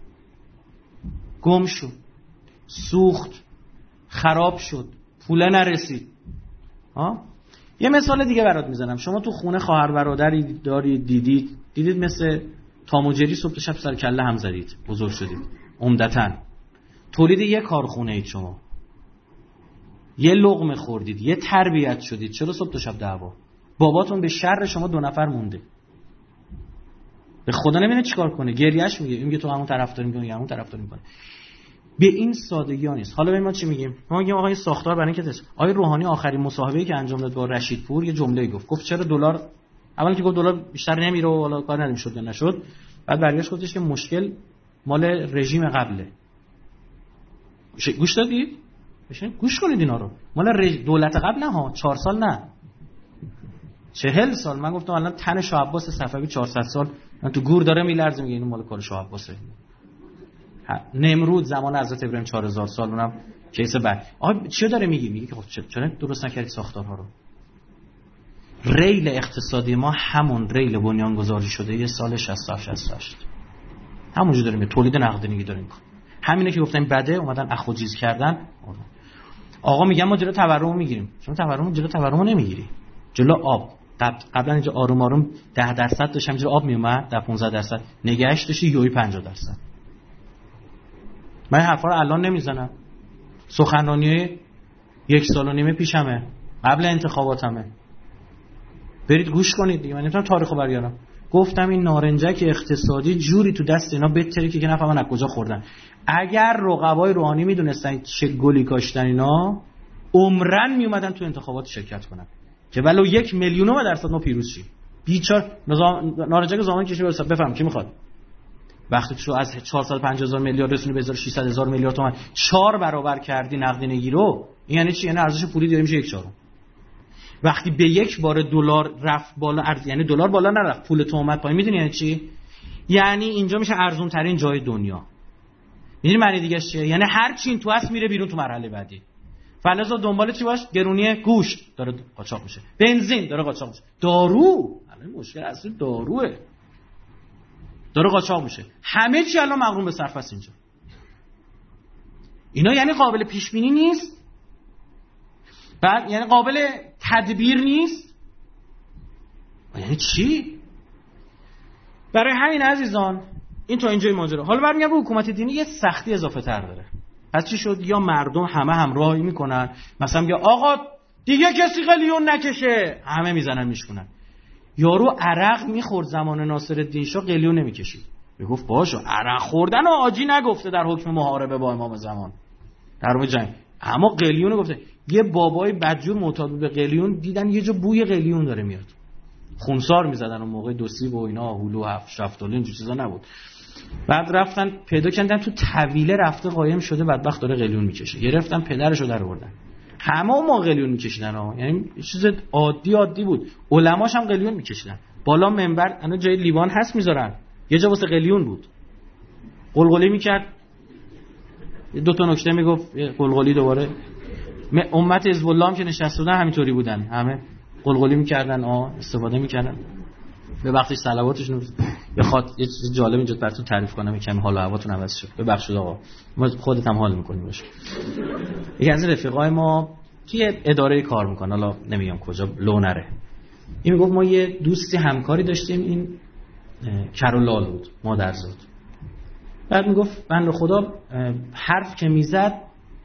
گم شد. سوخت. خراب شد. پول نرسید. ها؟ یه مثال دیگه برات میزنم. شما تو خونه خواهر برادری دارید دیدید دیدید مثل تام و جری صبح تا شب سر کله هم زدید بزرگ شدید عمدتاً تولید یه کارخونه اید شما یه لقمه خوردید یه تربیت شدید چرا صبح تا شب دعوا باباتون به شر شما دو نفر مونده به خدا نمیدونه چیکار کنه گریهش میگه این میگه تو همون طرفداری میکنی همون طرفداری میکنه به این سادگی ها نیست. حالا ببین ما چی میگیم؟ ما میگیم آقا این ساختار برای اینکه آقای روحانی آخرین مصاحبه‌ای که انجام داد با رشید پور یه جمله گفت. گفت چرا دلار اولی که گفت دلار بیشتر نمیره و حالا کار نمیشد یا نشد. بعد برگشت گفتش که مشکل مال رژیم قبله. گوش دادید؟ بشین گوش کنید اینا رو. مال رژ... دولت قبل نه ها، چهار سال نه. چهل سال. من گفتم الان تن شاه عباس صفوی چهارصد سال من تو گور داره میلرزه میگه اینو مال کار شاه عباسه. نمرود زمان حضرت ابراهیم چهار هزار سال اونم کیسه بعد. آقا چی داره میگی؟ میگه که خب چرا درست نکردید ساختارها رو؟ ریل اقتصادی ما همون ریل بنیانگذاری شده یه سال شصت و هفت شصت و هشت. همونجوری داریم تولید نقدینگی داریم. همینه که گفتن بده اومدن اخوجیز کردن. آقا میگم ما جلو تورم میگیریم. شما تورم جلو تورم نمیگیری. جلو آب. قبلا اینجا آروم آروم ده درصد داشت همینجوری آب میومد ده پانزده درصد نگهش داشتی یوی پنجاه درصد. من حرفا رو الان نمیزنم. سخنرانی یک سال و نیمه پیشمه. قبل انتخاباتمه. برید گوش کنید دیگه. من نمیتونم تاریخو برگردم. گفتم این نارنجک اقتصادی جوری تو دست اینا بتره که نفهمن از کجا خوردن. اگر رقبای روحانی میدونستن چه گلی کاشتن اینا عمرن میومدن تو انتخابات شرکت کنن که ولو یک میلیونم درصد ما پیروز شیم. بیچار نظام نارنجک زمان کشی برسه بفهم کی میخواد. وقتی تو از چهارصد و پنجاه هزار میلیارد رسونی به هزار و ششصد هزار میلیارد تومان چهار برابر کردی نقدینگی رو این یعنی چی؟ یعنی ارزش پولی دیگه میشه یک چهارم. وقتی به یک بار دلار رفت بالا ارز یعنی دلار بالا نرفت پول تو اومد پایین میدونی یعنی چی؟ یعنی اینجا میشه ارزون ترین جای دنیا. میدونی معنی دیگه چیه؟ یعنی هر چی تو هست میره بیرون تو مرحله بعدی. فلزا دنبال چی باش؟ گرونی گوشت داره قاچاق میشه. بنزین داره قاچاق میشه. دارو الان مشکل اصلی داروئه. داره قاچاق میشه. همه چی الان مغروم به صرف است اینجا. اینا یعنی قابل پیش بینی نیست؟ بعد یعنی قابل تدبیر نیست؟ یعنی چی؟ برای همین عزیزان این تا اینجای ماجرا. حالا برمیگردم به حکومت دینی یه سختی اضافه تر داره. پس چی شد؟ یا مردم همه همراهی میکنن مثلا میگه آقا دیگه کسی قلیون نکشه همه میزنن میشکنن. یارو عرق میخورد زمان ناصرالدین شاه قلیون نمیکشید. میگفت باشو عرق خوردن و آجی نگفته در حکم محاربه با امام زمان در حکم جنگ اما قلیون گفته. یه بابای بدجور معتاد به قلیون دیدن یه جا بوی قلیون داره میاد خونسار میزدن اون موقع دو سیب و اینا هلو هفت شفتالو اینجور چیزا نبود. بعد رفتن پیدا کردن تو طویله رفته قایم شده بدبخت داره قلیون میکشه. گرفتن پدرشو در آوردن. همه ما قلیون میکشیدن ها. یعنی چیز عادی عادی بود. علماش هم قلیون میکشیدن. بالا منبر انا جای لیوان هست میذارن. یه جا واسه قلیون بود. قلقلی میکرد. دو تا نکته میگفت قلقلی دوباره. امت حزب الله هم که نشسته بودن همینطوری بودن. همه قلقلی میکردن آ استفاده میکردن. به بخشی صلواتشون بخواد یه چیز جالب اینجا براتون تعریف کنم کمی حال و هواتون عوض شد. ببخشید آقا ما خودت هم حال میکنیم باشه. یکی از رفیقای ما توی اداره کار میکنه حالا نمیگم کجا لو نره. این میگفت ما یه دوستی همکاری داشتیم این کرولال بود مادرزاد. بعد میگفت بنده خدا حرف که میزد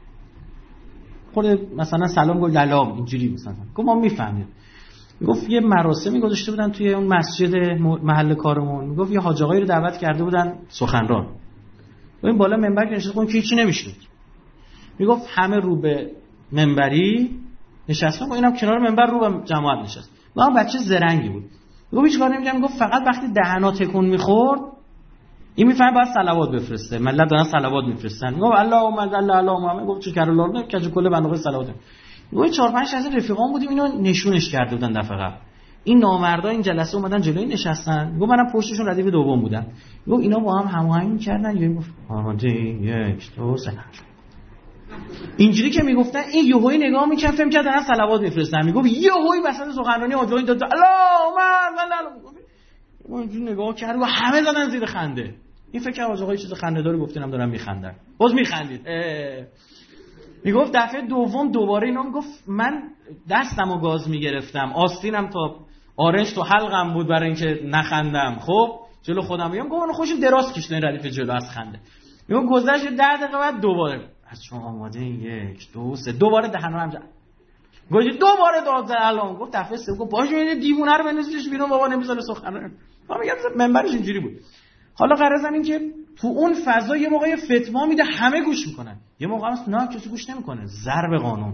خود مثلا سلام گفت للام اینجوری مثلا گفت ما میفهمیم. میگفت یه مراسمی گذاشته بودن توی اون مسجد محل کارمون، میگفت یه حاج آقایی رو دعوت کرده بودن سخنران، و این بالا منبر که نشسته بود که هیچی نمیشنید. میگفت همه رو به منبری نشستن و اینم کنار منبر رو به جماعت نشست. و اون بچه زرنگی بود. میگفت هیچ کار نمی‌کرد، میگفت فقط وقتی دهنا تکون می‌خورد این میفهمه باید صلوات بفرسته، ملت دارن صلوات میفرستن. میگفت اللهم صل علی محمد، گفت چه کار الله که کل بنده صلوات. میگفت چهار پنج تا از رفیقام بودیم اینو نشونش کرده بودن دفعه قبل. این نامردا این جلسه اومدن جلوی نشستن، میگفت منم پشتشون ردیف دوم بودم. میگفت اینا با هم هماهنگ می‌کردن، یا میگفت آماده یک دو سه. اینجوری که میگفتن این یهویی نگاه می‌کرد فهم کرد دارن صلوات میفرستن. میگفت یهویی وسط سخنرانی آجوین داد اللهم صل. ما اینجوری نگاه کرد و همه زدن زیر خنده. این فکر کرد آقا یه چیز خنده‌داری گفتنم دارن میخندن. باز میخندید. میگفت دفعه دوم دوباره اینا میگفت من دستمو گاز میگرفتم، آستینم تا آرنج تو حلقم بود برای اینکه نخندم. خب جلو خودم میگم گفتم خوش دراز کشیدن ردیف جلو از خنده. میگم گذشت ده دقیقه بعد دوباره از شما آماده یک دو سه دوباره دهنا هم زد. گفت دوباره داد زد الان. گفت دفعه سوم گفت باشه این دیوونه رو بنویسش بیرون بابا نمیذاره سخن. ما میگم منبرش اینجوری بود. حالا غرضم این که تو اون فضا یه موقع فتوا میده همه گوش میکنن، یه موقع هست نه کسی گوش نمیکنه. ضرب قانون.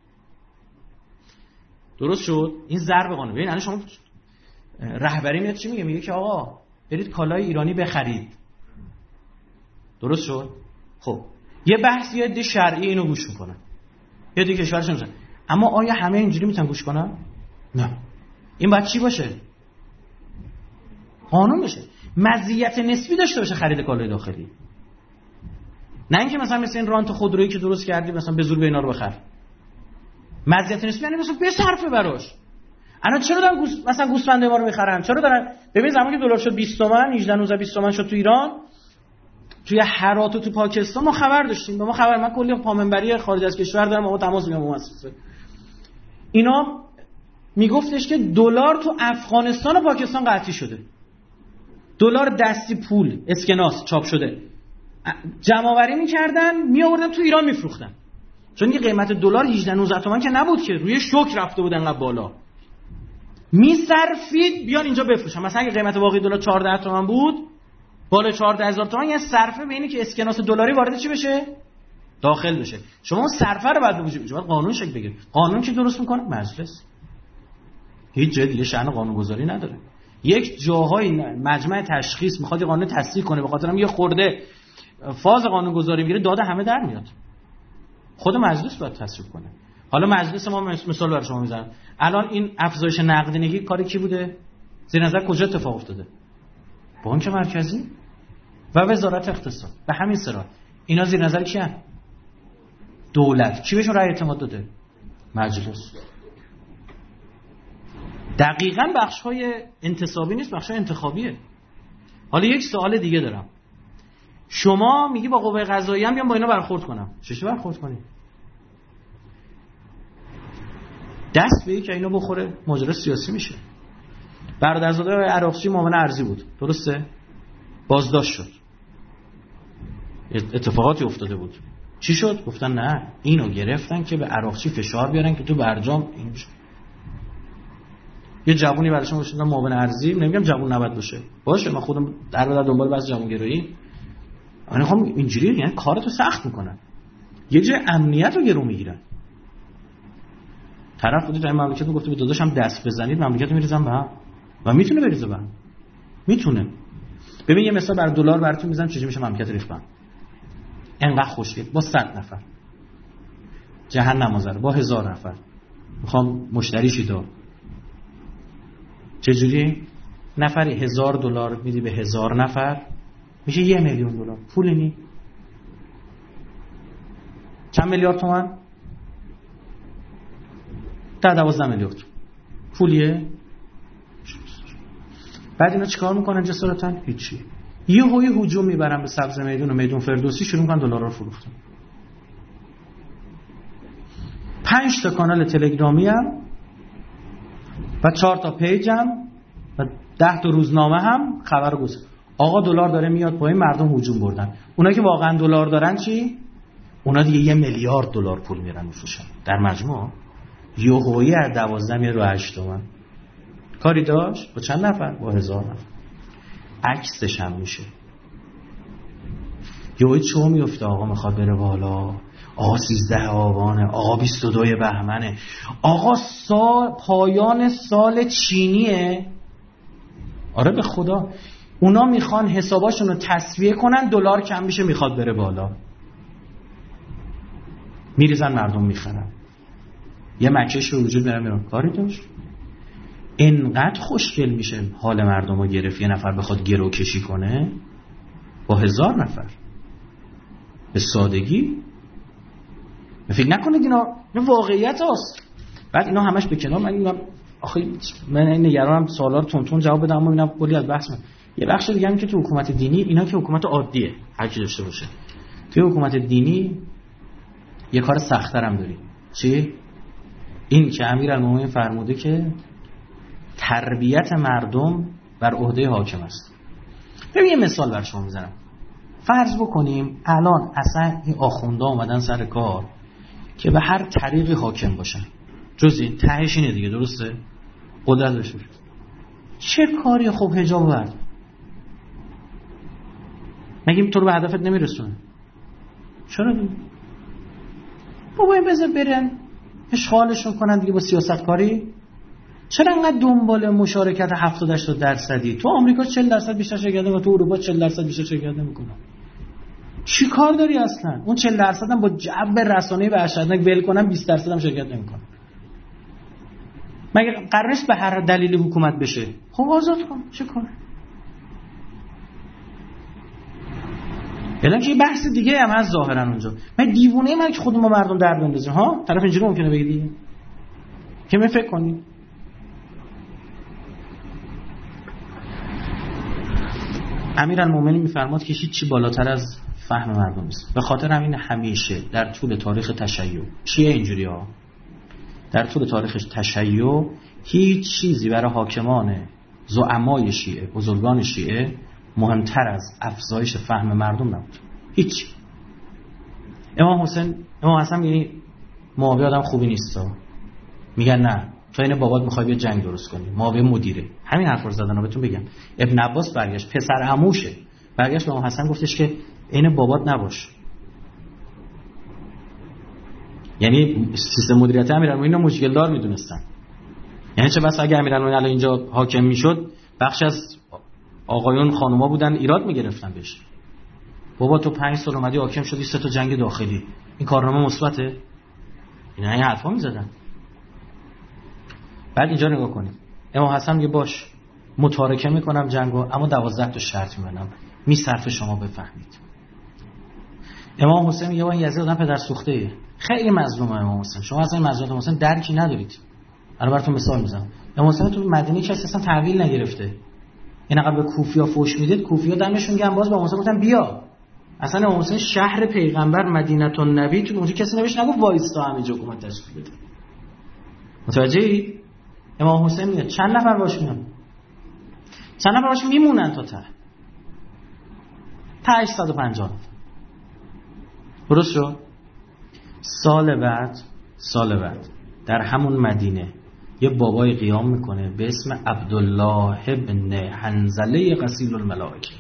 درست شد؟ این ضرب قانون. ببین الان شما رهبری میاد چی میگه؟ میگه که آقا برید کالای ایرانی بخرید. درست شد؟ خب یه بحث یه عده شرعی اینو گوش میکنن، یه عده کشورش نمیشن. اما آیا همه اینجوری میتونن گوش کنن؟ نه. این باید چی باشه؟ قانون بشه. مزیت نسبی داشته باشه خرید کالای داخلی. نه اینکه مثلا مثل این رانت خودرویی که درست کردی مثلا به زور به اینا رو بخر. مزیت نسبی یعنی مثلا بصرفه براش. الان چرا دارن گوس... مثلا گوسفند ما رو میخرن؟ چرا دارن؟ ببین زمانی که دلار شد بیست تومن، هجده نوزده بیست تومن شد تو ایران، توی هرات و تو پاکستان ما خبر داشتیم. ما خبر من کلی پامنبری خارج از کشور دارم، ما تماس میگیرم با مؤسسه. اینا میگفتش که دلار تو افغانستان و پاکستان قطعی شده. دلار دستی پول اسکناس چاپ شده. جمع آوری می‌کردن، میآوردن تو ایران میفروختن. چون که قیمت دلار هجده نوزده تومن که نبود که، روی شوک رفته بود انقدر بالا. میصرفید بیان اینجا بفروشن. مثلا اگه قیمت واقعی دلار چهارده تومن بود، بالا چهارده هزار تومان، یه صرفه به اینی که اسکناس دلاری وارد چی بشه؟ داخل بشه. شما اون صرفه رو بعد وجود باید قانون شکل بگیره. قانون کی درست میکنه؟ مجلس. هیچ جای دیگه شأن قانونگذاری نداره. یک جاهای مجمع تشخیص میخواد قانون تصدیق کنه، به خاطر هم یه خورده فاز قانونگذاری میگیره، داد همه در میاد. خود مجلس باید تصویب کنه. حالا مجلس ما مثال برای شما میزنم. الان این افزایش نقدینگی کاری کی بوده؟ زیر نظر کجا اتفاق افتاده؟ بانک مرکزی و وزارت اقتصاد. به همین صورت اینا زیر نظر کیان؟ دولت. کی بهشون رأی اعتماد داده؟ مجلس. دقیقاً بخش‌های انتصابی نیست، بخش‌های انتخابیه. حالا یک سوال دیگه دارم. شما میگی با قوه قضاییه هم بیام با اینا برخورد کنم. چجوری برخورد کنی؟ دست به یک اینا بخوره ماجرا سیاسی میشه. برادرزاده عراقچی معاون ارضی بود، درسته؟ بازداشت شد. اتفاقاتی افتاده بود. چی شد؟ گفتن نه اینو گرفتن که به عراقچی فشار بیارن که تو برجام این بشه. یه جوونی براشون گذاشتن معاون ارضی، نمیگم جوون نباید باشه. باشه من خودم در بدر دنبال بعضی جوونگرایی. من میخوام اینجوری یعنی کارتو سخت میکنن. یه جای امنیت رو گرو میگیرن. طرف بوده تا این مملکت میگفته به داداشم دست بزنید مملکت رو میریزن به هم. و میتونه بریزه به هم. میتونه. ببین یه مثال برای دلار براتون میزنم چجوری میشه مملکت ریخت به هم. انقدر خوشگل با صد نفر. جهنم آذر با هزار نفر. میخوام مشتریشی دار. چجوری؟ نفری هزار دلار میدی به هزار نفر میشه یه میلیون دلار. پول نی؟ چند میلیارد تومان؟ تا دوازده میلیارد. پولیه؟ بعد اینا چیکار میکنن جسارتاً؟ هیچی. یه هوی هجوم میبرن به سبز میدون و میدون فردوسی، شروع میکنن دلار رو فروختن. پنج تا کانال تلگرامی هم و چهار تا پیج هم و ده تا روزنامه هم خبر گذاشت. آقا دلار داره میاد پایین، مردم هجوم بردن. اونایی که واقعا دلار دارن چی؟ اونا دیگه یه میلیارد دلار پول میرن میفروشن در مجموع. یوهویی از دوازده میره رو هشت تومن. کاری داشت با چند نفر؟ با هزار نفر. عکسش هم میشه. یوهویی چه میفته؟ آقا میخواد بره بالا، آقا سیزده آبانه، آقا بیست و دو بهمنه، آقا سال پایان سال چینیه. آره به خدا اونا میخوان حساباشون رو تسویه کنن، دلار کم میشه میخواد بره بالا، میریزن مردم میخرن. یه مکش به وجود میرن میرن. کاری داشت؟ انقدر خوشگل میشه حال مردم رو گرفت یه نفر بخواد گرو کشی کنه با هزار نفر به سادگی. فکر نکنید اینا واقعیت هست. بعد اینا همش به کنار. من میگم آخه من نگرانم سوالا رو تون تون جواب بدم، اما اینا کلی از بحث من. یه بخش دیگه هم که تو حکومت دینی، اینا که حکومت عادیه هر کی داشته باشه، توی حکومت دینی یه کار سخت‌تر هم داری. چی؟ این که امیرالمومنین فرموده که تربیت مردم بر عهده حاکم است. ببین یه مثال بر شما میزنم. فرض بکنیم الان اصلا این آخوندا اومدن سر کار که به هر طریقی حاکم باشن، جز این تهش اینه دیگه، درسته؟ قدرت داشته. چه کاری خوب حجاب برد؟ مگه تو رو به هدفت نمیرسونه؟ چرا دیگه؟ بابا این بذار برن اشغالشون کنن دیگه با سیاست کاری. چرا انقدر دنبال مشارکت هفتاد هشتاد درصدی؟ تو آمریکا چهل درصد بیشتر شرکت میکنه، تو اروپا چهل درصد بیشتر شرکت نمیکنه. چی کار داری اصلا؟ اون چهل درصد هم با جو رسانه‌ای وحشتناک ول کنن بیست درصد هم شرکت نمیکنه. مگه قرار نیست به هر دلیلی حکومت بشه؟ خب آزاد کن، چه کار؟ الان که بحث دیگه هم از ظاهرا اونجا. من دیوونه من که خودمون مردم درد بندازیم ها؟ طرف اینجوری ممکنه بگه دیگه. که می فکر کنی امیرالمومنین میفرماد که هیچ چی بالاتر از فهم مردم نیست. به خاطر همین همیشه در طول تاریخ تشیع، شیعه اینجوری ها، در طول تاریخ تشیع هیچ چیزی برای حاکمان زعمای شیعه، بزرگان شیعه مهمتر از افزایش فهم مردم نبود. هیچ. امام حسین، امام حسن میگه معاویه آدم خوبی نیست. میگن نه تو این بابات میخوای بیا جنگ درست کنی، معاویه مدیره. همین حرف رو زدن. بهتون بگم ابن عباس برگشت، پسر عموشه، برگشت به امام حسن گفتش که این بابات نباش. یعنی سیستم مدیریت امیرالمومنین رو مشکل دار میدونستن. یعنی چه بس اگه امیرالمومنین الان اینجا حاکم میشد، بخش از آقایون خانوما بودن ایراد میگرفتن بهش. بابا تو پنج سال اومدی حاکم شدی، سه تا جنگ داخلی، این کارنامه مثبته؟ اینا این حرفا میزدن. بعد اینجا نگاه کنید، امام حسن میگه باش متارکه میکنم جنگو، اما دوازده تا شرط میبندم، میصرف شما بفهمید. امام حسین میگه این یزید آدم پدر سوخته ایه. خیلی مظلومه امام حسین. شما اصلا مظلومیت امام حسین درکی ندارید. الان براتون مثال میزنم. امام حسین تو مدینه کسی اصلا تحویل نگرفته. این عقب به کوفیا فوش میدید، کوفیا دمشون گرم، باز با امام حسین گفتن بیا. اصلا امام حسین شهر پیغمبر مدینه النبی، تو اونجا کسی نبیش نگفت وایستا همینجا حکومت تشکیل بده. متوجهی؟ امام حسین میاد چند نفر باش میان، چند نفر باش میمونن تا ته تا هشتصد و پنجاه. درست شد؟ سال بعد سال بعد در همون مدینه یه بابای قیام میکنه به اسم عبدالله ابن حنظله غسیل الملائکه.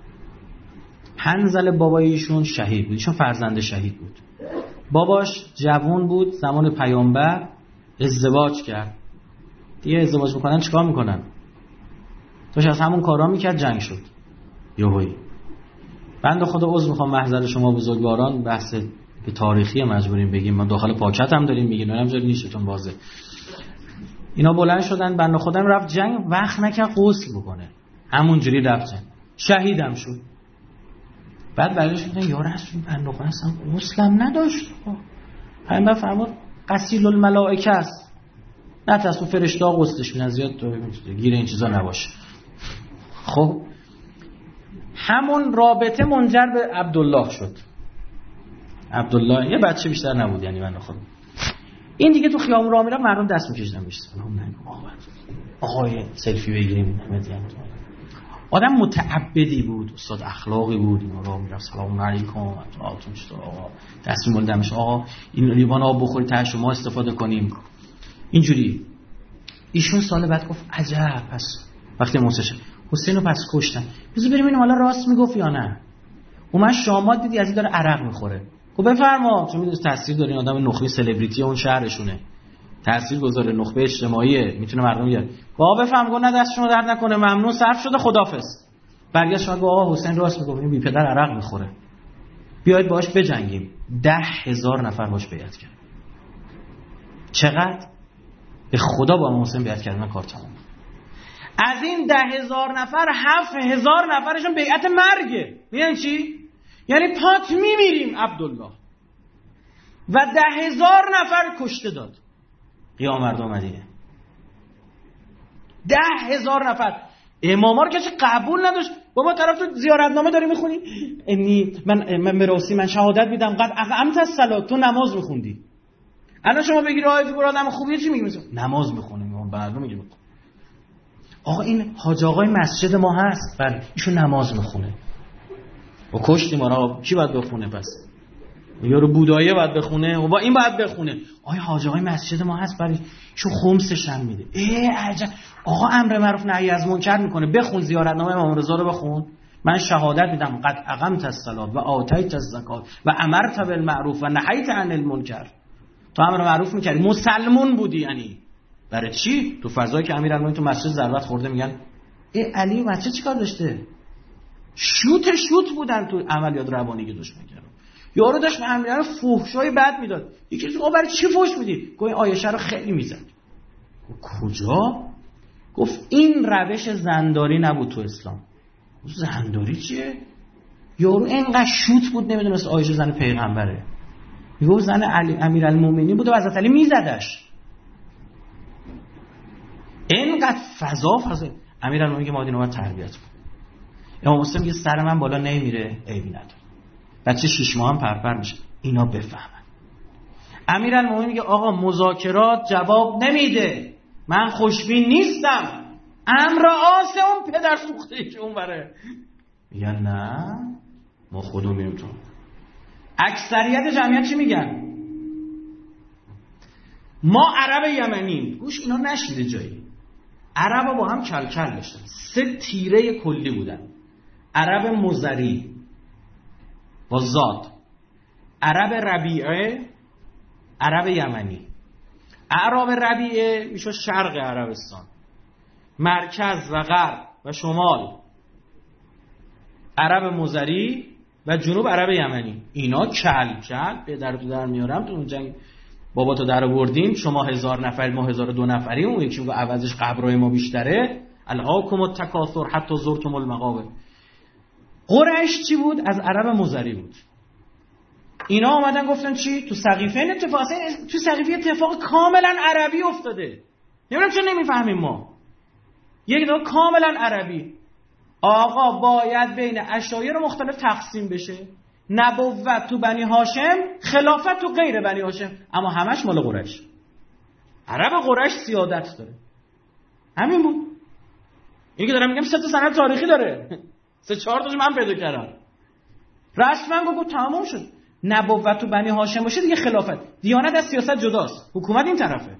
حنظله بابای ایشون شهید بود، ایشون فرزند شهید بود. باباش جوان بود، زمان پیامبر ازدواج کرد. دیگه ازدواج میکنن چیکار میکنن؟ توش از همون کارا میکرد، جنگ شد یهویی. بنده خدا عذر میخوام محضر شما بزرگواران، بحث به تاریخی مجبوریم بگیم، ما داخل پاکت هم داریم میگیم، نمیذارین نیشتون بازه. اینا بلند شدن، بنده خدا رفت جنگ، وقت نکرد غسل بکنه، همونجوری رفت جنگ، شهیدم شد. بعد برگشت گفتن یا رسول بنده خدا اصلا غسلم نداشت. پیامبر فرمود غسیل الملائکه است، نه تاسو فرشته ها غسلش میدن، زیاد تو گیر این چیزا نباشه. خب همون رابطه منجر به عبدالله شد. عبدالله یه بچه بیشتر نبود، یعنی من خودم این دیگه تو خیابون راه میرم مردم دست میکشیدن بهش، سلام علیکم آقای سلفی بگیریم، آدم متعبدی بود، استاد اخلاقی بود، اینا رو میگم سلام علیکم آتون چطور آقا دست می‌مال دمش آقا این لیوان آب بخوری ته شما استفاده کنیم اینجوری. ایشون سال بعد گفت عجب پس وقتی موسیقی حسین رو پس کشتن بذار بریم اینو حالا راست میگفت یا نه. اومد شامات دیدی از این داره عرق میخوره. خب بفرما چون میدونی تاثیر داره این آدم نخبه سلبریتی اون شهرشونه تاثیر گذاره نخبه اجتماعیه میتونه مردم بیاره. بابا بفهم گفت نه دست شما درد نکنه ممنون صرف شده خدافظ. برگشت گفت آقا حسین راست میگفت این بی پدر عرق میخوره بیاید باهاش بجنگیم. ده هزار نفر باهاش بیعت کرد. چقدر به خدا با حسین بیعت کردن کار تمام. از این ده هزار نفر هفت هزار نفرشون بیعت مرگه. میدونی چی؟ یعنی پات میمیریم عبدالله. و ده هزار نفر کشته داد قیام مردم مدینه. ده هزار نفر. اماما رو کسی قبول نداشت. بابا طرف تو زیارتنامه داری میخونی انی من من مراسی من شهادت میدم قد اقامت الصلاه تو نماز میخوندی. الان شما بگیر آیه تو آدم خوبیه چی میگی؟ نماز میخونه میگم بعد میگم آقا این حاج آقای مسجد ما هست بله ایشون نماز میخونه. و کشتیم آره کی باید بخونه پس؟ یارو بودایه باید بخونه و با این باید بخونه. آیا حاج آقای مسجد ما هست برای چون خمسش هم میده. ای عجب آقا امر معروف نهی از منکر میکنه بخون زیارتنامه امام رضا رو بخون. من شهادت میدم قد اقمت الصلاه و آتیت الزکات و امرت بالمعروف و نهیت عن المنکر. تو امر معروف میکردی مسلمون بودی یعنی برای چی؟ تو فضایی که امیرالمومنین تو مسجد ضربت خورده میگن ای علی مسجد چیکار داشته؟ شوت شوت بودن تو عملیات روانی که دشمن کرد. یارو داشت به امیران فحشای بد میداد. یکی گفت برای چی فحش میدی؟ گفت این عایشه رو خیلی میزد. گفت کجا؟ گفت این روش زنداری نبود تو اسلام. زنداری چیه؟ یارو اینقدر شوت بود نمیدونست عایشه زن پیغمبره. میگفت زن علی امیرالمومنین بود و حضرت علی میزدش. اینقدر فضا فضا امیرالمومنین که مادینه باید تربیت بود. امام حسین میگه سر من بالا نمیره عیبی نداره. بچه شش ماه هم پرپر میشه. اینا بفهمن. امیرالمومنین میگه آقا مذاکرات جواب نمیده. من خوشبین نیستم. امر آسه اون پدر سوخته که اون بره. میگن نه ما خودمون میریم تو. اکثریت جمعیت چی میگن؟ ما عرب یمنیم. گوش اینا نشیده جایی. عربا با هم کل کل داشتن. سه تیره کلی بودن. عرب مزری با زاد، عرب ربیعه، عرب یمنی. عرب ربیعه میشه شرق عربستان، مرکز و غرب و شمال عرب مزری و جنوب عرب یمنی. اینا کل کل به در تو در میارم تو اون جنگ بابا تو در آوردیم شما هزار نفر ما هزار و دو نفریم اون یکی میگه عوضش قبرای ما بیشتره الهاکم التکاثر حتی زرتم المقابر. قریش چی بود؟ از عرب مزری بود. اینا آمدن گفتن چی؟ تو سقیفه این اتفاق تو سقیفه اتفاق کاملا عربی افتاده. نمیدونم چون نمیفهمیم ما. یک دو کاملا عربی. آقا باید بین عشایر مختلف تقسیم بشه. نبوت تو بنی هاشم، خلافت تو غیر بنی هاشم، اما همش مال قریش. عرب قریش سیادت داره. همین بود. این که دارم میگم سه تا سند تاریخی داره. سه چهار تاشو من پیدا کردم. رسما گفت تمام شد. نبوت تو بنی هاشم باشه دیگه خلافت. دیانت از سیاست جداست. حکومت این طرفه.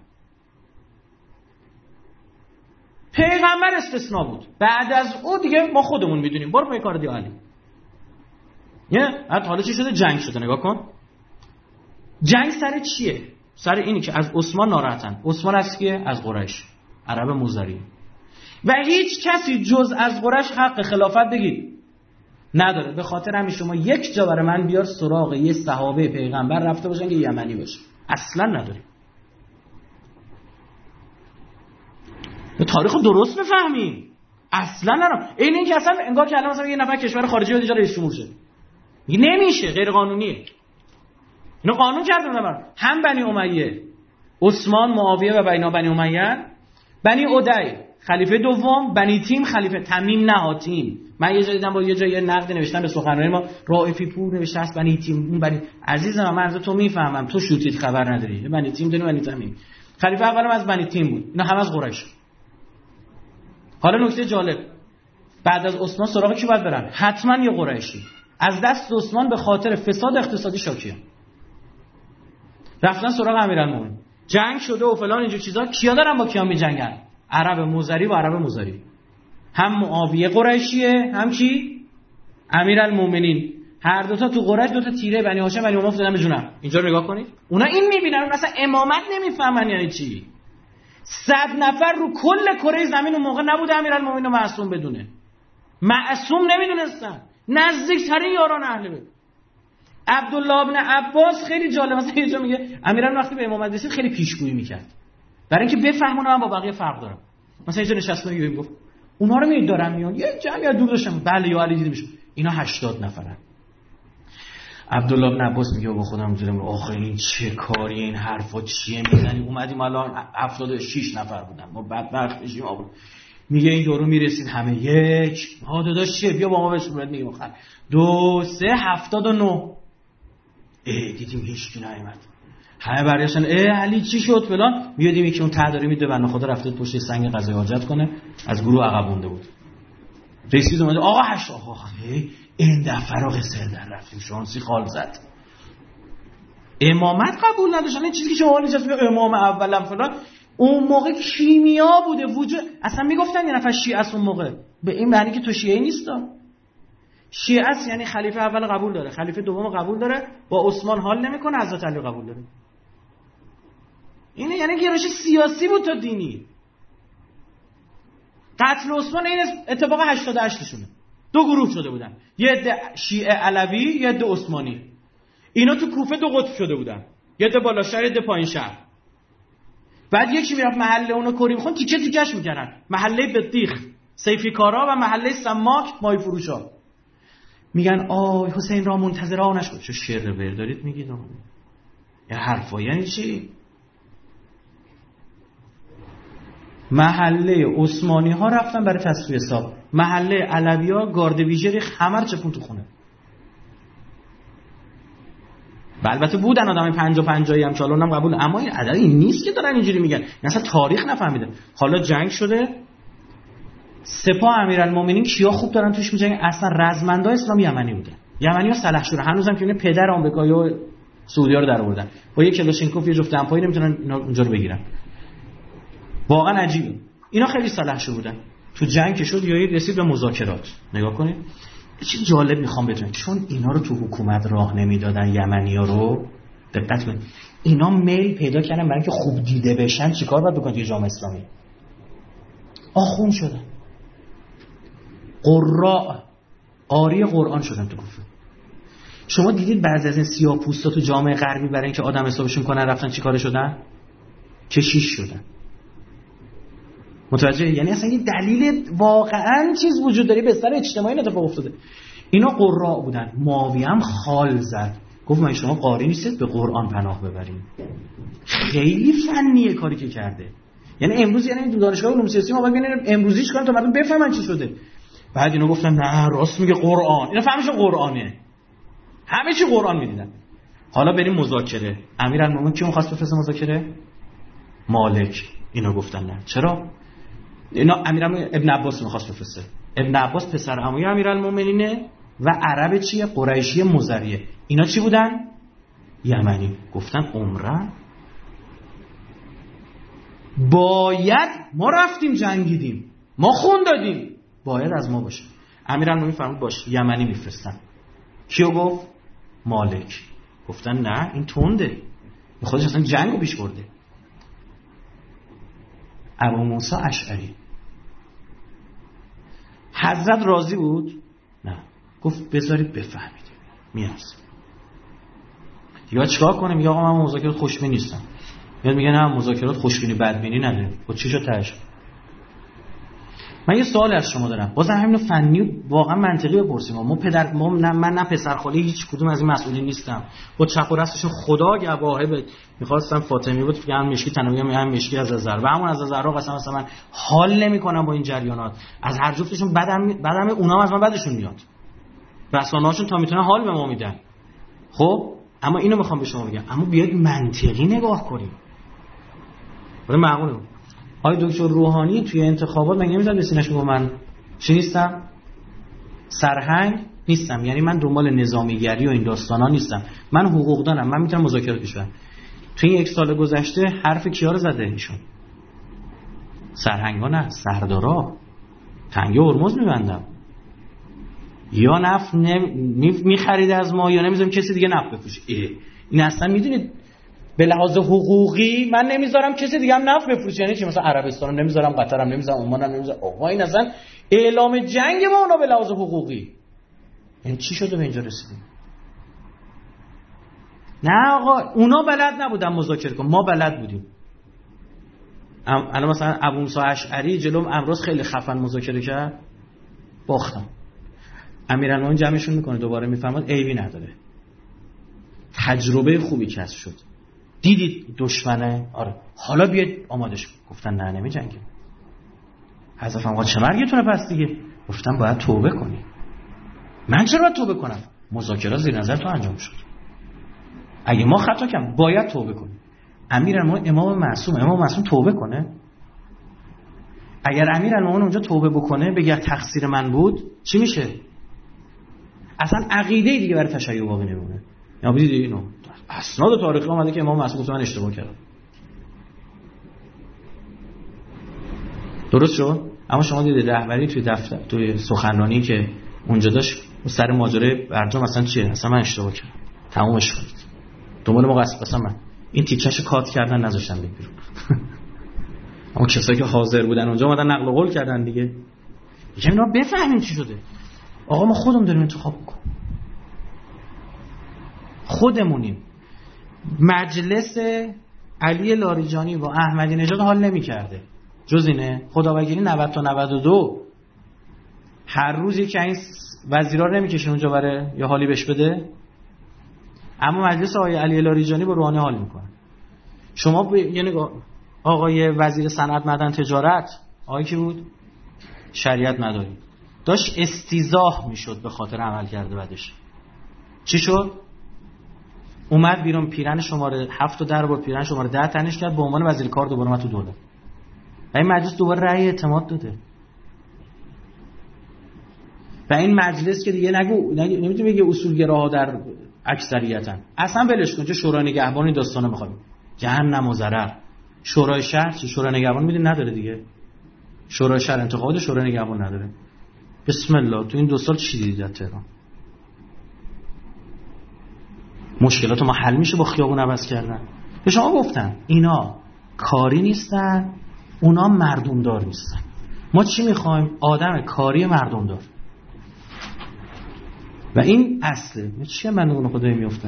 پیغمبر استثناء بود. بعد از او دیگه ما خودمون میدونیم. برو پای کار دیگه علی. نه، حالا چی شده؟ جنگ شده. نگاه کن. جنگ سر چیه؟ سر اینی که از عثمان ناراحتن. عثمان از کیه؟ از قریش. عرب مزری. و هیچ کسی جز از قریش حق خلافت بگید نداره. به خاطر همین شما یک جا برای من بیار سراغ یه صحابه پیغمبر رفته باشن که یمنی باشه. اصلا نداری. به تاریخ درست بفهمیم. اصلا ندارم. این این که اصلا انگار که الان مثلا یه نفر کشور خارجی بیاد اینجا رئیس جمهور شه. نمیشه، غیر قانونیه. اینو قانون کردن برام. هم بنی امیه، عثمان، معاویه و بین بنی امیه، بنی عدی خلیفه دوم، بنی تیم خلیفه تمیم نهاتیم. من یه جایی دیدم با یه جایی نقد نوشتن به سخنرانی ما رائفی پور نوشته است بنی تیم. اون بنی عزیزم من از تو میفهمم تو شوتید خبر نداری. بنی تیم دونه بنی تمیم. خلیفه اولم از بنی تیم بود. اینا هم از قریش. حالا نکته جالب بعد از عثمان سراغ کی باید برن؟ حتما یه قریشی. از دست عثمان به خاطر فساد اقتصادی شاکیان رفتن سراغ امیرالمومنین. جنگ شده و فلان اینجور چیزا. کیا دارن با کیا میجنگن؟ عرب مزری و عرب مزری. هم معاویه قریشیه، هم کی؟ امیرالمومنین. هر دو تا تو قریش دو تا تیره بنی هاشم بنی اموه دادن به جونم. اینجا رو نگاه کنید. اونا این میبینن، اون اصلا امامت نمیفهمن یعنی چی. صد نفر رو کل کره زمین اون موقع نبوده امیرالمومنین رو معصوم بدونه. معصوم نمیدونستن. نزدیکترین یاران اهل بیت. عبدالله ابن عباس خیلی جالب، مثلا یه جا میگه امیرالمومنین وقتی به امامت رسید خیلی پیشگویی میکرد برای اینکه بفهمونه من با بقیه فرق دارم. مثلا یه جا نشستم میگه گفت اونها رو میید دارن میان یه جمعی از دور داشتم، بله یا علی دیدیمشون، اینا هشتاد نفرن. عبدالله ابن عباس میگه با خودم میذارم آخه این چه کاری، این حرفا چیه میزنی؟ اومدیم الان هفتاد و شش نفر بودن، ما بدبخت میشیم. آقا میگه این یورو میرسید همه یک ها داداش چیه بیا با ما بهش میاد. میگه آخر دو سه هفتاد و نه. ای دیدیم هیچ کی نیومد. همه برگشتن ای علی چی شد فلان. میادیم یکی اون ته داره میده بنده خدا رفته پشت سنگ غذای حاجت کنه، از گروه عقب مونده بود. رسید اومد آقا هشت آقا این دفعه رو قصر در رفتیم شانسی خال زد. امامت قبول نداشتن. این چیزی که شما نشست میگه امام اولم فلان، اون موقع کیمیا بوده وجود. اصلا میگفتن یه نفر شیعه است اون موقع، به این معنی که تو شیعه نیست. شیعه است یعنی خلیفه اول قبول داره، خلیفه دوم قبول داره، با عثمان حال نمیکنه، حضرت علی قبول داره. اینه یعنی گرایش سیاسی بود تا دینی. قتل عثمان این اتفاق هشتاد و هشت شونه. دو گروه شده بودن، یه عده شیعه علوی، یه عده عثمانی. اینا تو کوفه دو قطب شده بودن، یه عده بالا شهر، یه عده پایین شهر. بعد یکی میرفت محله اونو کری میخون تیکه تیکش میکردن، محله بطیخ سیفی کارا و محله سماک مای فروشا. میگن آی حسین را منتظرانش بود. چه شعر ور دارید میگید آقا؟ یه حرفا یعنی چی؟ محله عثمانی ها رفتن برای تصفیه حساب، محله علوی ها گارد ویژه همه چپون تو خونه. البته بودن آدم پنجا پنجایی هم چالون هم قبول، اما این عدد این نیست که دارن اینجوری میگن. اصلا تاریخ نفهمیده. حالا جنگ شده، سپاه امیرالمومنین کیا خوب دارن توش میجنگن؟ اصلا رزمنده اسلام یمنی بودن. یمنی‌ها سلحشور هنوزم که پدر آمریکایی و سعودی‌ها رو درآوردن. با یک کلاشینکوف یه جفت دمپایی نمیتونن اینا اونجا رو بگیرن. واقعا عجیبه. اینا خیلی سلحشور بودن. تو جنگ که شد یا رسید به مذاکرات. نگاه کنید. چه جالب میخوام بدونید، چون اینا رو تو حکومت راه نمیدادن یمنی‌ها رو، دقت کنید. اینا میل پیدا کردن برای اینکه خوب دیده بشن چیکار باید بکنن توی جامعه اسلامی؟ آخوند شدن. قراء قاری قرآن شدن تو کوفه. شما دیدید بعضی از این سیاه‌پوستا تو جامعه غربی برای اینکه آدم حسابشون کنن رفتن چیکار شدن؟ کشیش شدن. متوجه؟ یعنی اصلا یه دلیل واقعا چیز وجود داره، به سر اجتماعی اتفاق افتاده. اینا قراء بودن. معاویه هم خال زد، گفت من شما قاری نیستید به قرآن پناه ببریم. خیلی فنیه کاری که کرده. یعنی امروز یعنی تو دانشگاه علوم سیاسی ما باید ببینیم امروزیش کنن تا مردم بفهمن چی شده. بعد اینا گفتن نه راست میگه قرآن. اینا فهمش قرآنه. همه چی قرآن میدیدن. حالا بریم مذاکره. امیرالمومنین کیو می‌خواست بفرسته مذاکره؟ مالک. اینا گفتن نه. چرا؟ اینا امیرالمومنین ابن عباس می‌خواست بفرسته. ابن عباس پسر عموی امیرالمومنینه و عرب چیه؟ قریشی مزریه. اینا چی بودن؟ یمنی. گفتن عمره باید ما رفتیم جنگیدیم، ما خون دادیم، باید از ما باشه. امیرالمومنین فرمود باشه، یمنی میفرستن. کیو گفت؟ مالک. گفتن نه این تنده، خودش اصلا جنگو پیش برده. ابو موسی اشعری. حضرت راضی بود؟ نه. گفت بذارید بفهمید. میارزه. یا چیکار کنیم؟ یا آقا من مذاکرات خوشبین نیستم. یا میگه نه مذاکرات خوشبینی بدبینی نداریم. خب چی شد تهش؟ من یه سوال از شما دارم. بازم همینو فنی واقعا منطقی بپرسیم. ما پدر ما نه من نه پسرخاله هیچ کدوم از این مسئولین نیستم. با چپ و راستشون خدا گواهه بود. می‌خواستم فاطمی بود که هم مشکی تنوی هم مشکی از زر و همون از زرا قسم مثلا من حال نمی‌کنم با این جریانات. از هر جفتشون بدم بدم اونام از من بدشون میاد. رسانه‌هاشون تا میتونن حال به ما میدن. خب اما اینو میخوام به شما بگم، اما بیاید منطقی نگاه کنیم. ولی معقوله. آقای دکتر روحانی توی انتخابات مگه نمیذاره به سینه‌اش میگه من چی نیستم؟ سرهنگ نیستم، یعنی من دنبال نظامیگری و این داستانا نیستم، من حقوقدانم، من میتونم مذاکره بشم. تو این یک سال گذشته حرف کیا رو زده ایشون؟ سرهنگا نه، سردارا. تنگه هرمز میبندم، یا نفت میخرید از ما یا نمیذارم کسی دیگه نفت بفروشه. این اصلا میدونید به لحاظ حقوقی من نمیذارم کسی دیگه هم نفت بفروشه. یعنی چی؟ مثلا عربستانم نمیذارم، قطرم نمیذارم، عمانم نمیذارم. آقا این اصلا اعلام جنگ با اونا به لحاظ حقوقی. یعنی چی شده به اینجا رسیدیم؟ نه آقا اونا بلد نبودن مذاکره کنن، ما بلد بودیم. الان مثلا ابو موسی اشعری جلوم امروز خیلی خفن مذاکره کرد، باختم. امیرالمومنین جمعشون میکنه دوباره میفهمد عیبی نداره، تجربه خوبی کسب شد، دیدید دشمنه، آره حالا بیاید آمادش. گفتن نه نمیجنگیم. حضرت آقا چه مرگتونه پس دیگه؟ گفتم باید توبه کنی. من چرا باید توبه کنم؟ مذاکره زیر نظر تو انجام شد، اگه ما خطا کردیم باید توبه کنیم. امیرالمومنین امام معصوم، امام معصوم توبه کنه؟ اگر امیرالمومنین اونجا توبه بکنه بگه تقصیر من بود چی میشه؟ اصلا عقیده دیگه برای تشیع باقی نمونه. یا بدید اینو اسناد تاریخی اومده که امام معصوم گفت من اشتباه کردم. درست شد؟ اما شما دیدید رهبری توی دفتر توی سخنرانی که اونجا داشت سر ماجرای برجام اصلا چیه؟ اصلا من اشتباه کردم. تمومش کنید. دنبال مقصد اصلا من این تیکش کات کردن نذاشتن بگیرم. اما کسایی که حاضر بودن اونجا اومدن نقل قول کردن دیگه. میگم اینا بفهمیم چی شده. آقا ما خودمون داریم انتخاب میکنیم. خودمونیم. مجلس علی لاریجانی و احمدی نژاد حال نمی‌کرده. جز اینه خداوکیلی نود تا نود و دو هر روز یکی این وزیرا رو نمی‌کشین اونجا بره یا حالی بهش بده. اما مجلس آقای علی لاریجانی با روحانی حال میکنه. شما ب... یعنی آقای وزیر صنعت معدن تجارت آقای کی بود؟ شریعت مداری داشت استیزاح میشد به خاطر عمل کرده بعدش چی شد؟ اومد بیرون پیرن شماره هفت و در برد پیرن شماره ده تنش کرد به عنوان وزیر کار دوباره اومد تو دولت. و این مجلس دوباره رأی اعتماد داده. و این مجلس که دیگه نگو نمیتونه بگه اصولگراها در اکثریتن، اصلا ولش کن. چه شورای نگهبانی داستانه میخوایم جهنم و ضرر. شورای شهر چه شورای نگهبان میدین نداره دیگه. شورای شهر انتخابات شورای نگهبان نداره. بسم الله تو این دو سال چی دیدید در تهران؟ مشکلات ما حل میشه با خیابون عوض کردن. به شما گفتم اینا کاری نیستن، اونا مردم دار نیستن. ما چی میخوایم؟ آدم کاری مردم دار. و این اصله. چیه من اون خدای میافتن؟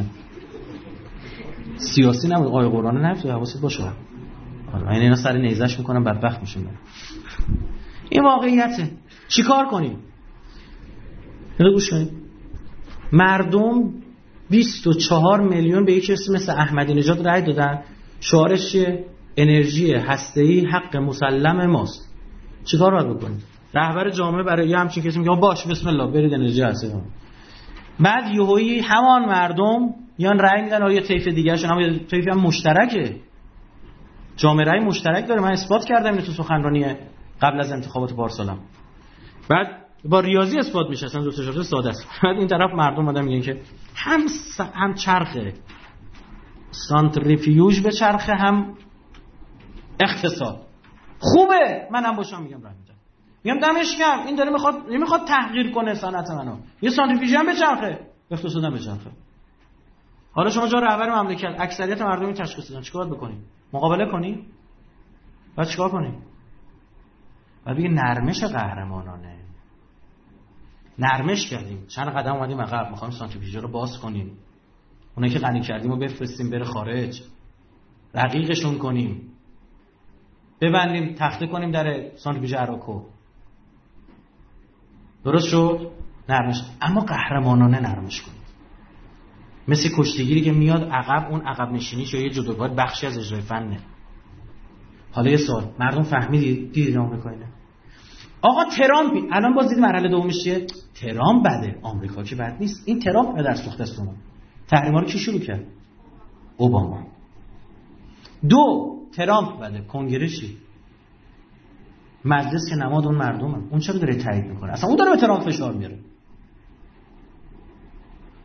سیاسی نبود. آیه قرآن نفت حواست باشه. آره اینا سر نیزش میکنن بدبخت میشن. این واقعیته. چیکار کنیم؟ اینو گوش کنید. مردم بیست و چهار میلیون به یک اسم مثل احمدی نژاد رأی دادن. شعارش چیه؟ انرژی هسته‌ای حق مسلم ماست. چیکار باید بکنیم؟ رهبر جامعه برای یه همچین کسی میگه باش بسم الله برید انرژی هسته‌ای. بعد یهویی همان مردم یان رأی میدن آیا طیف دیگه‌شون هم طیف هم مشترکه. جامعه رأی مشترک داره. من اثبات کردم اینو تو سخنرانی قبل از انتخابات پارسالم. بعد با ریاضی اثبات میشه اصلا دو تا شرط ساده است. بعد این طرف مردم اومدن میگن که هم س... هم چرخه سانتریفیوژ به چرخه هم اقتصاد خوبه. منم باشم میگم راه میدم. میگم دمش گرم این داره میخواد نمیخواد تحقیر کنه صنعت منو. یه سانتریفیوژ هم به چرخه اقتصاد هم به چرخه. حالا شما جا رهبر مملکت اکثریت مردمی تشخیص دادن چیکار بکنیم؟ مقابله کنیم؟ بعد چیکار کنیم؟ بعد بگه نرمش قهرمانانه. نرمش کردیم چند قدم اومدیم عقب میخوایم سانتریفیوژ رو باز کنیم. اونایی که غنی کردیم رو بفرستیم بره خارج. رقیقشون کنیم. ببندیم تخته کنیم در سانتریفیوژ اراکو. درست شد؟ نرمش. اما قهرمانانه نرمش کنیم. مثل کشتیگیری که میاد عقب اون عقب نشینیش یا یه جدوگاه بخشی از اجرای فنه. حالا یه سوال مردم فهمیدید دیدید آمریکا اینه. آقا ترامپ الان باز دیدید مرحله دومش چیه؟ ترامپ بده، آمریکا که بد نیست. این ترامپ در سوخت است اون. تحریما رو کی شروع کرد؟ اوباما. دو ترامپ بده، کنگره چی؟ مجلس که نماد اون مردمه. اون چرا داره تایید میکنه؟ اصلا اون داره به ترامپ فشار میاره.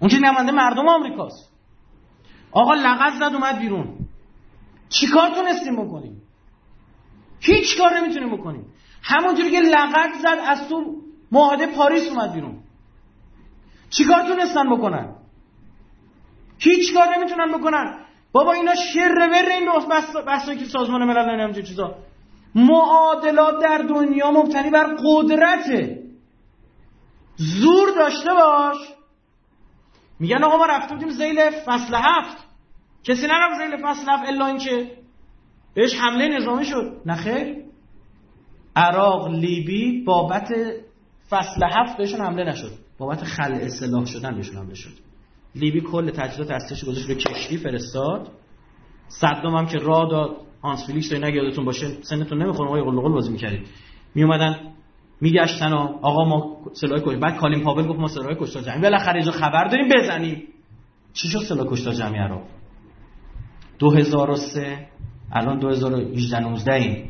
اون که نماینده مردم آمریکاست. آقا لغت زد اومد بیرون. چیکار تونستیم بکنیم؟ هیچ کار نمیتونیم بکنیم. همونجوری که لغت زد از تو معاهده پاریس اومد بیرون. چیکار تونستن بکنن؟ هیچ کار نمیتونن بکنن. بابا اینا شر ور این بحث بحثایی که سازمان ملل نمیدونم چه چیزا. معادلات در دنیا مبتنی بر قدرته. زور داشته باش. میگن آقا ما رفته بودیم ذیل فصل هفت، کسی نرفت ذیل فصل هفت الا اینکه بهش حمله نظامی شد. نه خیر، عراق لیبی بابت فصل هفت بهشون حمله نشد، بابت خلع سلاح شدن بهشون حمله شد. لیبی کل تجهیزات هستش گذاشت روی کشتی فرستاد. صدام هم که راه داد، هانس فیلیکس رو یادتون باشه، سنتون نمیخوره آقای قلقل بازی می‌کردید، می اومدن میگشتن آقا ما سلاح کش، بعد کالین پاول گفت ما سلاح کشتار جمعی بالاخره اینجا خبر داریم بزنیم. چی شد سلاح کشتار جمعی عراق؟ دو هزار و سه الان دو هزار و هجده نوزده این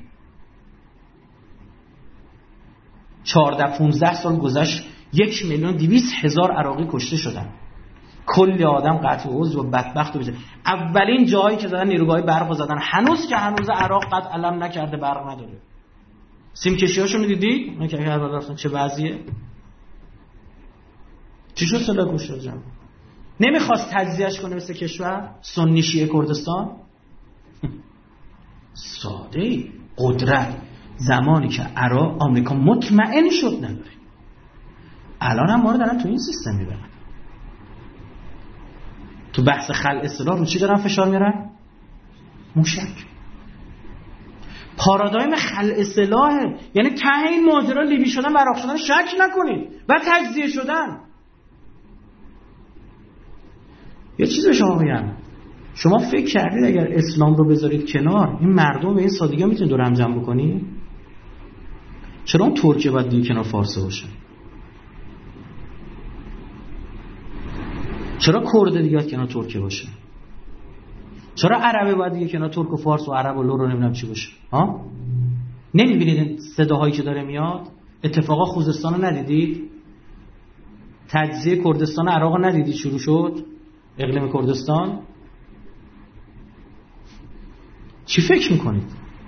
چهارده پانزده سال گذشت، یک میلیون دویست هزار عراقی کشته شدن، کلی آدم قطع عضو و بدبخت بشه. اولین جایی که زدن نیروگاه برق زدن، هنوز که هنوز عراق قد علم نکرده، برق نداره. سیم کشی‌هاشو می‌دیدی؟ اون که هر بالا رفتن چه وضعیه؟ چی شد سلاح کشتار جمعی؟ نمیخواست تجزیهش کنه مثل کشور سنی شیعه کردستان؟ ساده قدرت زمانی که عراق آمریکا مطمئن شد نداره. الان هم ما رو دارن تو این سیستم میبرن، تو بحث خلع سلاح رو چی دارن فشار میارن؟ موشک. پارادایم خلع سلاحه، یعنی ته این ماجرا لیبی شدن و عراق شدن شک نکنید و تجزیه شدن. یه چیز به شما میگم، شما فکر کردید اگر اسلام رو بذارید کنار این مردم به این سادگی میتونید دور هم جمع بکنید؟ چرا اون ترکیه باید دیگه کنار فارسه باشه؟ چرا کرد دیگه باید کنار ترکیه باشه؟ چرا عربه باید دیگه کنار ترک و فارس و عرب و لور رو نمیدونم چی باشه؟ ها؟ نمیبینید این صداهایی که داره میاد؟ اتفاقا خوزستان رو ندیدید؟ تجزیه کردستان عراق رو ندیدید شروع شد؟ اقلیم کردستان؟ چی فکر میکنید؟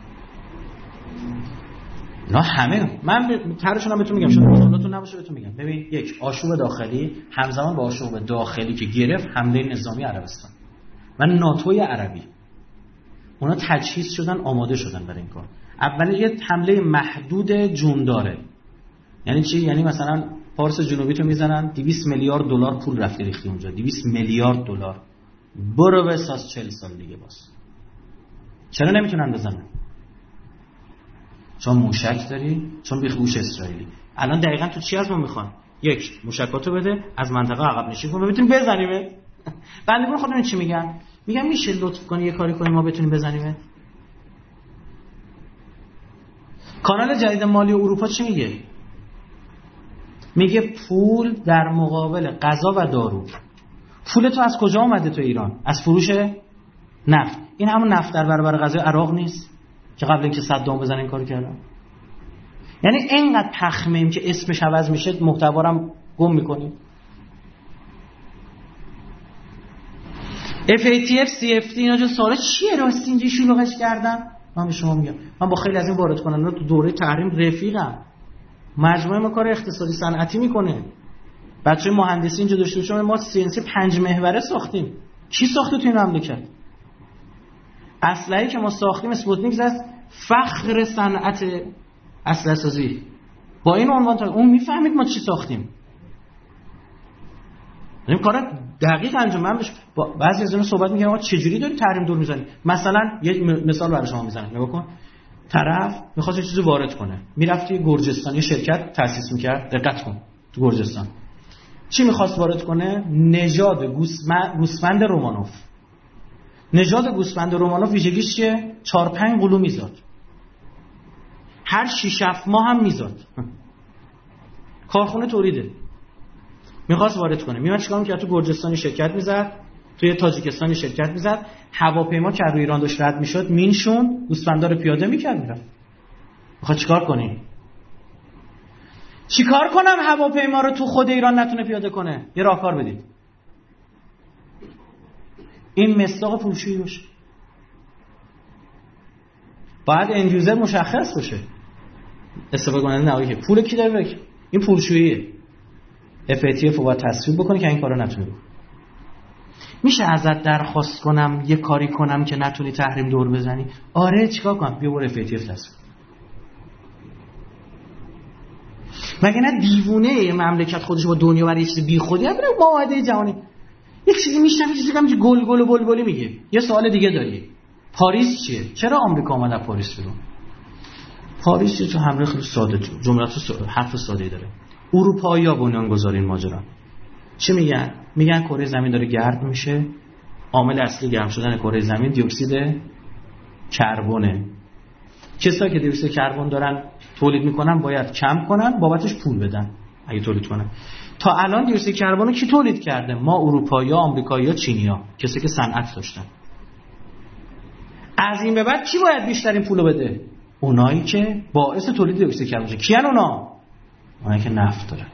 نه همه من طرحشون هم بهتون میگم، شاید مطالعاتون نباشه بهتون میگم. ببین، یک آشوب داخلی همزمان با آشوب داخلی که گرفت حمله نظامی عربستان و ناتوی عربی، اونا تجهیز شدن، آماده شدن برای این کار. اولی یه حمله محدود جونداره. یعنی چی؟ یعنی مثلا فارس جنوبی تو میزنن، دویست میلیارد دلار پول رفته ریختی اونجا، دویست میلیارد دلار. برو بساز چهل سال دیگه باز. چرا نمیتونن بزنن؟ چون موشک داری، چون بیخوش اسرائیلی. الان دقیقاً تو چی از ما میخوان؟ یک، موشکاتو بده، از منطقه عقب نشین کن، بتونیم بزنیم. بندگان خودمون چی میگن؟ میگن میشه لطف کنی یه کاری کنی ما بتونیم بزنیم. کانال جدید مالی اروپا چی میگه؟ میگه پول در مقابل غذا و دارو. پول تو از کجا اومده تو ایران؟ از فروش نفت. این همون نفت در برابر غذای عراق نیست که قبل اینکه صدام بزنه این کارو کردن. یعنی اینقدر تخمیم که اسمش عوض میشه، محتوارم گم میکنیم. اف ای تی اف سی اف تی اینا جو سالا چیه راستی اینجا شلوغش کردن؟ من به شما میگم، من با خیلی از این وارد کننده تو دوره تحریم رفیقم. مجموعه ما کار اقتصادی صنعتی میکنه. بچه مهندسی اینجا داشته باشیم، ما سی ان سی پنج محوره ساختیم. کی ساخته تو این مملکت؟ اسلحه‌ای که ما ساختیم اسپوتنیک است، فخر صنعت اسلحه سازی. با این عنوان تا اون میفهمید ما چی ساختیم. این کارا دقیق انجام من بش با بعضی از اینا صحبت می‌کردم چه جوری داری تحریم دور می‌زنی. مثلا یک مثال برای شما می‌زنم، نگاه کن. طرف می‌خواد یه چیزی وارد کنه، میرفتی گرجستان یه شرکت تأسیس می‌کرد. دقت کن، تو گرجستان چی می‌خواست وارد کنه؟ نژاد گوسفند رومانوف. نژاد گوسفند رومانوف ویژگیش چیه؟ چهار پنج قلو میزاد، هر شش هفت ماه هم میزاد. کارخونه تولیده، میخواست وارد کنه. میاد چیکار میکرد؟ تو گرجستان شرکت میزد، توی تاجیکستان شرکت میزد، هواپیما که روی ایران داشت رد میشد مینشون گوسفندا رو پیاده میکرد میرفت. میخواد چیکار کنی؟ چیکار کنم هواپیما رو تو خود ایران نتونه پیاده کنه؟ یه راهکار بدید. این مصداق پولشویی باشه. باید اند یوزر مشخص باشه، استفاده کننده نهایی که پول کی داره بک، این پولشوییه. اف ای تی اف رو باید تصویب بکنی که این کارو نتونی بکنی. میشه ازت درخواست کنم یه کاری کنم که نتونی تحریم دور بزنی؟ آره، چیکار کنم؟ بیا برو اف ای تی اف تصویب. مگه نه دیوونه یه مملکت خودش با دنیا برای یه چیز بیخودی بره معاهده جهانی. یه چیزی میشنم یه چیزی که گل گل و بلبلی میگه. یه سوال دیگه داری، پاریس چیه؟ چرا آمریکا اومد از پاریس بیرون؟ پاریس چه تو حمله خیلی ساده، جملات حرف ساده داره. اروپایی‌ها بنیانگذار این ماجرا. چی میگن؟ میگن کره زمین داره گرد میشه، عامل اصلی گرم شدن کره زمین دی اکسید کربونه. کسایی که دی اکسید کربن دارن تولید میکنن باید کم کنن، بابتش پول بدن اگه تولید کنن. تا الان دی اکسید کربن رو کی تولید کرده؟ ما اروپایی‌ها، آمریکایی‌ها، چینی‌ها، کسایی که صنعت داشتن. از این به بعد کی باید بیشترین پولو بده؟ اونایی که باعث تولید دی اکسید کربن میشن. کیان اونا؟ اونایی که نفت داره.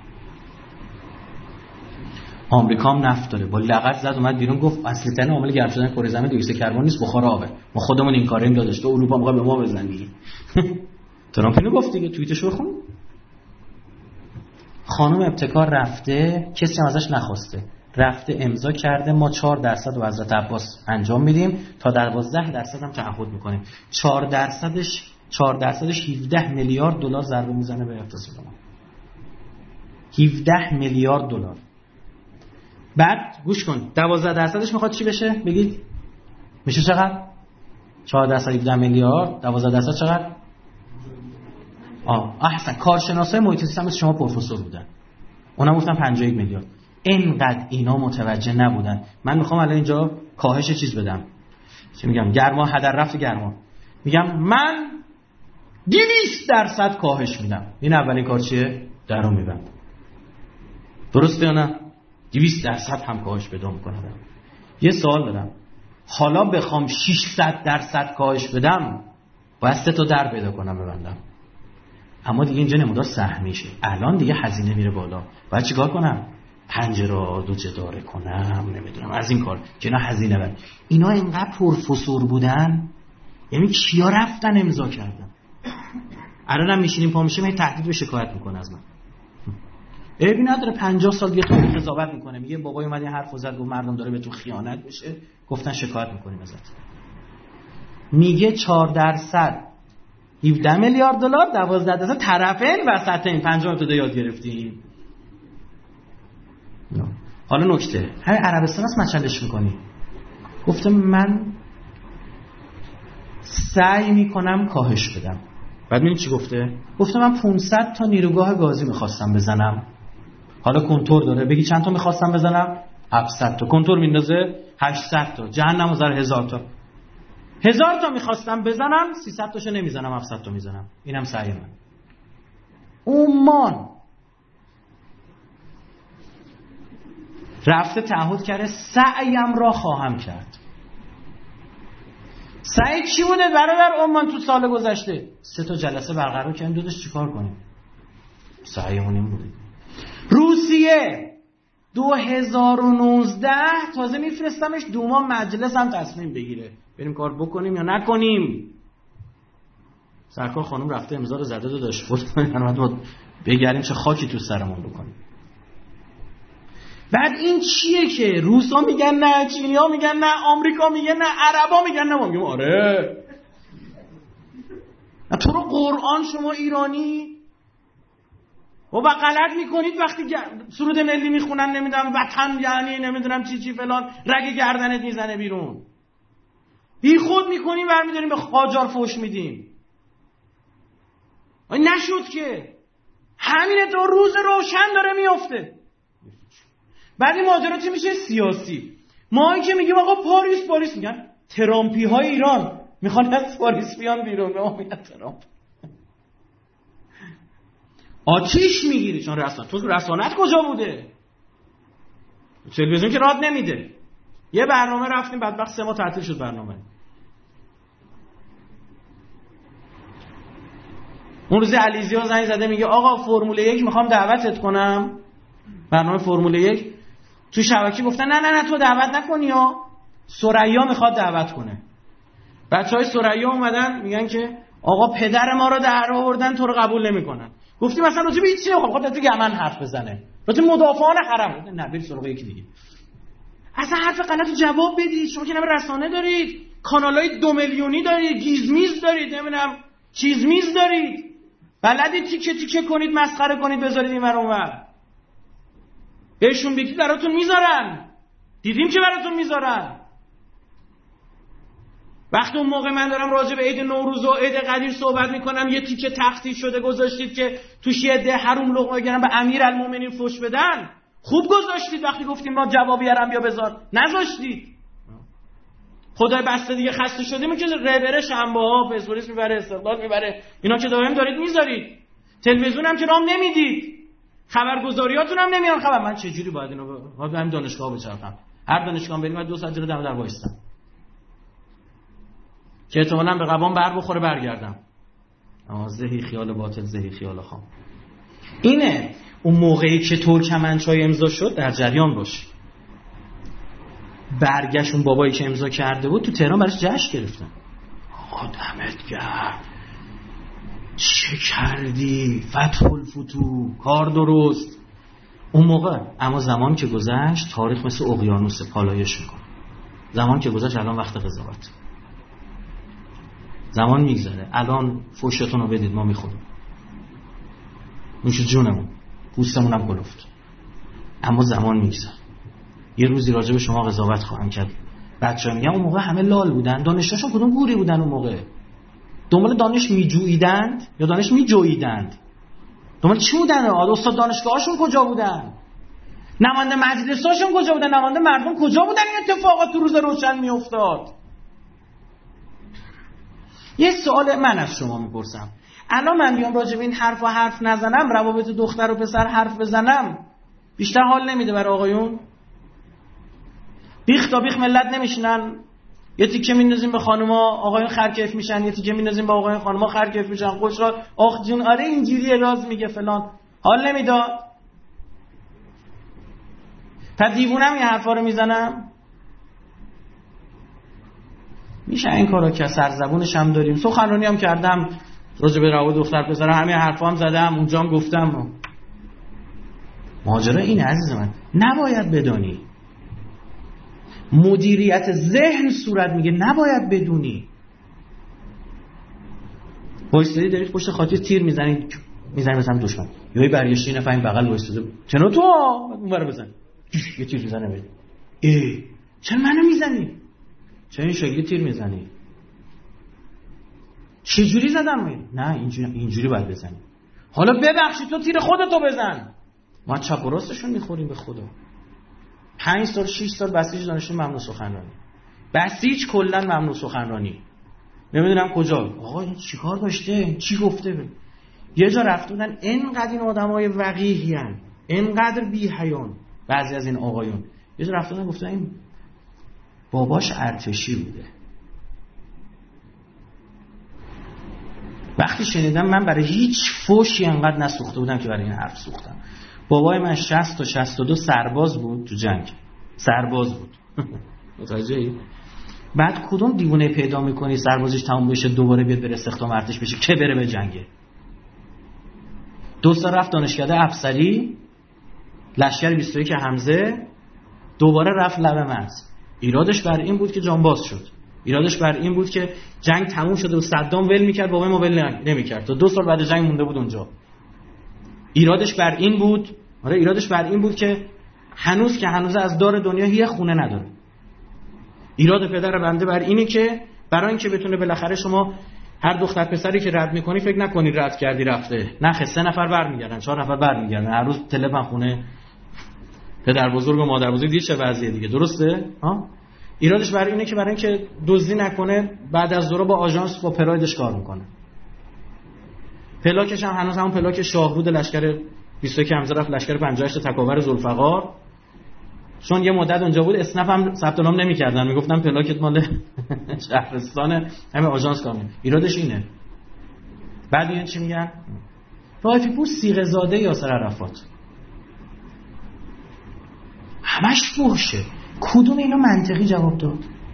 آمریکا هم نفت داره، با لغت زد اومد بیرون گفت اصلی ترین عامل گرم شدن کره زمین دی اکسید کربن نیست، بخار آبه. ما خودمون این کاریم داداش، تو اروپا میخواد به ما بزنی. ترامپ اینو گفت دیگه، توییتش بخون. خانم ابتکار رفته، کسی هم ازش نخواسته، رفته امضا کرده ما چهار درصد رو حضرت عباس انجام میدیم، تا دوازده درصد هم تعهد میکنیم. چهار درصدش چهار درصدش هفده میلیارد دلار ضربه میزنه به اقتصاد ما. هفده میلیارد دلار. بعد گوش کن، دوازده درصدش میخواد چی بشه؟ بگید میشه چقدر؟ چهار درصد هفده میلیارد، دوازده درصد چقدر؟ آه احسن. کارشناسای محیط زیست مثل شما پروفسور بودن، اونم گفتن پنجاه و یک میلیارد. اینقدر اینا متوجه نبودن. من میخوام الان اینجا کاهش چیز بدم، چی میگم، گرما، هدر رفت گرما. میگم من دویست درصد کاهش میدم. این اولین کار چیه؟ درو میبندم. درسته یا نه؟ دویست درصد هم کاهش پیدا میکنم. یه سوال دارم، حالا بخوام ششصد درصد کاهش بدم باید سه تا در پیدا کنم ببندم. اما دیگه اینجا نمودار سهمیشه، الان دیگه هزینه میره بالا. باید چیکار کنم؟ پنجره دو جداره کنم، نمیدونم از این کار که اینا هزینه بر. اینا اینقدر پروفسور بودن، یعنی کیا رفتن امضا کردن. الان هم میشینیم پا میشیم این تهدید به شکایت میکنه از من. عیبی نداره، پنجاه سال یه طور قضاوت میکنه، میگه بابای اومد این حرفو زد و مردم داره به تو خیانت میشه، گفتن شکایت میکنیم ازت. میگه چهار درصد هفده میلیارد دلار، دوازده درصد طرفین وسطین، پنجاه تا یاد گرفتیم. حالا نکته، همین عربستان هست مچلش میکنی. گفتم من سعی میکنم کاهش بدم. بعد میدونی چی گفته؟ گفتم من پانصد تا نیروگاه گازی میخواستم بزنم، حالا کنتور داره، بگی چند تا میخواستم بزنم؟ هفتصد تا. کنتور میندازه هشتصد تا، جهنم وزر هزار تا. هزار تا میخواستم بزنم، سیصد تاشو نمیزنم، هفتصد تا میزنم. اینم سعی من. عمان رفته تعهد کرده سعیم را خواهم کرد. سعی چی بوده برادر عمان تو سال گذشته؟ سه تا جلسه برقرار کردیم، داداش چیکار کنیم؟ سعیمون این بوده. روسیه دو هزار و نوزده تازه میفرستمش دوما مجلس هم تصمیم بگیره بریم کار بکنیم یا نکنیم. سرکار خانم رفته امضا رو زده داداش، خود ما بگردیم چه خاکی تو سرمون بکنیم. بعد این چیه که روسا میگن نه، چینی‌ها میگن نه، آمریکا میگن نه، عربا میگن نه، ما میگیم آره. تو رو قرآن شما ایرانی و با غلط میکنید وقتی سرود ملی میخونن، نمیدونم وطن یعنی نمیدونم چی چی فلان، رگ گردنت میزنه بیرون. بی خود میکنیم برمیداریم به قاجار فوش میدیم. نشد که همینه، تا روز روشن داره میفته. بعد این ماجرا چی میشه؟ سیاسی. ما که میگیم آقا پاریس پاریس، میگن ترامپی های ایران میخوان از پاریس بیان بیرون. ما میگن ترامپ آتیش میگیری، چون رسانه تو رسانت کجا بوده؟ تلویزیون که راد نمیده. یه برنامه رفتیم بدبخت سه ماه تعطیل شد برنامه. اون روز علیزیا زنگ زده میگه آقا فرمول یک میخوام دعوتت کنم، برنامه فرمول یک. تو شبکه گفتن نه نه نه تو دعوت نکنی ها، ثریا میخواد دعوت کنه. بچهای ثریا اومدن میگن که آقا پدر ما رو در آوردن تو رو قبول نمیکنن. گفتیم مثلا راجع به هیچ نمیخوام، خب راجع به یمن حرف بزنه، راجع به مدافعان حرم. نه برید سراغ یکی دیگه. اصلا حرف غلطو جواب بدید. شما که نم رسانه دارید، کانالای دو میلیونی دارید، گیزمیز دارید، نمیدونم چیزمیز دارید، بلدید تیکه تیکه کنید، مسخره کنید، بذارید این ور اون ور. بهشون بگید براتون میذارن. دیدیم که براتون میذارن. وقتی اون موقع من دارم راجع به عید نوروز و عید قدیر صحبت میکنم، یه تیکه تختی شده گذاشتید که توش یه ده حروم لقمه گرم به امیرالمومنین فوش بدن. خوب گذاشتید. وقتی گفتیم ما جوابی ارم بیا بذار نذاشتید. خدای بسته دیگه خسته شدیم که ربره شنبه ها پرسپولیس میبره، استقلال میبره، اینا که دائم دارید میذارید. تلویزیون هم که رام نمیدید، خبرگزاریاتون هم نمیان خبر. من چه جوری باید اینو باید همین دانشگاه بچرخم؟ هر دانشگاه بریم دو ساعت جلو دم در وایستم که احتمالاً به قبام بر بخوره برگردم. اما زهی خیال باطل، زهی خیال خام. اینه اون موقعی که ترکمنچای امضا شد در جریان باش. برگشت اون بابایی که امضا کرده بود تو تهران براش جشن گرفتن. آقا دمت گرم، چه کردی فتح الفتوح، کار درست. اون موقع اما زمان که گذشت تاریخ مثل اقیانوس پالایش میکنه. زمان که گذشت الان وقت قضاوت. زمان میگذره. الان فوشتون رو بدید ما میخوریم، میشه جونمون، پوستمون هم گلفت. اما زمان میگذره. یه روزی راجع به شما قضاوت خواهم کرد. بچه‌ها میگن اون موقع همه لال بودن. دانشجوشون کدوم گوری بودن اون موقع؟ دنبال دانش میجوییدند یا دانش میجوییدند؟ دنبال چی بودن؟ استاد دانشگاهاشون کجا بودن؟ نماینده مجلساشون کجا بودن؟ نماینده مردم کجا بودن این اتفاقات تو روز روشن میافتاد؟ یه سوال من از شما میپرسم. الان من بیام راجع به این حرف و حرف نزنم، روابط دختر و پسر حرف بزنم، بیشتر حال نمیده برای آقایون؟ بیخ تا بیخ ملت نمیشینن؟ یه تیکه میندازیم به خانوما، آقایون خرکیف میشن، یه تیکه میندازیم به آقایون، خانوما خرکیف میشن. خوشحال آخ جون آره اینجوریه راز میگه فلان. حال نمیداد؟ تا دیوونم این حرفا رو میزنم؟ میشه این کارا که سرزبونش هم داریم. سخنرانی هم کردم راجع به روابط دختر پسر، همین حرفا هم زدم، اونجا هم گفتم. ماجرا اینه عزیز من، نباید بدانی. مدیریت ذهن صورت میگه نباید بدونی. وایستادی دارید پشت خاطر تیر میزنید، میزنید مثلا دشمن، یهو برگشت این نفر این بغل وایستاده، چرا تو اونورا بزن، یه تیر میزنه بده. ای چرا منو میزنی؟ چرا این شکلی تیر میزنی؟ چه جوری زدم؟ نه اینجوری اینجوری باید بزنی. حالا ببخشید تو تیر خودتو بزن. ما چپ و راستشون میخوریم به خدا. پنج سال شش سال بسیج دانشجو ممنوع سخنرانی، بسیج کلا ممنوع سخنرانی، نمیدونم کجا. آقا این چیکار داشته؟ چی گفته؟ به یه جا رفته بودن، اینقدر این آدمای وقیحی ان، اینقدر بی حیان بعضی از این آقایون، یه جا رفته بودن گفتن این باباش ارتشی بوده. وقتی شنیدم من برای هیچ فوشی انقدر نسوخته بودم که برای این حرف سوختم. بابای من شصت تا شصت و دو سرباز بود تو جنگ، سرباز بود. متوجهی؟ بعد کدوم دیوونه پیدا میکنی سربازیش تموم بشه دوباره بیاد بره استخدام ارتش بشه که بره به جنگه؟ دو سال رفت دانشکده افسری، لشکر بیست و یک حمزه، دوباره رفت لب مرز. ایرادش بر این بود که جانباز شد، ایرادش بر این بود که جنگ تموم شده و صدام ول میکرد، بابای ما ول نمیکرد تا دو سال بعد جنگ مونده بود اونجا. ایرادش بر این بود، آره ایرادش بر این بود که هنوز که هنوز از دار دنیا یه خونه نداره. ایراد پدر بنده بر اینه که برای اینکه بتونه بالاخره شما هر دختر پسری که رد میکنی فکر نکنی رد کردی رفته، نه سه نفر برمیگردن، چهار نفر برمیگردن، هر روز تلفن خونه پدر بزرگ و مادر بزرگ دیگه چه وضعیه دیگه، درسته؟ ها؟ ایرادش بر اینه که برای اینکه دزدی نکنه بعد از دوره با آژانس با پرایدش کار میکنه. پلاکش هم هنوز همون پلاک شاهرود لشکر بیست و یک حمزه رفت لشکر پنجاه و هشت تکاور ذوالفقار، چون یه مدت اونجا بود اسنپ هم ثبت نام نمی‌کردن، میگفتن پلاکت مال شهرستان همه آژانس کار می‌کنه. ایرادش اینه. بعد این چی میگن؟ رائفی پور صیغه زاده یاسر عرفات، همش فحشه. کدوم اینا منطقی جواب داد؟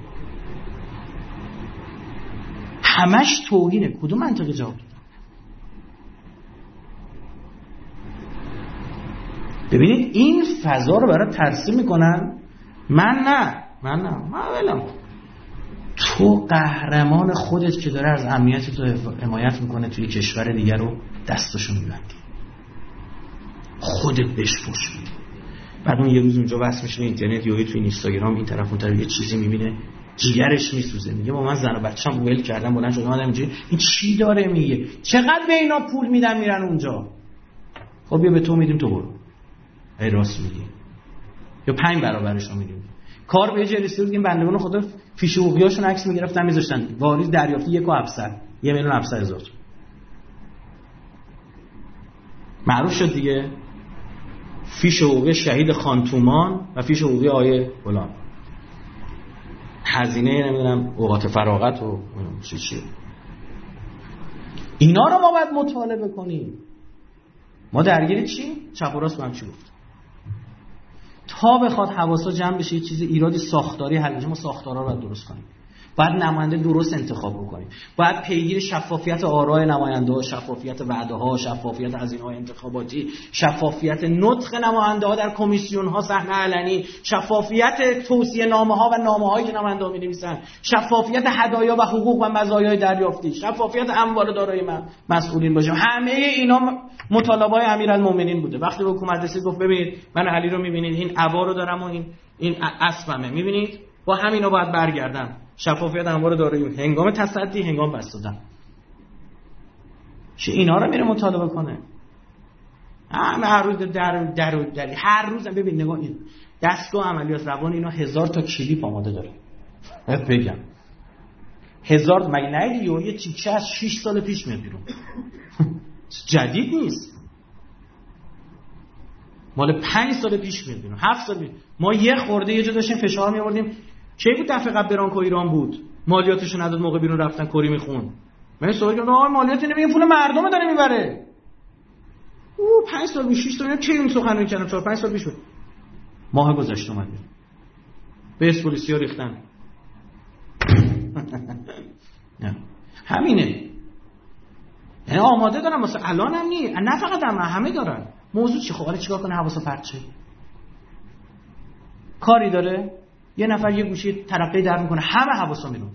همش توهینه. کدوم منطقی جواب دادن؟ ببینید این فضا رو برای ترسیم میکنن. من نه من نه من ولم. تو قهرمان خودت که داره از امنیت تو حمایت میکنه توی کشور دیگر رو دستشو میبندی، خودت بهش فوش میدی. بعد اون یه روز اونجا واسه میشه اینترنت یا توی اینستاگرام این طرف اون طرف یه چیزی میبینه جیگرش میسوزه، میگه با من زن و بچه‌م ول کردم بلند شدم اومدم اینجا. این چی داره میگه؟ چقدر به اینا پول میدن میرن اونجا؟ خب بیا به تو میدیم تو برو. ای راست میگی. یا پنج برابرش رو میدیم. کار به جلسه بودیم بندگان خدا فیش حقوقیاشون عکس میگرفتن میذاشتن واریز دریافتی یک و هفتصد یک میلیون و هفتصد هزار معروف شد دیگه. فیش حقوقی شهید خانتومان و فیش حقوقی آیه فلان، هزینه نمیدونم اوقات فراغت و چی چی. اینا رو ما باید مطالبه کنیم. ما درگیر چی؟ چپ و راست با هم چی گفت؟ تا بخواد حواسا جمع بشه یه چیز ایرادی ساختاری حل بشه، ما ساختارا رو باید درست کنیم. باید نماینده درست انتخاب بکنیم. باید پیگیر شفافیت آرای نماینده‌ها، شفافیت وعده‌ها، شفافیت هزینه‌های انتخاباتی، شفافیت نطق نماینده‌ها در کمیسیون‌ها صحنه علنی، شفافیت توصیه نامه‌ها و نامه‌هایی که نماینده‌ها می‌نویسن، شفافیت هدایا و حقوق و مزایای دریافتی، شفافیت اموال دارای مسئولین باشه. همه اینا مطالبه‌های امیرالمومنین بوده. وقتی به حکومت رسید گفت ببینید من علی رو می‌بینید، این عبا رو دارم و این این اسبمه، می‌بینید با همینا باید برگردم. شفافیت اموال دارایی هنگام تصدی، هنگام بس دادن. چه اینا رو میره مطالبه کنه؟ همه هر روز در در در هر روز ببین نگاه این دستگاه عملیات روان اینا هزار تا کلیپ آماده داره. بگم هزار مگه نه دیگه یه تیکه از شش سال پیش میاد بیرون. جدید نیست. مال پنج سال پیش میاد بیرون، هفت سال پیش. ما یه خورده یه جا داشتیم فشار می آوردیم. کی بود دفعه قبل برانکو ایران بود مالیاتشو نداد موقع بیرون رفتن کری میخون. من سوال کردم آقا مالیات نمیگه پول مردم داره میبره. او پنج سال پیش شش تا کی اون سخنرانی کردم چهار پنج سال پیش بود. ماه گذشته اومد به پلیسیا ریختن. نه همینه. یعنی آماده دارم واسه الان هم نی نه فقط هم همه دارن. موضوع چی؟ خب حالا چیکار کنه؟ حواسو پرت شه. کاری داره یه نفر یه گوشی ترقی در میکنه همه حواسا میره.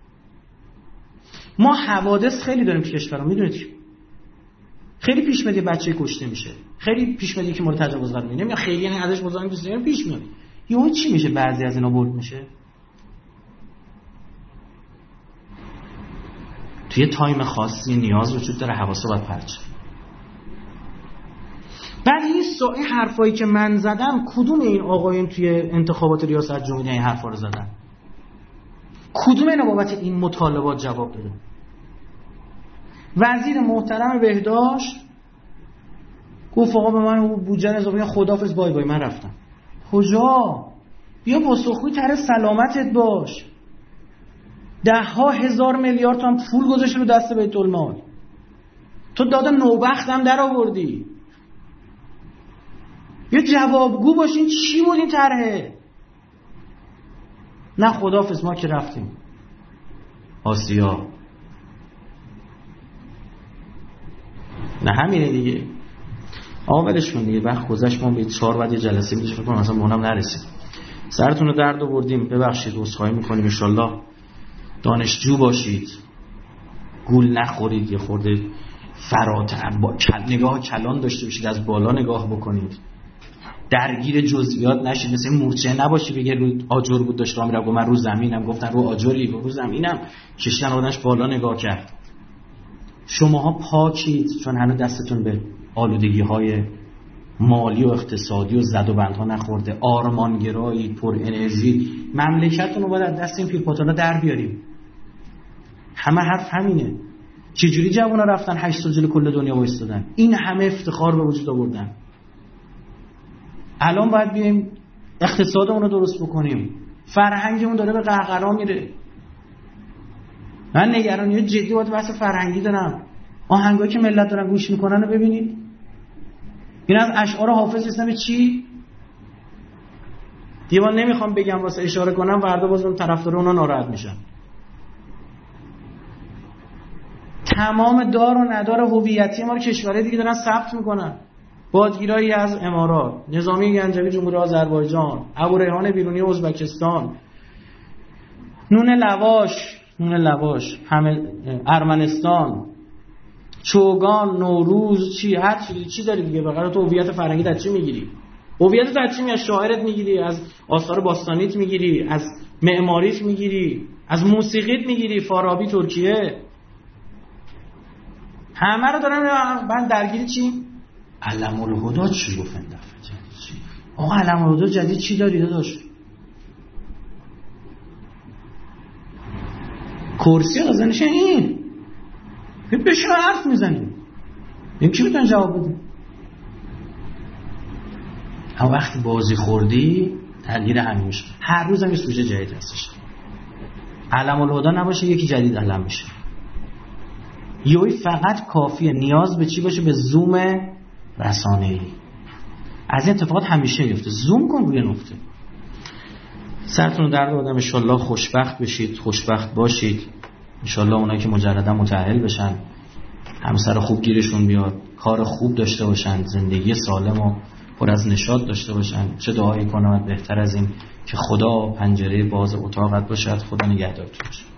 ما حوادث خیلی داریم تو کشورمون. میدونید خیلی پیش میاد بچه کشته میشه، خیلی پیش میاد که مورد تجاوز قرار میگیره، نمیاد خیلی یعنی ازش مزاحم نیست، پیش میاد. یهو چی میشه؟ بعضی از اینا برد میشه توی تایم خاصی نیاز وجود داره حواسا باید پرت شه. بعد این سوء حرفایی که من زدم کدوم این آقایون توی انتخابات ریاست جمهوری این حرفا رو زدن؟ کدوم اینا بابت این مطالبات جواب داده؟ وزیر محترم بهداشت گفت آقا به من بودجه اضافه خداحافظ بای بای من رفتم. کجا؟ بیا پاسخگوی طرح سلامتت باش. ده ها هزار میلیارد تومان پول گذاشته رو دست بیت المال. تو داده نوبختم در آوردی. یه جوابگو باشین چی بود این طرحه؟ نه خداحافظ ما که رفتیم آسیا. نه همینه دیگه. آقا ولش کن دیگه، وقت گذشت. ما به چهار بعد یه جلسه میشه فکر کنم مثلا اونم نرسید. سرتون رو درد آوردیم، ببخشید، عذرخواهی میکنیم. ان شاءالله دانشجو باشید، گول نخورید، یه خورده فراتر با نگاه کلان داشته باشید، از بالا نگاه بکنید، درگیر جزئیات نشید. مثل مورچه نباشی بگه رو آجر بود داشت راه میرفت من رو زمینم، گفتن رو آجری رو زمینم، کشتن آدمش بالا نگاه کرد. شماها پاکید چون هنوز دستتون به آلودگی‌های مالی و اقتصادی و زد و بندها نخورده. آرمانگرایی، پر انرژی. مملکتتون رو باید از دست این پیرپاتالا در بیاریم. همه حرف همینه. چجوری جوونا رفتن هشت سال جلوی کل دنیا وایسادن؟ این همه افتخار به وجود آوردن. الان باید بیایم اقتصادمون رو درست بکنیم. فرهنگمون داره به قهقرا میره. من نگرانی جدی باید بحث فرهنگی دارم. آهنگایی که ملت دارن گوش میکنن رو ببینید. این از اشعار حافظ اسم چی؟ دیوان نمیخوام بگم واسه اشاره کنم فردا باز اون طرفدار اونا ناراحت میشن. تمام دار و ندار هویتی ما رو کشورهای دیگه دارن ثبت میکنن. بادگیرایی از امارات، نظامی گنجوی جمهوری آذربایجان، ابوریحان بیرونی ازبکستان، نون لواش نون لواش همه ارمنستان، چوگان، نوروز، چی هر چیزی چی داری دیگه. بغیر تو هویت فرهنگی از چی میگیری؟ هویت از چی؟ از شاعرت میگیری، از آثار باستانیت میگیری، از معماریت میگیری، از موسیقیت میگیری. فارابی ترکیه، همه رو دارن. من درگیری چی؟ علم الهدی چی گفت این دفعه؟ جدید چی؟ آقا علم الهدی جدید چی داری داداش؟ کرسی غزنش این بشین حرف میزنیم، این کی میتونه جواب بده؟ اما وقتی بازی خوردی درگیر همین میشه. هر روز هم یه سوژه جدید هستش. علم الهدی نباشه یکی جدید علم میشه. یوی فقط کافیه نیاز به چی باشه؟ به زوم رسانه‌ای. از این اتفاقات همیشه میفته. زوم کن روی نقطه. سرتون درد آدم. ان شاءالله خوشبخت بشید، خوشبخت باشید. ان شاءالله اونایی که مجردن متأهل بشن، همسر خوب گیرشون بیاد، کار خوب داشته باشن، زندگی سالم و پر از نشاط داشته باشن. چه دعایی کنم بهتر از این که خدا پنجره باز اتاقت باشد. خدا نگهدارتون باشه.